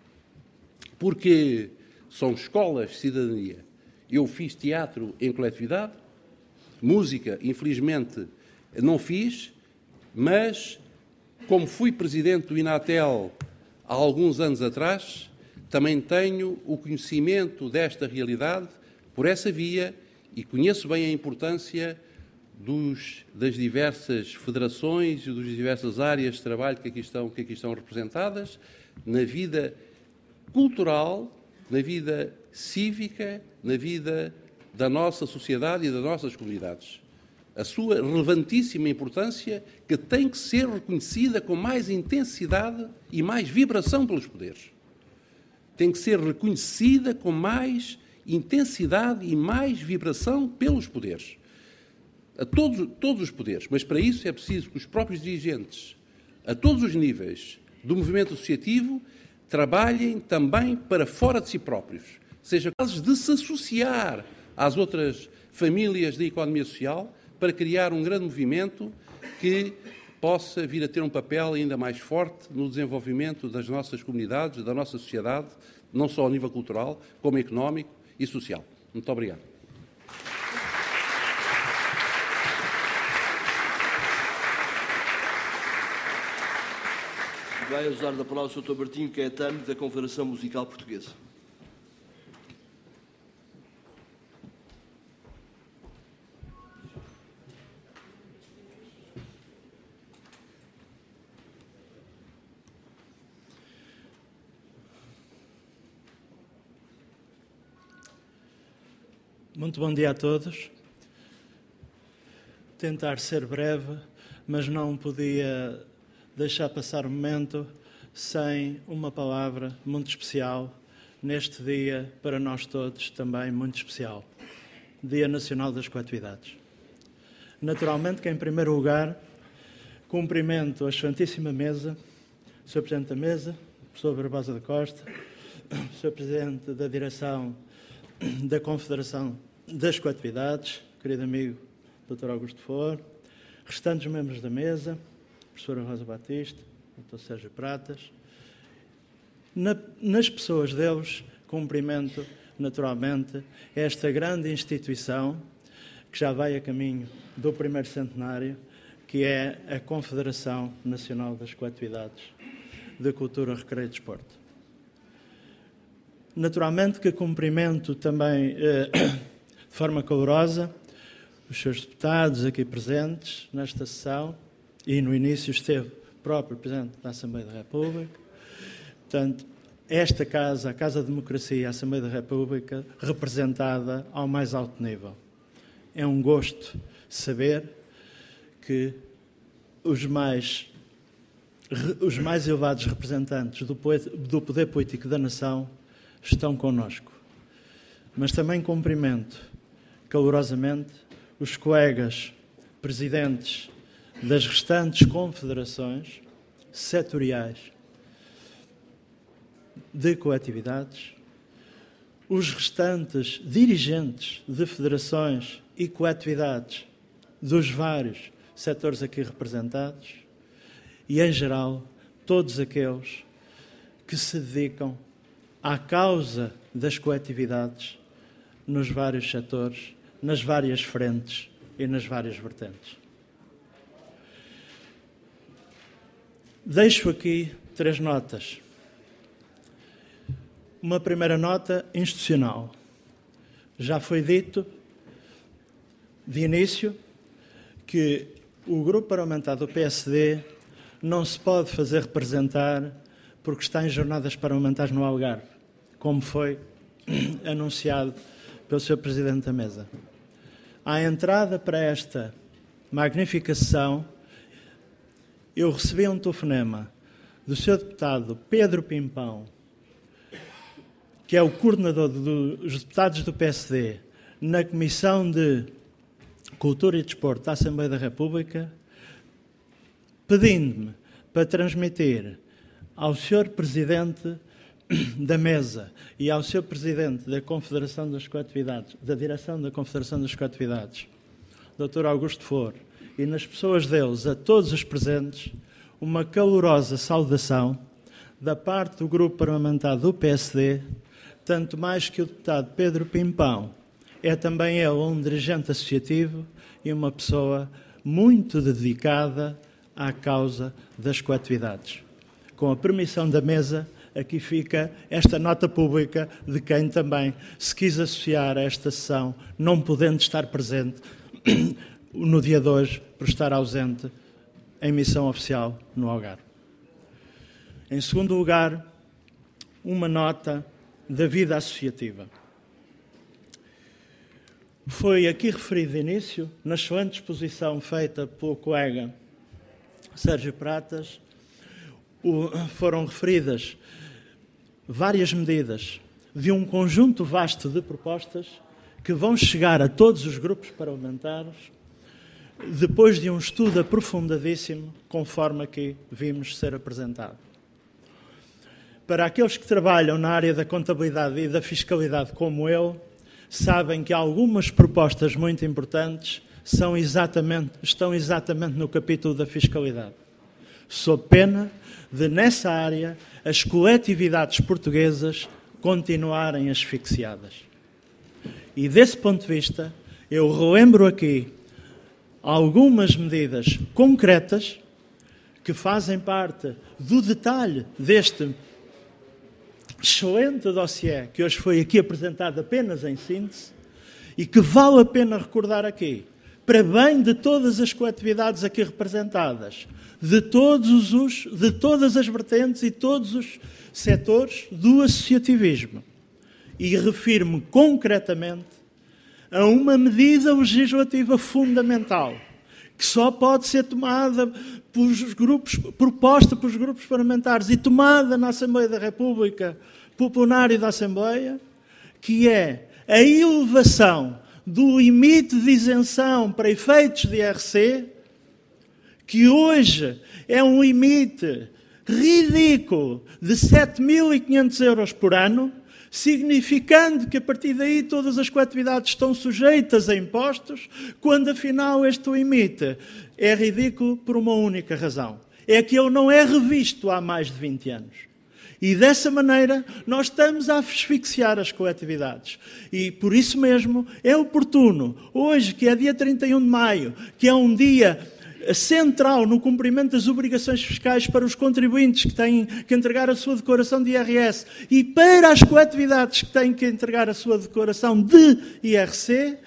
Porque são escolas de cidadania. Eu fiz teatro em coletividade, música, infelizmente, não fiz, mas, como fui presidente do Inatel há alguns anos atrás, também tenho o conhecimento desta realidade por essa via e conheço bem a importância dos, das diversas federações e das diversas áreas de trabalho que aqui estão, que aqui estão representadas na vida cultural, na vida cívica, na vida da nossa sociedade e das nossas comunidades. A sua relevantíssima importância que tem que ser reconhecida com mais intensidade e mais vibração pelos poderes. Tem que ser reconhecida com mais intensidade e mais vibração pelos poderes. A todos, todos os poderes. Mas para isso é preciso que os próprios dirigentes, a todos os níveis do movimento associativo, trabalhem também para fora de si próprios. Sejam capazes de se associar às outras famílias da economia social para criar um grande movimento que possa vir a ter um papel ainda mais forte no desenvolvimento das nossas comunidades, da nossa sociedade, não só ao nível cultural, como económico e social. Muito obrigado. Vai usar da palavra o senhor doutor Martinho Caetano, da Confederação Musical Portuguesa. Muito bom dia a todos. Tentar ser breve, mas não podia deixar passar o momento sem uma palavra muito especial neste dia, para nós todos também muito especial, Dia Nacional das Coletividades. Naturalmente que, em primeiro lugar, cumprimento a excelentíssima mesa, o senhor Presidente da Mesa, o professor Barbosa da Costa, o senhor Presidente da Direção da Confederação das Coletividades, querido amigo doutor Augusto Foro, restantes membros da mesa, professora Rosa Batista, doutor Sérgio Pratas. Na, nas pessoas deles, cumprimento naturalmente esta grande instituição que já vai a caminho do primeiro centenário, que é a Confederação Nacional das Coletividades de Cultura, Recreio e Desporto. Naturalmente que cumprimento também eh, de forma calorosa os senhores deputados aqui presentes nesta sessão, e no início esteve o próprio Presidente da Assembleia da República. Portanto, esta Casa, a Casa da Democracia, a Assembleia da República, representada ao mais alto nível. É um gosto saber que os mais, os mais elevados representantes do poder, do poder político da nação estão connosco. Mas também cumprimento calorosamente os colegas presidentes das restantes confederações setoriais de coletividades, os restantes dirigentes de federações e coletividades dos vários setores aqui representados e, em geral, todos aqueles que se dedicam à causa das coletividades nos vários setores, nas várias frentes e nas várias vertentes. Deixo aqui três notas. Uma primeira nota institucional. Já foi dito, de início, que o grupo parlamentar do P S D não se pode fazer representar porque está em jornadas parlamentares no Algarve, como foi anunciado pelo senhor Presidente da Mesa. À entrada para esta magnífica sessão, eu recebi um telefonema do senhor deputado Pedro Pimpão, que é o coordenador dos deputados do P S D na Comissão de Cultura e Desporto da Assembleia da República, pedindo-me para transmitir ao senhor Presidente da Mesa e ao senhor Presidente da Confederação das Coletividades, da Direção da Confederação das Coletividades, doutor Augusto Foro, e nas pessoas deles, a todos os presentes, uma calorosa saudação da parte do grupo parlamentar do P S D, tanto mais que o deputado Pedro Pimpão é também ele um dirigente associativo e uma pessoa muito dedicada à causa das coletividades. Com a permissão da mesa, aqui fica esta nota pública de quem também se quis associar a esta sessão, não podendo estar presente no dia de hoje, por estar ausente em missão oficial no Algarve. Em segundo lugar, uma nota da vida associativa. Foi aqui referido de início, na excelente exposição feita pelo colega Sérgio Pratas, foram referidas várias medidas de um conjunto vasto de propostas que vão chegar a todos os grupos parlamentares depois de um estudo aprofundadíssimo, conforme aqui vimos ser apresentado. Para aqueles que trabalham na área da contabilidade e da fiscalidade como eu, sabem que algumas propostas muito importantes são exatamente, estão exatamente no capítulo da fiscalidade. Sob pena de, nessa área, as coletividades portuguesas continuarem asfixiadas. E, desse ponto de vista, eu relembro aqui algumas medidas concretas que fazem parte do detalhe deste excelente dossiê que hoje foi aqui apresentado apenas em síntese e que vale a pena recordar aqui, para bem de todas as coletividades aqui representadas, de, todos os, de todas as vertentes e todos os setores do associativismo. E refiro-me concretamente a uma medida legislativa fundamental, que só pode ser tomada pelos grupos, proposta pelos grupos parlamentares e tomada na Assembleia da República, pelo plenário da Assembleia, que é a elevação do limite de isenção para efeitos de I R C, que hoje é um limite ridículo de sete mil e quinhentos euros por ano, significando que a partir daí todas as coletividades estão sujeitas a impostos, quando afinal este limite é ridículo por uma única razão. É que ele não é revisto há mais de vinte anos. E dessa maneira nós estamos a asfixiar as coletividades. E por isso mesmo é oportuno, hoje que é dia trinta e um de maio, que é um dia central no cumprimento das obrigações fiscais para os contribuintes que têm que entregar a sua declaração de I R S e para as coletividades que têm que entregar a sua declaração de I R C,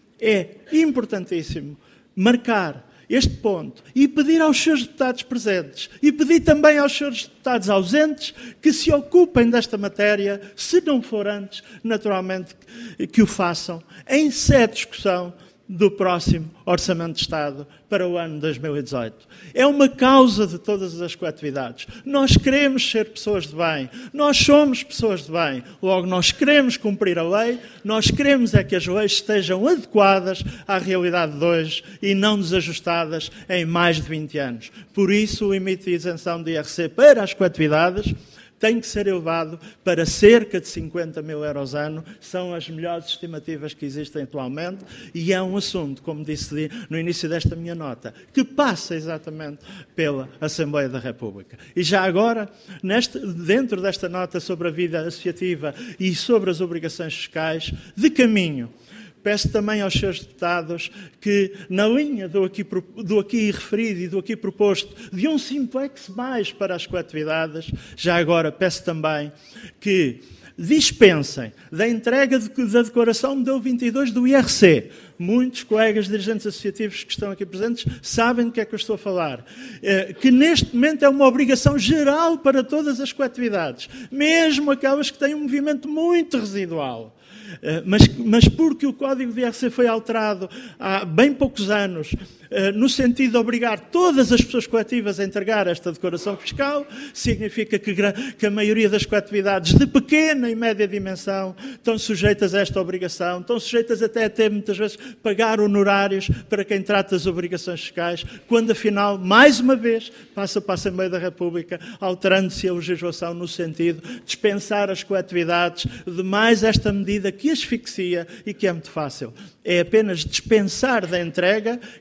é importantíssimo marcar este ponto e pedir aos seus deputados presentes e pedir também aos seus deputados ausentes que se ocupem desta matéria, se não for antes, naturalmente, que o façam em sede de discussão do próximo Orçamento de Estado para o ano dois mil e dezoito. É uma causa de todas as coletividades. Nós queremos ser pessoas de bem, nós somos pessoas de bem, logo nós queremos cumprir a lei, nós queremos é que as leis estejam adequadas à realidade de hoje e não desajustadas em mais de vinte anos. Por isso, o limite de isenção de I R C para as coletividades tem que ser elevado para cerca de cinquenta mil euros ano. São as melhores estimativas que existem atualmente e é um assunto, como disse no início desta minha nota, que passa exatamente pela Assembleia da República. E já agora, neste, dentro desta nota sobre a vida associativa e sobre as obrigações fiscais, de caminho, peço também aos seus deputados que, na linha do aqui, do aqui referido e do aqui proposto, de um simplex mais para as coletividades, já agora peço também que dispensem da entrega de, da declaração de vinte e dois do I R C. Muitos colegas dirigentes associativos que estão aqui presentes sabem do que é que eu estou a falar. Eh, que neste momento é uma obrigação geral para todas as coletividades, mesmo aquelas que têm um movimento muito residual. Mas, mas porque o Código de I R C foi alterado há bem poucos anos, no sentido de obrigar todas as pessoas coletivas a entregar esta declaração fiscal, significa que, que a maioria das coletividades de pequena e média dimensão estão sujeitas a esta obrigação, estão sujeitas até a ter, muitas vezes, pagar honorários para quem trata as obrigações fiscais, quando, afinal, mais uma vez, passa para a Assembleia da República, alterando-se a legislação no sentido de dispensar as coletividades de mais esta medida que asfixia e que é muito fácil. É apenas dispensar da entrega quem está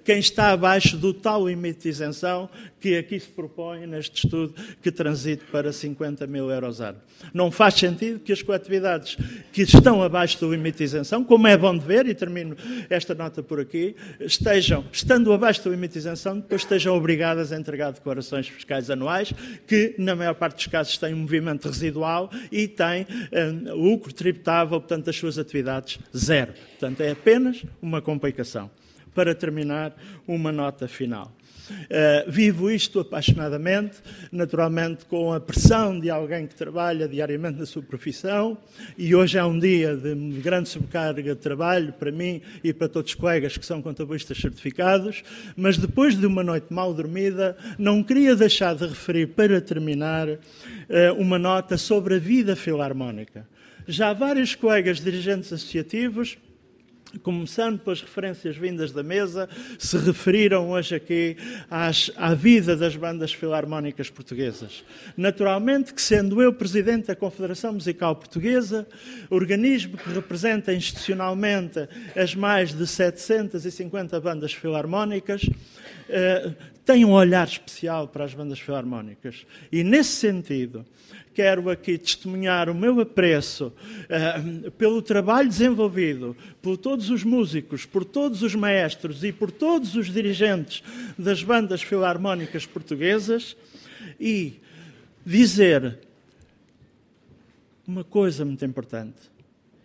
está abaixo do tal limite de isenção que aqui se propõe neste estudo, que transite para cinquenta mil euros ano. Não faz sentido que as coletividades que estão abaixo do limite de isenção, como é bom de ver, e termino esta nota por aqui, estejam, estando abaixo do limite de isenção, depois estejam obrigadas a entregar declarações fiscais anuais, que na maior parte dos casos têm um movimento residual e têm um, lucro tributável, portanto, das suas atividades zero. Portanto, é apenas uma complicação. Para terminar, uma nota final. Uh, vivo isto apaixonadamente, naturalmente com a pressão de alguém que trabalha diariamente na sua profissão, e hoje é um dia de grande sobrecarga de trabalho para mim e para todos os colegas que são contabilistas certificados, mas depois de uma noite mal dormida, não queria deixar de referir, para terminar, uh, uma nota sobre a vida filarmónica. Já vários colegas dirigentes associativos, começando pelas referências vindas da mesa, se referiram hoje aqui às, à vida das bandas filarmónicas portuguesas. Naturalmente que, sendo eu presidente da Confederação Musical Portuguesa, organismo que representa institucionalmente as mais de setecentas e cinquenta bandas filarmónicas, eh, tenho um olhar especial para as bandas filarmónicas. E, nesse sentido, quero aqui testemunhar o meu apreço uh, pelo trabalho desenvolvido por todos os músicos, por todos os maestros e por todos os dirigentes das bandas filarmónicas portuguesas e dizer uma coisa muito importante.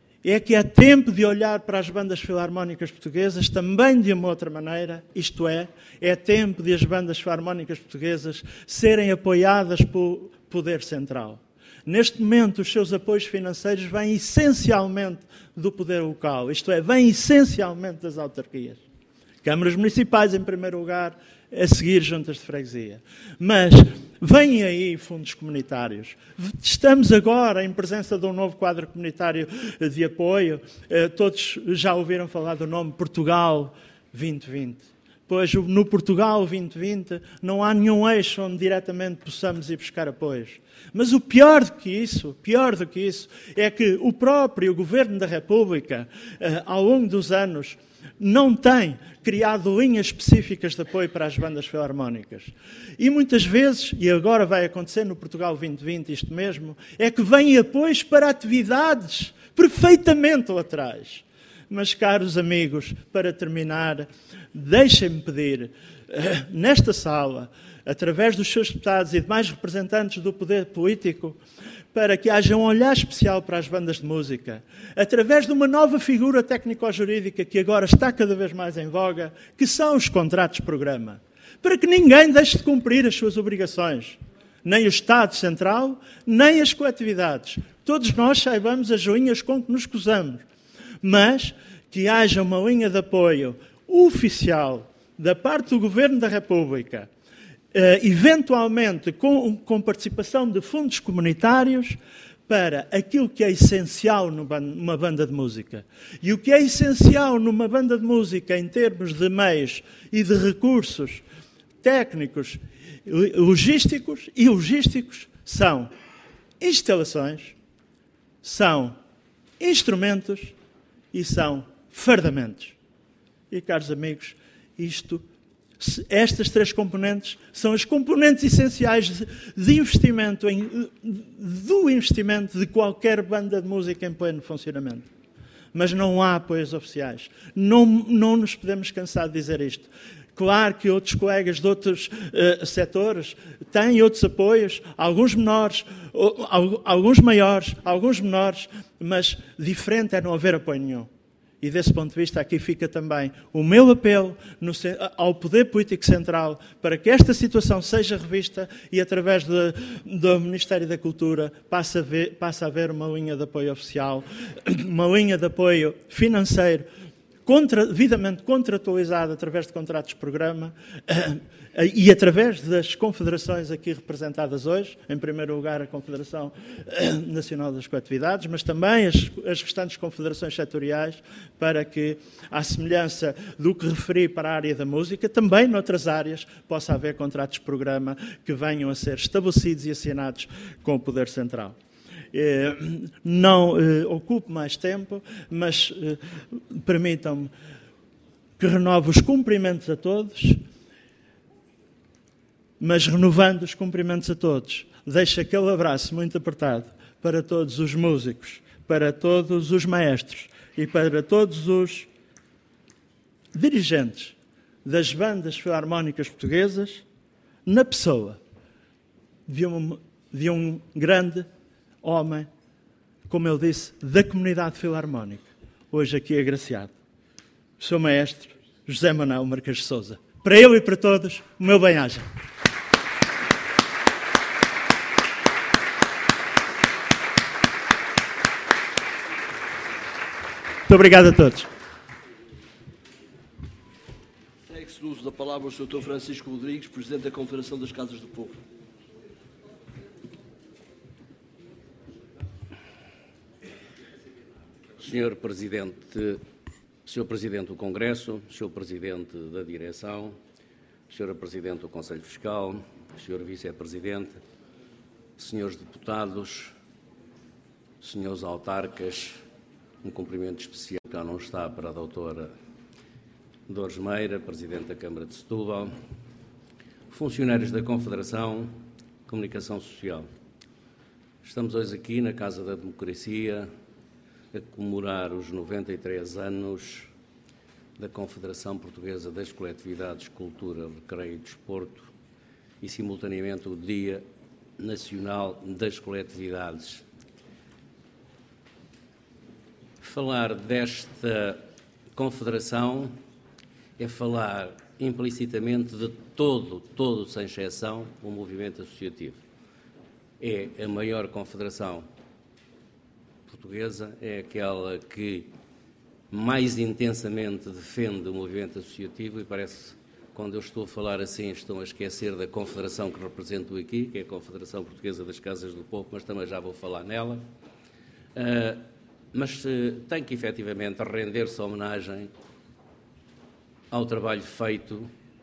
É que é tempo de olhar para as bandas filarmónicas portuguesas também de uma outra maneira, isto é, é tempo de as bandas filarmónicas portuguesas serem apoiadas pelo Poder Central. Neste momento, os seus apoios financeiros vêm essencialmente do poder local, isto é, vêm essencialmente das autarquias. Câmaras municipais, em primeiro lugar, a seguir juntas de freguesia. Mas vêm aí fundos comunitários. Estamos agora em presença de um novo quadro comunitário de apoio. Todos já ouviram falar do nome Portugal vinte vinte. Pois no Portugal vinte vinte não há nenhum eixo onde diretamente possamos ir buscar apoios. Mas o pior do que isso, pior do que isso, é que o próprio Governo da República, ao longo dos anos, não tem criado linhas específicas de apoio para as bandas filarmónicas. E muitas vezes, e agora vai acontecer no Portugal vinte vinte isto mesmo, é que vêm apoios para atividades perfeitamente laterais. Mas, caros amigos, para terminar, deixem-me pedir, nesta sala, através dos seus deputados e demais representantes do poder político, para que haja um olhar especial para as bandas de música, através de uma nova figura técnico-jurídica que agora está cada vez mais em voga, que são os contratos-programa, para que ninguém deixe de cumprir as suas obrigações, nem o Estado Central, nem as coletividades. Todos nós saibamos as unhas com que nos cozamos, mas que haja uma linha de apoio oficial da parte do Governo da República, Uh, eventualmente com, com participação de fundos comunitários para aquilo que é essencial numa banda de música. E o que é essencial numa banda de música em termos de meios e de recursos técnicos, logísticos e logísticos são instalações, são instrumentos e são fardamentos. E, caros amigos, isto estas três componentes são as componentes essenciais de, de investimento, em, do investimento de qualquer banda de música em pleno funcionamento. Mas não há apoios oficiais. Não, não nos podemos cansar de dizer isto. Claro que outros colegas de outros uh, setores têm outros apoios, alguns menores, alguns maiores, alguns menores, mas diferente é não haver apoio nenhum. E desse ponto de vista aqui fica também o meu apelo no, ao Poder Político Central para que esta situação seja revista e através de, do Ministério da Cultura passe a, ver, passe a haver uma linha de apoio oficial, uma linha de apoio financeiro contra, devidamente contratualizada através de contratos-programa e através das confederações aqui representadas hoje, em primeiro lugar a Confederação Nacional das Coletividades, mas também as, as restantes confederações setoriais, para que, à semelhança do que referi para a área da música, também noutras áreas possa haver contratos-programa que venham a ser estabelecidos e assinados com o Poder Central. Eh, não eh, ocupo mais tempo, mas eh, permitam-me que renova os cumprimentos a todos, mas renovando os cumprimentos a todos, deixo aquele abraço muito apertado para todos os músicos, para todos os maestros e para todos os dirigentes das bandas filarmónicas portuguesas, na pessoa de um, de um grande homem, como eu disse, da comunidade filarmónica, hoje aqui agraciado, o seu maestro José Manuel Marques de Sousa. Para ele e para todos, o meu bem-aja. Muito obrigado a todos. Segue-se o uso da palavra o doutor Francisco Rodrigues, Presidente da Confederação das Casas do Povo. senhor Presidente, senhor Presidente do Congresso, senhor Presidente da Direção, senhora Presidente do Conselho Fiscal, senhor Vice-Presidente, senhores deputados, senhores autarcas, um cumprimento especial que já não está para a doutora Dores Meira, Presidente da Câmara de Setúbal, funcionários da Confederação, Comunicação Social. Estamos hoje aqui na Casa da Democracia a comemorar os noventa e três anos da Confederação Portuguesa das Coletividades Cultura, Recreio e Desporto e, simultaneamente, o Dia Nacional das Coletividades. Falar desta Confederação é falar implicitamente de todo, todo, sem exceção, o movimento associativo. É a maior confederação portuguesa, é aquela que mais intensamente defende o movimento associativo e parece, quando eu estou a falar assim, estão a esquecer da confederação que represento aqui, que é a Confederação Portuguesa das Casas do Povo, mas também já vou falar nela. Uh, mas uh, tem que, efetivamente, render-se homenagem ao trabalho feito,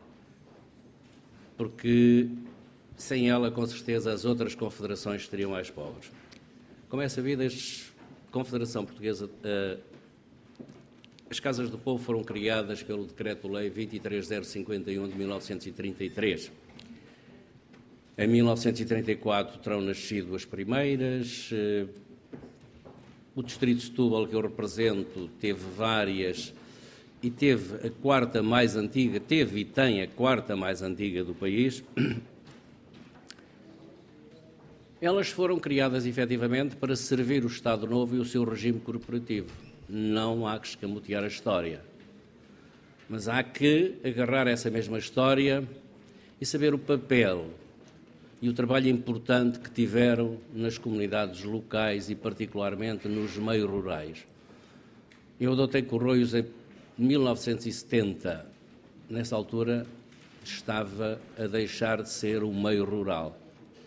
porque sem ela, com certeza, as outras confederações estariam mais pobres. Como é sabido, a Confederação Portuguesa, uh, as Casas do Povo foram criadas pelo Decreto-Lei vinte e três mil cinquenta e um de mil novecentos e trinta e três. Em mil novecentos e trinta e quatro terão nascido as primeiras. Uh, o Distrito de Setúbal, que eu represento, teve várias e teve a quarta mais antiga, teve e tem a quarta mais antiga do país. Elas foram criadas, efetivamente, para servir o Estado Novo e o seu regime corporativo. Não há que escamotear a história. Mas há que agarrar essa mesma história e saber o papel e o trabalho importante que tiveram nas comunidades locais e, particularmente, nos meios rurais. Eu adotei Corroios em mil novecentos e setenta. Nessa altura, estava a deixar de ser um meio rural.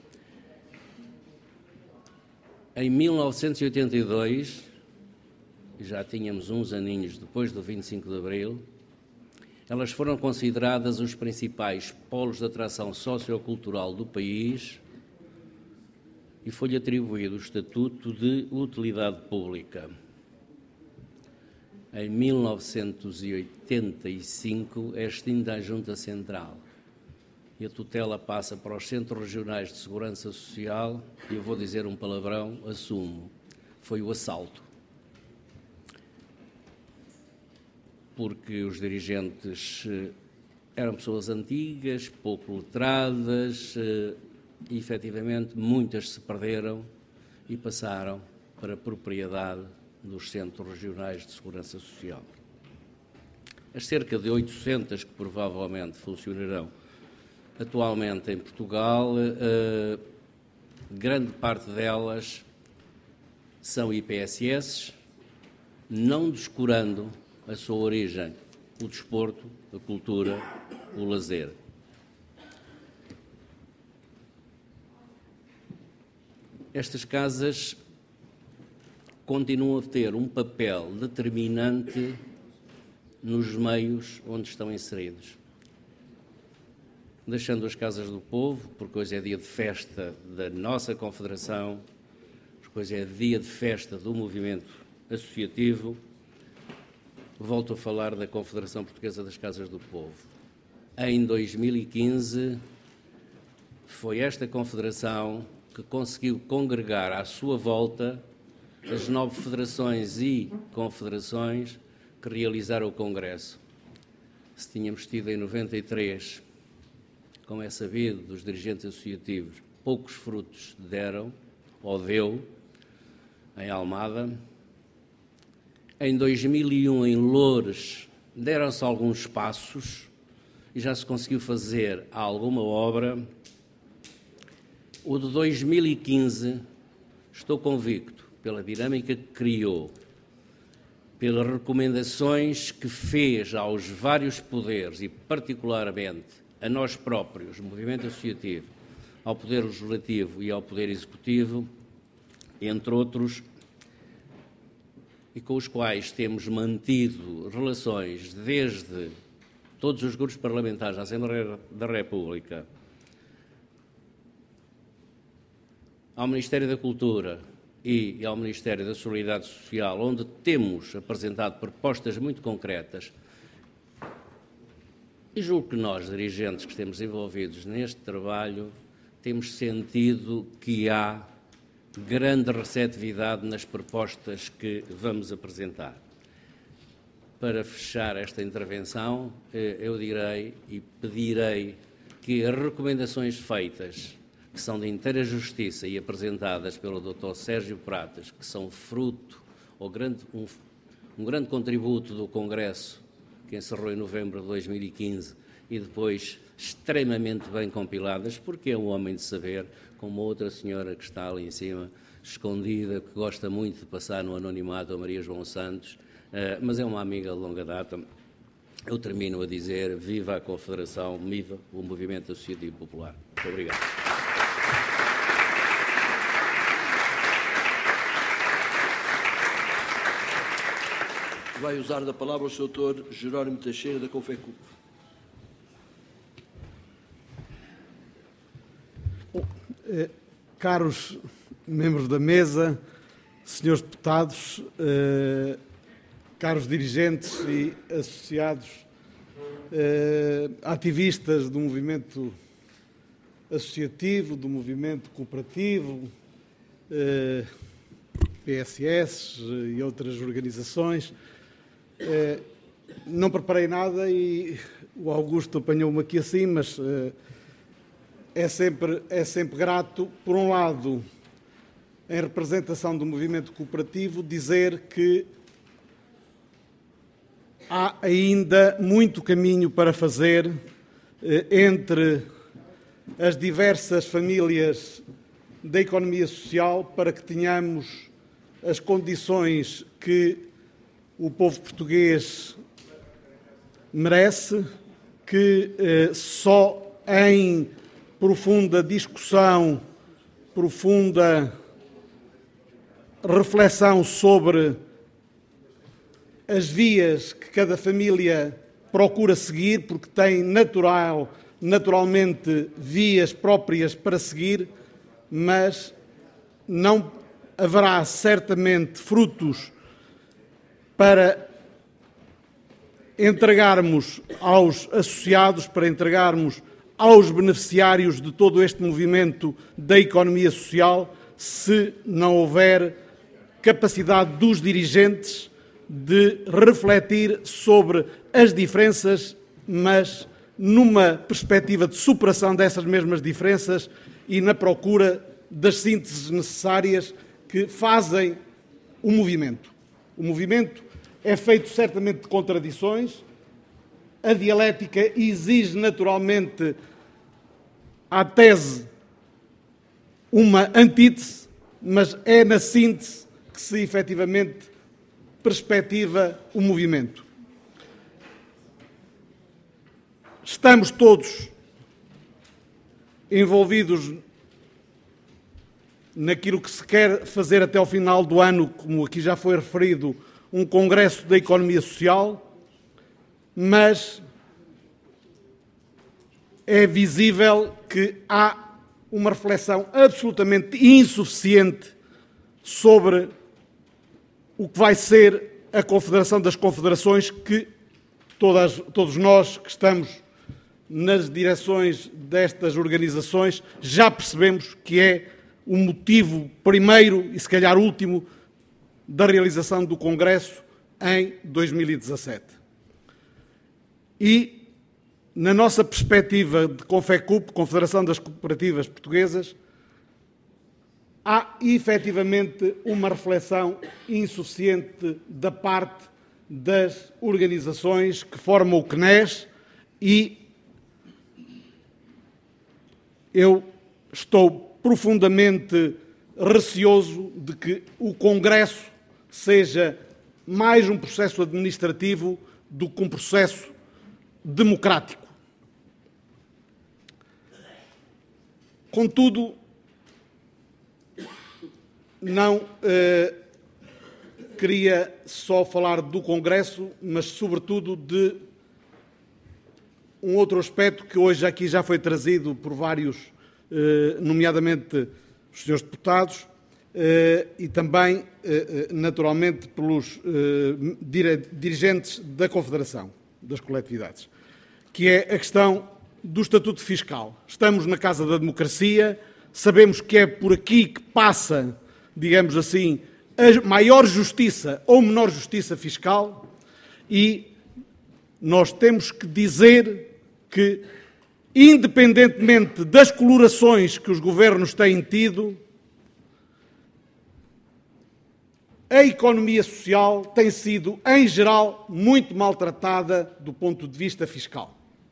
Em mil novecentos e oitenta e dois, já tínhamos uns aninhos depois do vinte e cinco de Abril, elas foram consideradas os principais polos de atração sociocultural do país e foi-lhe atribuído o Estatuto de Utilidade Pública. Em mil novecentos e oitenta e cinco é extinta a Junta Central e a tutela passa para os Centros Regionais de Segurança Social e eu vou dizer um palavrão, assumo, foi o assalto. Porque os dirigentes eram pessoas antigas, pouco letradas e, efetivamente, muitas se perderam e passaram para a propriedade dos Centros Regionais de Segurança Social. As cerca de oitocentas que provavelmente funcionarão atualmente em Portugal, eh, grande parte delas são I P S S, não descurando a sua origem, o desporto, a cultura, o lazer. Estas casas continuam a ter um papel determinante nos meios onde estão inseridos. Deixando as Casas do Povo, porque hoje é dia de festa da nossa Confederação, porque hoje é dia de festa do movimento associativo, volto a falar da Confederação Portuguesa das Casas do Povo. Em dois mil e quinze, foi esta confederação que conseguiu congregar à sua volta as nove federações e confederações que realizaram o Congresso. Se tínhamos tido em noventa e três, como é sabido, dos dirigentes associativos, poucos frutos deram, ou deu, em Almada. Em dois mil e um, em Loures, deram-se alguns passos e já se conseguiu fazer alguma obra. O de dois mil e quinze, estou convicto, pela dinâmica que criou, pelas recomendações que fez aos vários poderes e, particularmente, a nós próprios, movimento associativo, ao Poder Legislativo e ao Poder Executivo, entre outros, e com os quais temos mantido relações desde todos os grupos parlamentares da Assembleia da República, ao Ministério da Cultura e ao Ministério da Solidariedade Social, onde temos apresentado propostas muito concretas. E julgo que nós, dirigentes que estamos envolvidos neste trabalho, temos sentido que há grande receptividade nas propostas que vamos apresentar. Para fechar esta intervenção, eu direi e pedirei que as recomendações feitas, que são de inteira justiça e apresentadas pelo doutor Sérgio Pratas, que são fruto, ou grande, um, um grande contributo do Congresso, que encerrou em novembro de dois mil e quinze, e depois extremamente bem compiladas, porque é um homem de saber, como outra senhora que está ali em cima, escondida, que gosta muito de passar no anonimato, a Maria João Santos, uh, mas é uma amiga de longa data. Eu termino a dizer, viva a Confederação, viva o Movimento Associativo Popular. Muito obrigado. Vai usar da palavra o senhor doutor Jerónimo Teixeira, da Confecup. Eh, caros membros da mesa, senhores deputados, eh, caros dirigentes e associados, eh, ativistas do movimento associativo, do movimento cooperativo, eh, P S S e outras organizações, eh, não preparei nada e o Augusto apanhou-me aqui assim, mas eh, é sempre, é sempre grato, por um lado, em representação do movimento cooperativo, dizer que há ainda muito caminho para fazer eh, entre as diversas famílias da economia social para que tenhamos as condições que o povo português merece, que eh, só em profunda discussão, profunda reflexão sobre as vias que cada família procura seguir, porque tem natural, naturalmente vias próprias para seguir, mas não haverá certamente frutos para entregarmos aos associados, para entregarmos aos beneficiários de todo este movimento da economia social, se não houver capacidade dos dirigentes de refletir sobre as diferenças, mas numa perspectiva de superação dessas mesmas diferenças e na procura das sínteses necessárias que fazem o movimento. O movimento é feito certamente de contradições. A dialética exige naturalmente à tese uma antítese, mas é na síntese que se efetivamente perspectiva o movimento. Estamos todos envolvidos naquilo que se quer fazer até ao final do ano, como aqui já foi referido, um congresso da economia social, mas é visível que há uma reflexão absolutamente insuficiente sobre o que vai ser a Confederação das Confederações, que todas, todos nós que estamos nas direções destas organizações já percebemos que é o motivo primeiro e se calhar último da realização do Congresso em dois mil e dezassete. E, na nossa perspectiva de Confecup, Confederação das Cooperativas Portuguesas, há efetivamente uma reflexão insuficiente da parte das organizações que formam o C N E S e eu estou profundamente receoso de que o Congresso seja mais um processo administrativo do que um processo democrático. Contudo, não eh, queria só falar do Congresso, mas sobretudo de um outro aspecto que hoje aqui já foi trazido por vários, eh, nomeadamente os senhores deputados, eh, e também, eh, naturalmente, pelos eh, dirigentes da Confederação das Coletividades, que é a questão do Estatuto Fiscal. Estamos na Casa da Democracia, sabemos que é por aqui que passa, digamos assim, a maior justiça ou menor justiça fiscal, e nós temos que dizer que, independentemente das colorações que os governos têm tido, a economia social tem sido, em geral, muito maltratada do ponto de vista fiscal.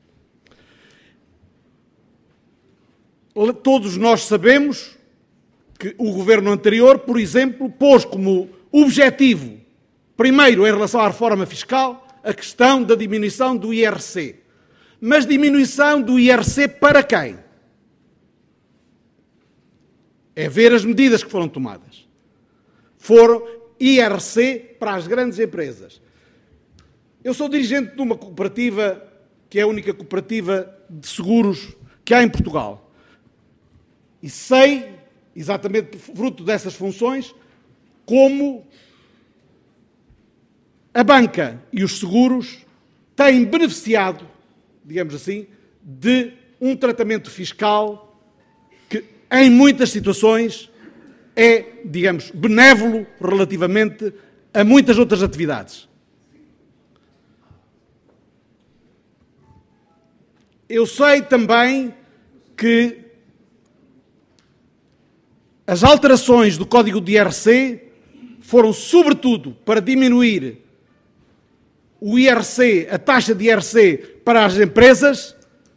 Todos nós sabemos que o governo anterior, por exemplo, pôs como objetivo, primeiro, em relação à reforma fiscal, a questão da diminuição do I R C. Mas diminuição do I R C para quem? É ver as medidas que foram tomadas. Foram I R C para as grandes empresas. Eu sou dirigente de uma cooperativa que é a única cooperativa de seguros que há em Portugal. E sei, exatamente fruto dessas funções, como a banca e os seguros têm beneficiado, digamos assim, de um tratamento fiscal que, em muitas situações, é, digamos, benévolo relativamente a muitas outras atividades. Eu sei também que as alterações do Código de I R C foram, sobretudo, para diminuir o I R C, a taxa de I R C para as empresas,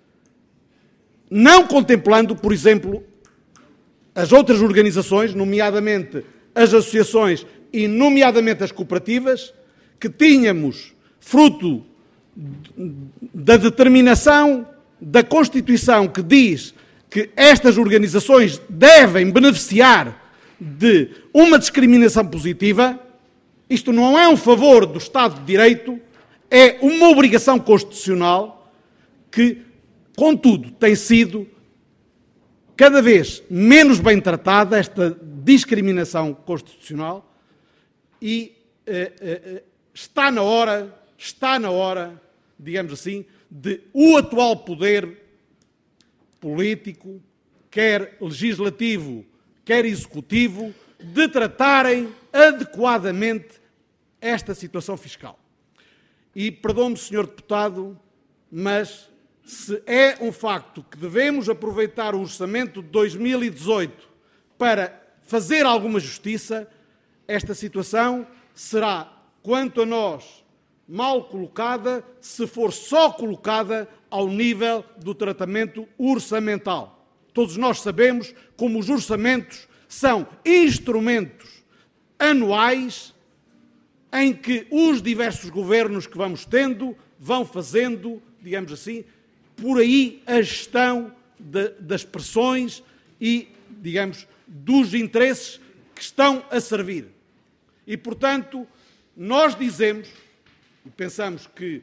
não contemplando, por exemplo, as outras organizações, nomeadamente as associações e nomeadamente as cooperativas, que tínhamos, fruto da determinação da Constituição que diz que estas organizações devem beneficiar de uma discriminação positiva. Isto não é um favor do Estado de Direito, é uma obrigação constitucional que, contudo, tem sido cada vez menos bem tratada, esta discriminação constitucional, e eh, eh, está na hora, está na hora, digamos assim, de o atual poder político, quer legislativo, quer executivo, de tratarem adequadamente esta situação fiscal. E, perdoe-me, senhor deputado, mas se é um facto que devemos aproveitar o orçamento de dois mil e dezoito para fazer alguma justiça, esta situação será, quanto a nós, mal colocada se for só colocada ao nível do tratamento orçamental. Todos nós sabemos como os orçamentos são instrumentos anuais em que os diversos governos que vamos tendo vão fazendo, digamos assim, por aí a gestão de, das pressões e, digamos, dos interesses que estão a servir. E, portanto, nós dizemos e pensamos que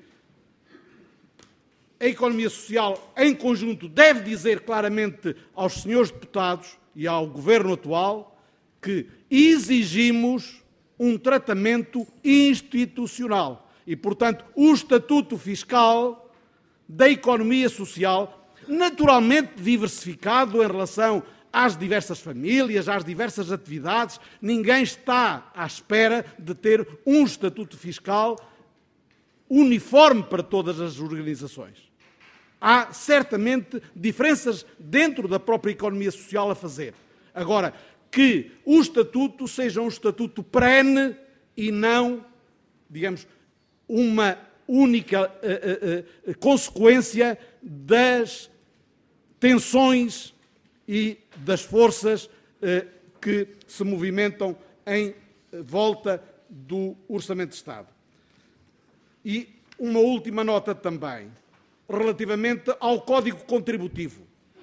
a economia social, em conjunto, deve dizer claramente aos senhores deputados e ao governo atual que exigimos um tratamento institucional. E, portanto, o estatuto fiscal da economia social, naturalmente diversificado em relação às diversas famílias, às diversas atividades, ninguém está à espera de ter um estatuto fiscal uniforme para todas as organizações. Há certamente diferenças dentro da própria economia social a fazer. Agora, que o estatuto seja um estatuto perene e não, digamos, uma única uh, uh, uh, consequência das tensões e das forças uh, que se movimentam em volta do Orçamento de Estado. E uma última nota também, relativamente ao Código Contributivo.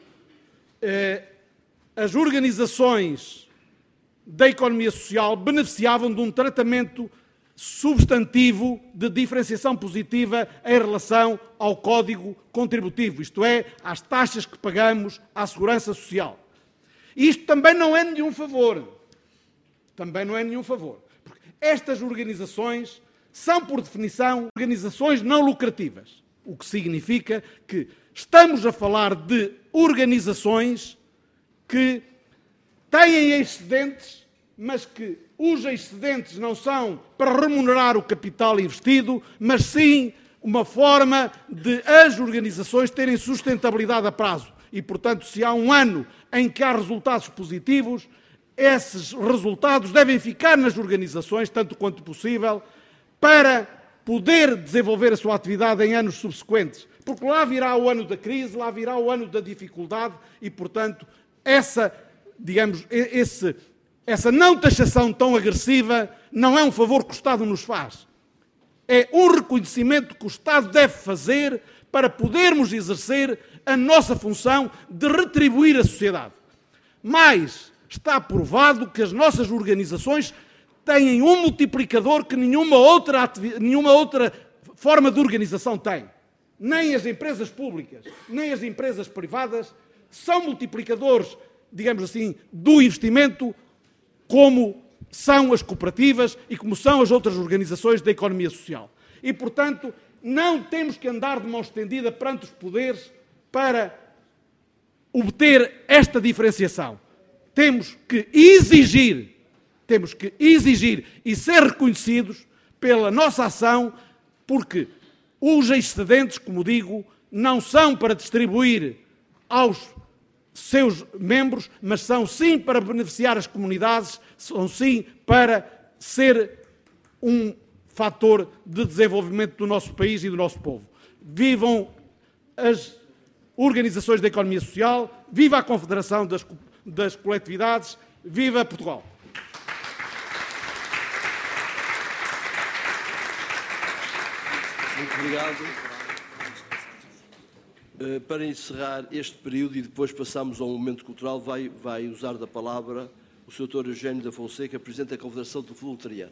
Uh, as organizações da economia social beneficiavam de um tratamento substantivo de diferenciação positiva em relação ao Código Contributivo, isto é, às taxas que pagamos à Segurança Social. Isto também não é nenhum favor. Também não é nenhum favor. Porque estas organizações são, por definição, organizações não lucrativas, o que significa que estamos a falar de organizações que têm excedentes, mas que os excedentes não são para remunerar o capital investido, mas sim uma forma de as organizações terem sustentabilidade a prazo. E, portanto, se há um ano em que há resultados positivos, esses resultados devem ficar nas organizações, tanto quanto possível, para poder desenvolver a sua atividade em anos subsequentes. Porque lá virá o ano da crise, lá virá o ano da dificuldade e, portanto, essa, digamos, esse... Essa não taxação tão agressiva não é um favor que o Estado nos faz. É um reconhecimento que o Estado deve fazer para podermos exercer a nossa função de retribuir a sociedade. Mas está provado que as nossas organizações têm um multiplicador que nenhuma outra, nenhuma outra forma de organização tem. Nem as empresas públicas, nem as empresas privadas são multiplicadores, digamos assim, do investimento como são as cooperativas e como são as outras organizações da economia social. E, portanto, não temos que andar de mão estendida perante os poderes para obter esta diferenciação. Temos que exigir, temos que exigir e ser reconhecidos pela nossa ação, porque os excedentes, como digo, não são para distribuir aos seus membros, mas são sim para beneficiar as comunidades, são sim para ser um fator de desenvolvimento do nosso país e do nosso povo. Vivam as organizações da economia social, viva a Confederação das, das Coletividades, viva Portugal! Muito obrigado. Uh, para encerrar este período e depois passamos ao momento cultural, vai, vai usar da palavra o senhor doutor Eugênio da Fonseca, Presidente da Confederação do Voluntariado.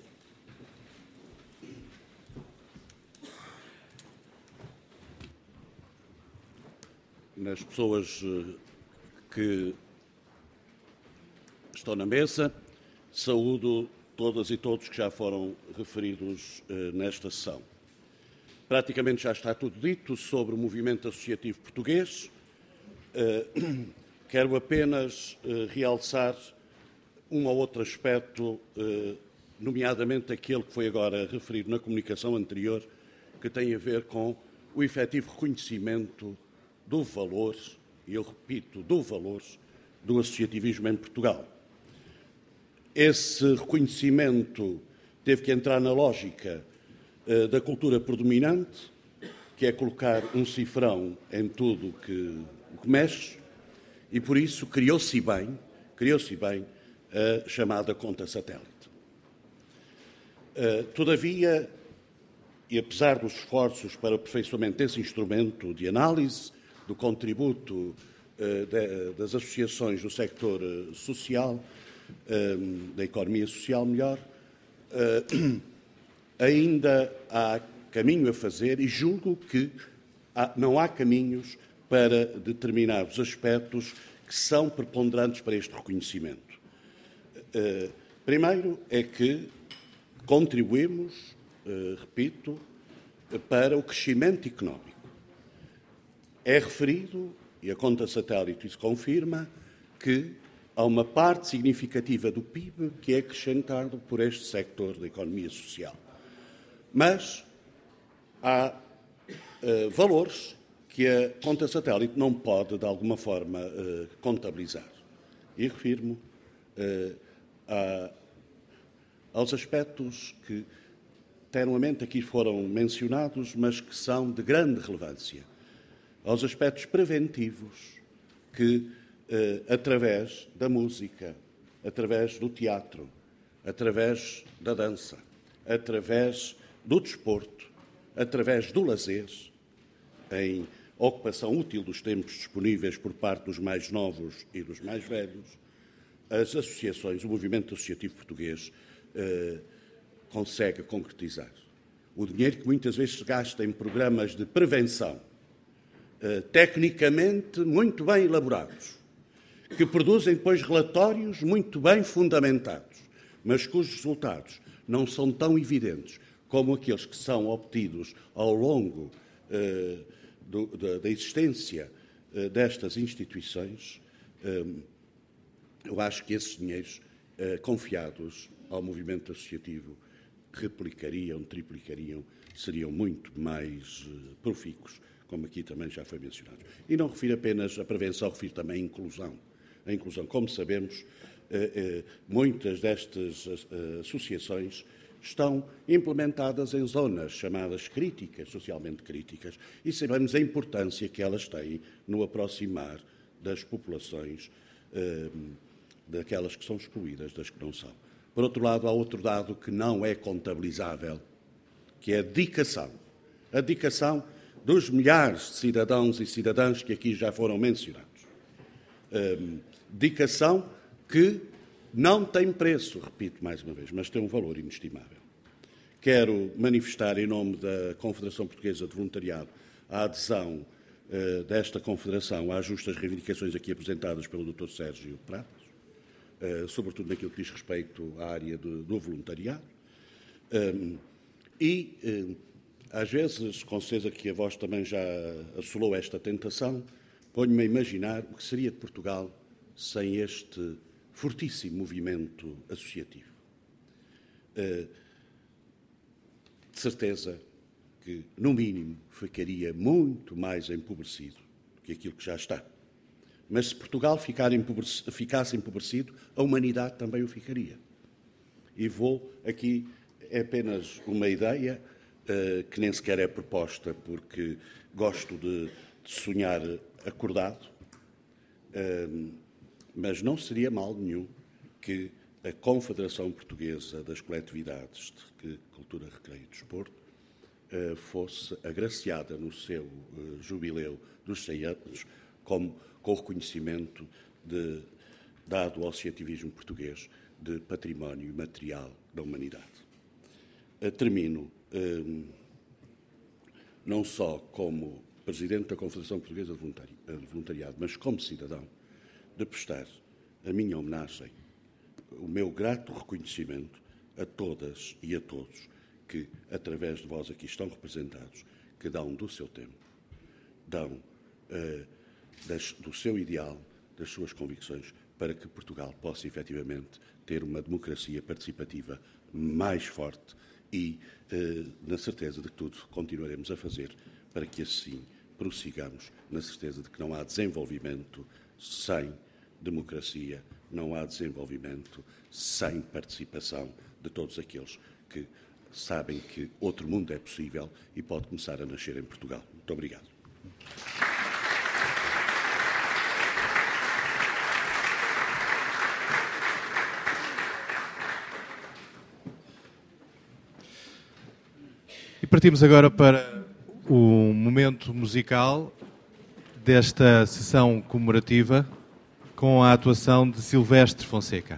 Nas pessoas que estão na mesa, saúdo todas e todos que já foram referidos uh, nesta sessão. Praticamente já está tudo dito sobre o movimento associativo português. Uh, quero apenas uh, realçar um ou outro aspecto, uh, nomeadamente aquele que foi agora referido na comunicação anterior, que tem a ver com o efetivo reconhecimento do valor, e eu repito, do valor do associativismo em Portugal. Esse reconhecimento teve que entrar na lógica da cultura predominante, que é colocar um cifrão em tudo o que, que mexe, e por isso criou-se bem, criou-se bem a chamada conta satélite. Uh, todavia, e apesar dos esforços para o aperfeiçoamento desse instrumento de análise, do contributo uh, de, das associações do sector uh, social, uh, da economia social, melhor, uh, ainda há caminho a fazer e julgo que há, não há caminhos para determinados aspectos que são preponderantes para este reconhecimento. Uh, primeiro é que contribuímos, uh, repito, para o crescimento económico. É referido, e a conta satélite isso confirma, que há uma parte significativa do P I B que é acrescentado por este sector da economia social. Mas há uh, valores que a conta satélite não pode, de alguma forma, uh, contabilizar. E refiro-me uh, a, aos aspectos que tenuamente aqui foram mencionados, mas que são de grande relevância. Aos aspectos preventivos que, eh, através da música, através do teatro, através da dança, através do desporto, através do lazer, em ocupação útil dos tempos disponíveis por parte dos mais novos e dos mais velhos, as associações, o movimento associativo português, eh, consegue concretizar. O dinheiro que muitas vezes se gasta em programas de prevenção, eh, tecnicamente muito bem elaborados, que produzem depois relatórios muito bem fundamentados, mas cujos resultados não são tão evidentes como aqueles que são obtidos ao longo eh, do, da, da existência eh, destas instituições. eh, eu acho que esses dinheiros eh, confiados ao movimento associativo replicariam, triplicariam, seriam muito mais uh, profícuos, como aqui também já foi mencionado. E não refiro apenas a prevenção, refiro também a inclusão. A inclusão, como sabemos, uh, uh, muitas destas uh, associações estão implementadas em zonas chamadas críticas, socialmente críticas, e sabemos a importância que elas têm no aproximar das populações, uh, daquelas que são excluídas, das que não são. Por outro lado, há outro dado que não é contabilizável, que é a dedicação. A dedicação dos milhares de cidadãos e cidadãs que aqui já foram mencionados. Um, dedicação que não tem preço, repito mais uma vez, mas tem um valor inestimável. Quero manifestar, em nome da Confederação Portuguesa de Voluntariado, a adesão uh, desta Confederação às justas reivindicações aqui apresentadas pelo doutor Sérgio Pratas, Uh, sobretudo naquilo que diz respeito à área do, do voluntariado. Um, e, uh, às vezes, com certeza que a voz também já assolou esta tentação, ponho-me a imaginar o que seria de Portugal sem este fortíssimo movimento associativo. Uh, de certeza que, no mínimo, ficaria muito mais empobrecido do que aquilo que já está. Mas se Portugal ficar empobrecido, ficasse empobrecido, a humanidade também o ficaria. E vou aqui, é apenas uma ideia, uh, que nem sequer é proposta, porque gosto de, de sonhar acordado, uh, mas não seria mal nenhum que a Confederação Portuguesa das Coletividades de Cultura, Recreio e Desporto uh, fosse agraciada no seu uh, jubileu dos cem anos, como com o reconhecimento de, dado ao associativismo português de património material da humanidade. Uh, termino um, não só como Presidente da Confederação Portuguesa de, Voluntari de Voluntariado, mas como cidadão, de prestar a minha homenagem, o meu grato reconhecimento a todas e a todos que, através de vós aqui estão representados, que dão do seu tempo, dão uh, Das, do seu ideal, das suas convicções, para que Portugal possa efetivamente ter uma democracia participativa mais forte e, eh, na certeza de que tudo continuaremos a fazer para que assim prossigamos, na certeza de que não há desenvolvimento sem democracia, não há desenvolvimento sem participação de todos aqueles que sabem que outro mundo é possível e pode começar a nascer em Portugal. Muito obrigado. E partimos agora para o momento musical desta sessão comemorativa com a atuação de Silvestre Fonseca.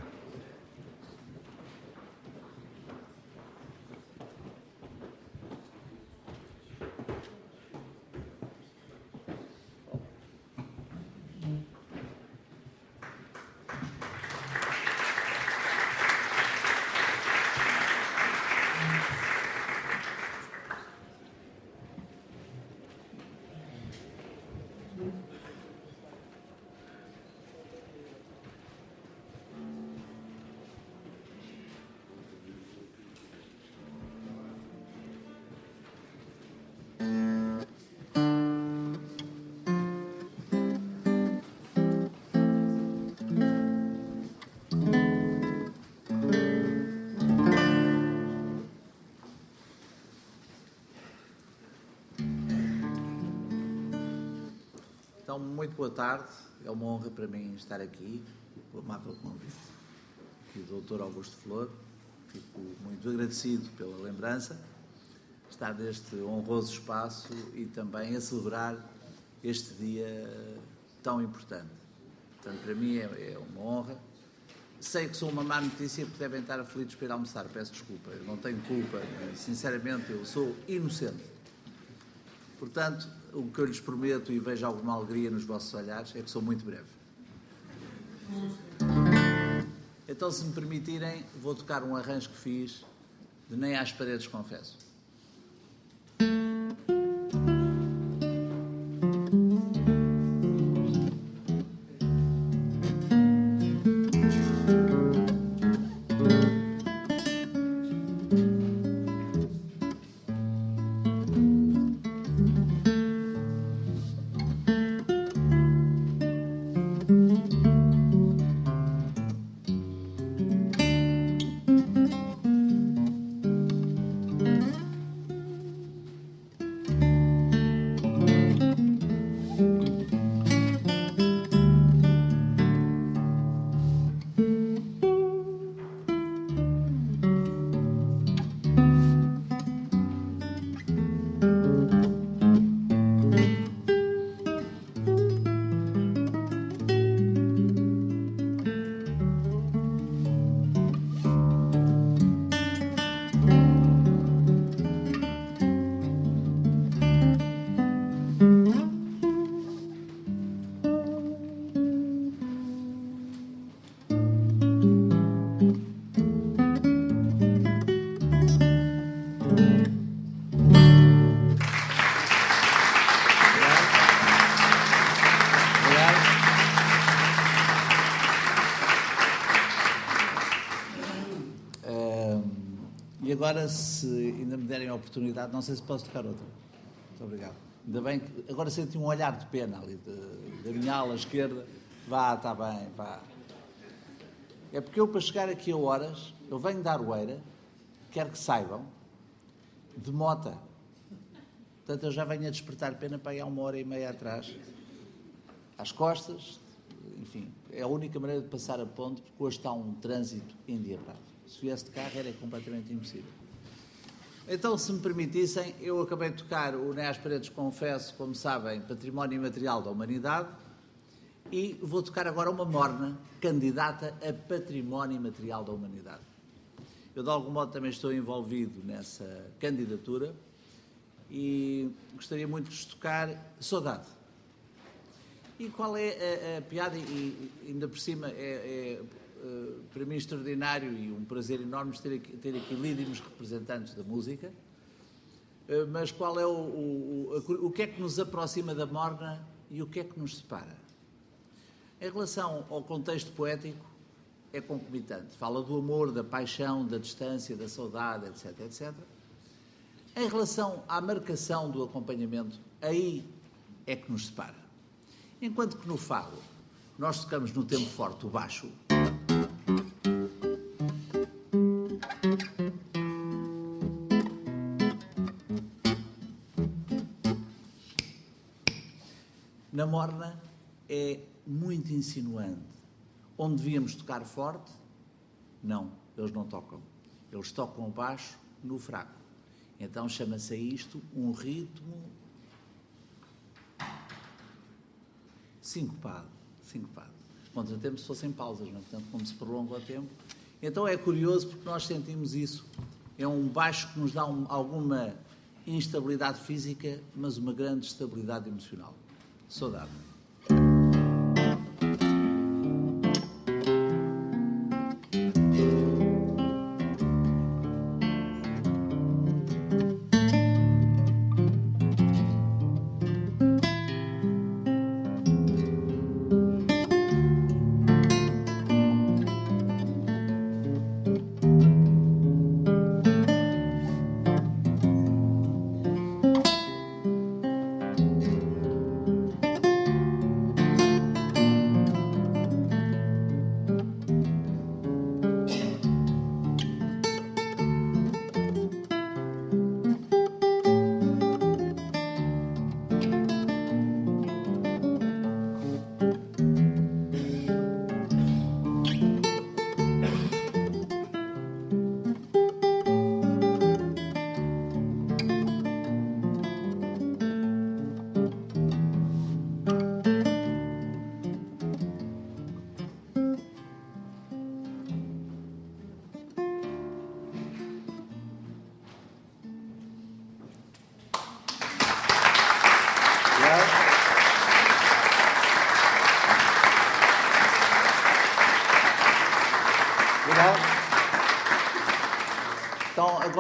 Então, muito boa tarde. É uma honra para mim estar aqui, o amável convite aqui do doutor Augusto Flor. Fico muito agradecido pela lembrança, estar neste honroso espaço e também a celebrar este dia tão importante. Portanto, para mim é, é uma honra. Sei que sou uma má notícia porque devem estar aflitos para ir almoçar. Peço desculpa, eu não tenho culpa. Sinceramente, eu sou inocente. Portanto, o que eu lhes prometo e vejo alguma alegria nos vossos olhares é que sou muito breve. Então, se me permitirem, vou tocar um arranjo que fiz de Nem às Paredes Confesso. Agora, se ainda me derem a oportunidade, não sei se posso tocar outra. Muito obrigado. Ainda bem que agora senti um olhar de pena ali, de, da minha ala esquerda. Vá, está bem, vá. É porque eu, para chegar aqui a horas, eu venho da Aroeira, quero que saibam, de Mota. Portanto, eu já venho a despertar pena para ir há uma hora e meia atrás, às costas, enfim, é a única maneira de passar a ponte, porque hoje está um trânsito endiabrado. Se viesse de carro era completamente impossível. Então, se me permitissem, eu acabei de tocar o Nem às Paredes Confesso, como sabem, Património Imaterial da Humanidade, e vou tocar agora uma morna candidata a Património Imaterial da Humanidade. Eu, de algum modo, também estou envolvido nessa candidatura e gostaria muito de tocar Saudade. E qual é a, a piada, e ainda por cima é... é Uh, para mim extraordinário e um prazer enorme ter aqui, ter aqui líderes representantes da música, uh, mas qual é o, o, o, o que é que nos aproxima da morna e o que é que nos separa? Em relação ao contexto poético, é concomitante. Fala do amor, da paixão, da distância, da saudade, etc, etcétera. Em relação à marcação do acompanhamento, aí é que nos separa. Enquanto que no fado nós tocamos no tempo forte o baixo, na morna é muito insinuante. Onde devíamos tocar forte, não, eles não tocam. Eles tocam baixo no fraco. Então chama-se a isto um ritmo sincopado. sincopado. Contratempos se fossem pausas, não é? Portanto, como se prolonga o tempo. Então é curioso porque nós sentimos isso. É um baixo que nos dá um, alguma instabilidade física, mas uma grande estabilidade emocional. Saudade.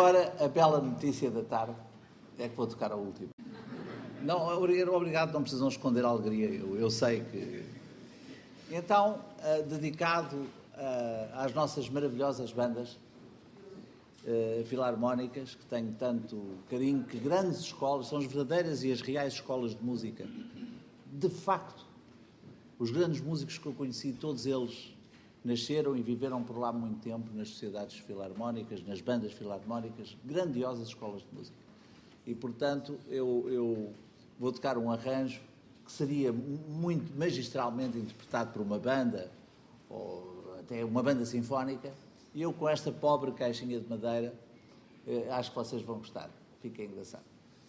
agora, a bela notícia da tarde é que vou tocar a última. Não, obrigado, não precisam esconder a alegria, eu, eu sei que... Então, uh, dedicado uh, às nossas maravilhosas bandas uh, filarmónicas, que tenho tanto carinho, que grandes escolas, são as verdadeiras e as reais escolas de música. De facto, os grandes músicos que eu conheci, todos eles nasceram e viveram por lá muito tempo, nas sociedades filarmónicas, nas bandas filarmónicas, grandiosas escolas de música. E, portanto, eu, eu vou tocar um arranjo que seria muito magistralmente interpretado por uma banda, ou até uma banda sinfónica, e eu com esta pobre caixinha de madeira, eh, acho que vocês vão gostar. Fica engraçado.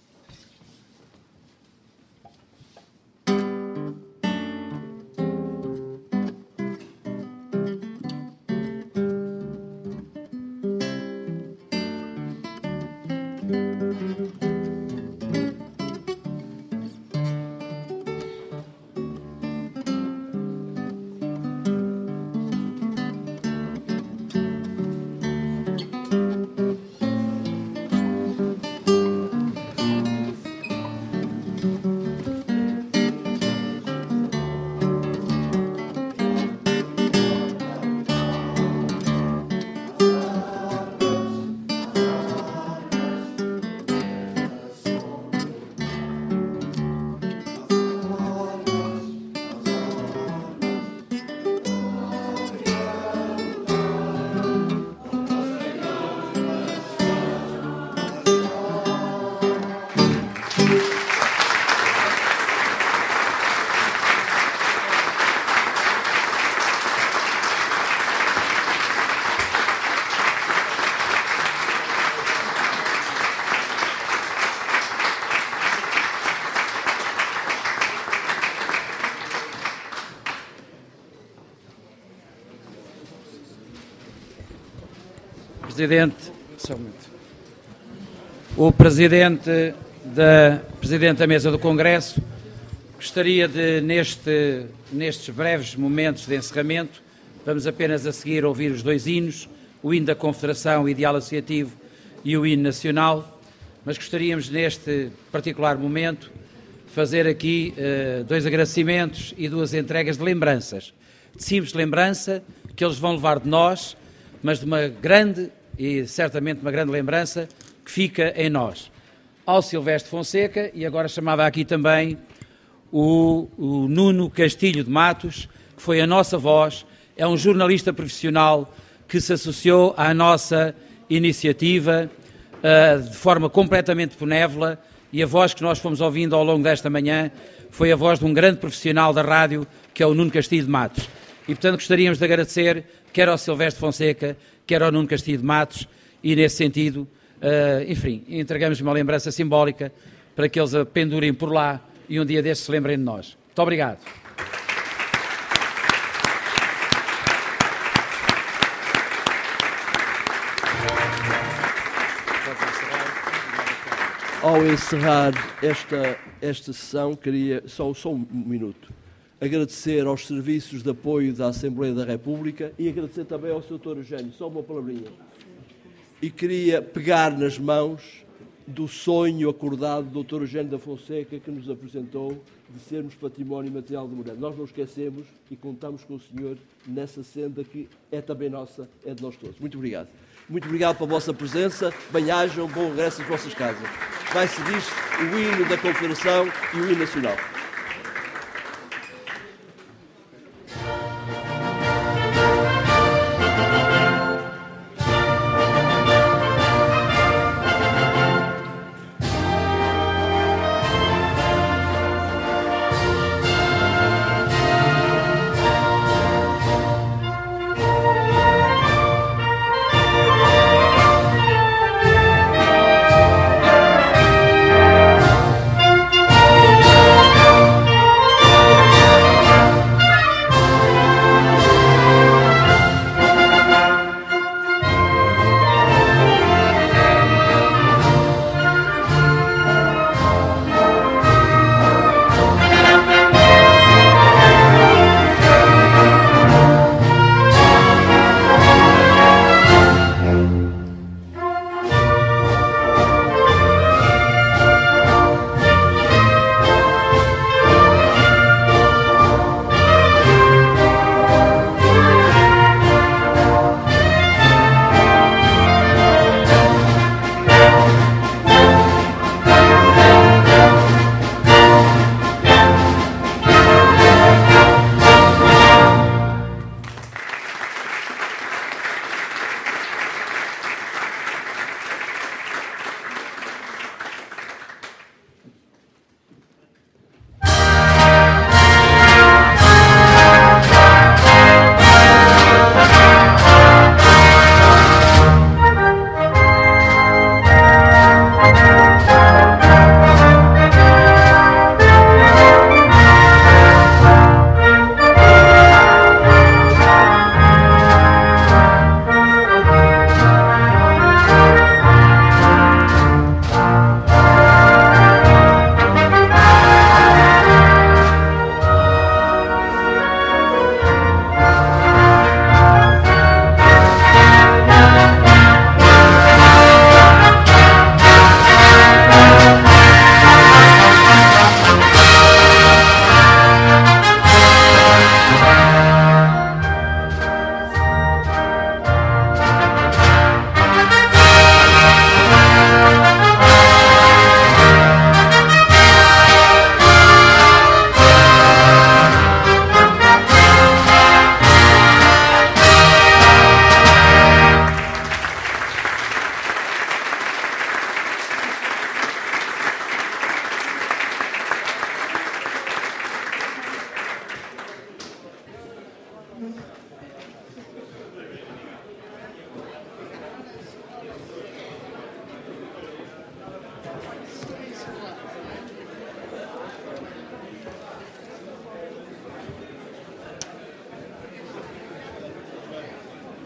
Presidente, o Presidente da, Presidente da Mesa do Congresso gostaria de, neste, nestes breves momentos de encerramento, vamos apenas a seguir ouvir os dois hinos, o hino da Confederação Ideal Associativo e o hino nacional, mas gostaríamos neste particular momento fazer aqui uh, dois agradecimentos e duas entregas de lembranças, de simples lembrança que eles vão levar de nós, mas de uma grande e certamente uma grande lembrança que fica em nós. Ao Silvestre Fonseca, e agora chamava aqui também o, o Nuno Castilho de Matos, que foi a nossa voz, é um jornalista profissional que se associou à nossa iniciativa uh, de forma completamente benévola, e a voz que nós fomos ouvindo ao longo desta manhã foi a voz de um grande profissional da rádio, que é o Nuno Castilho de Matos. E, portanto, gostaríamos de agradecer quer ao Silvestre Fonseca, quer ao Nuno Castilho de Matos, e nesse sentido, uh, enfim, entregamos uma lembrança simbólica para que eles a pendurem por lá e um dia destes se lembrem de nós. Muito obrigado. Ao encerrar esta, esta sessão, queria, só, só um minuto, agradecer aos serviços de apoio da Assembleia da República e agradecer também ao senhor doutor Eugênio, só uma palavrinha. E queria pegar nas mãos do sonho acordado do doutor Eugênio da Fonseca, que nos apresentou de sermos património material de Moreno. Nós não esquecemos e contamos com o senhor nessa senda que é também nossa, é de nós todos. Muito obrigado. Muito obrigado pela vossa presença. Bem-ajam, bom regresso às vossas casas. Vai seguir o hino da Confederação e o hino nacional.